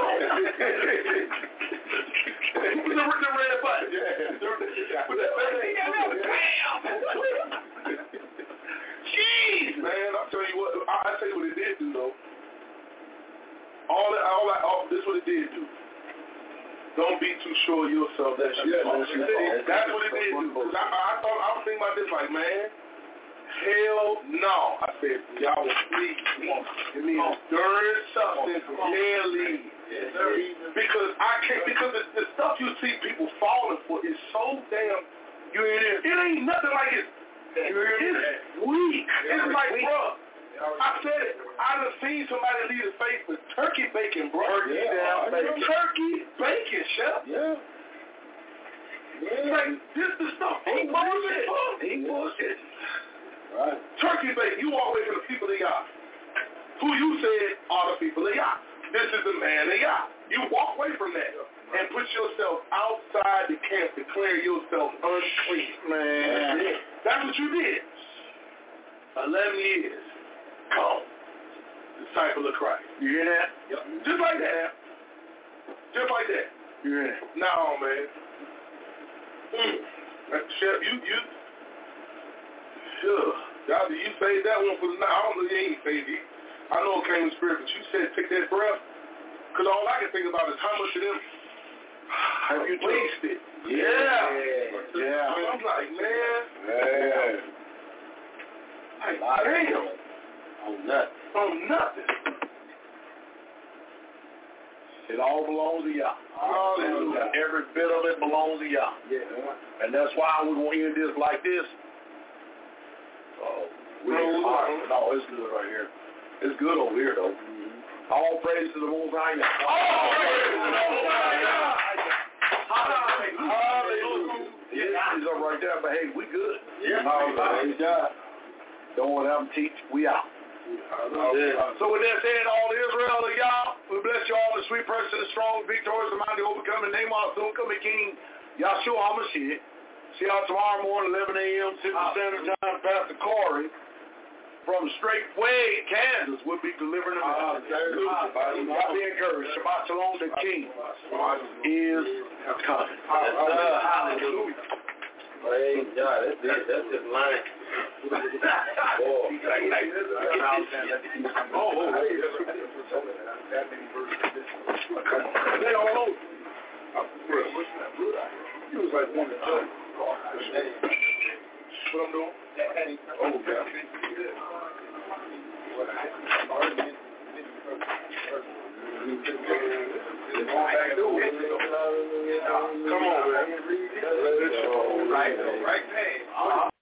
With the, the red button. Yeah. With that bam. Jeez, man. I'll tell you what. I'll tell you what it did do, though. All that, all that, all, this is what it did do. Don't be too sure of yourself. That's yeah, that's, that's, that's what it did do. I, I thought I was thinking about this like, man, hell no. I said, y'all will please give me enduring substance from hell leave. Because I can't. Because the, the stuff you see people falling for is so damn. You ain't it. It ain't nothing like it. It's weak. It's like, bro. I said it. I done seen somebody leave the faith with turkey bacon, bro. Turkey, yeah, bacon. Turkey bacon, chef. Yeah. Yeah. Like, this the stuff. Ain't bullshit. Ain't bullshit. Right. Turkey bacon. You walk away from the people of God. Who you said are the people of God. This is the man of God. You walk away from that and put yourself outside the camp, declare yourself unclean. Man. That's what you did. Eleven years. Come. Disciple of Christ. You hear that? Yep. Just like that. Just like that. You hear that? No, man. Mm. Chef, you, you, sure. God, you saved that one for the night. I don't know you ain't saved it. I know it came in the spirit, but you said take that breath. Because all I can think about is how much of them have you tasted? Yeah. Yeah. I'm like, man. Yeah. Like, damn. On nothing. On nothing. It all belongs to y'all. Hallelujah. Every bit of it belongs to y'all. Yeah. And that's why we're going to end this like this. Oh, we no, no, it's good right here. It's good over here, though. Mm-hmm. All praise to the Most High. All praise to the Most High. Hallelujah. Yeah, he's up right there, but hey, we good. Yeah. Hallelujah. Don't want to have them teach. We out. Yeah. So with that said, all Israel of y'all, we bless you all, the sweet person, the strong, victorious, the mighty, overcoming, name of soon coming King, Yahshua HaMashiach. See y'all tomorrow morning, eleven a.m. Central Standard Time, Pastor Corey. from Straightway, Kansas, will be delivering the message. Y'all be encouraged. Shabbat Shalom, the King is coming. Hallelujah. Praise God. That's it. That's just lying. Oh, they all over. He was like one of the two. What I'm doing? Oh, God. Come on, man. Right, right, man.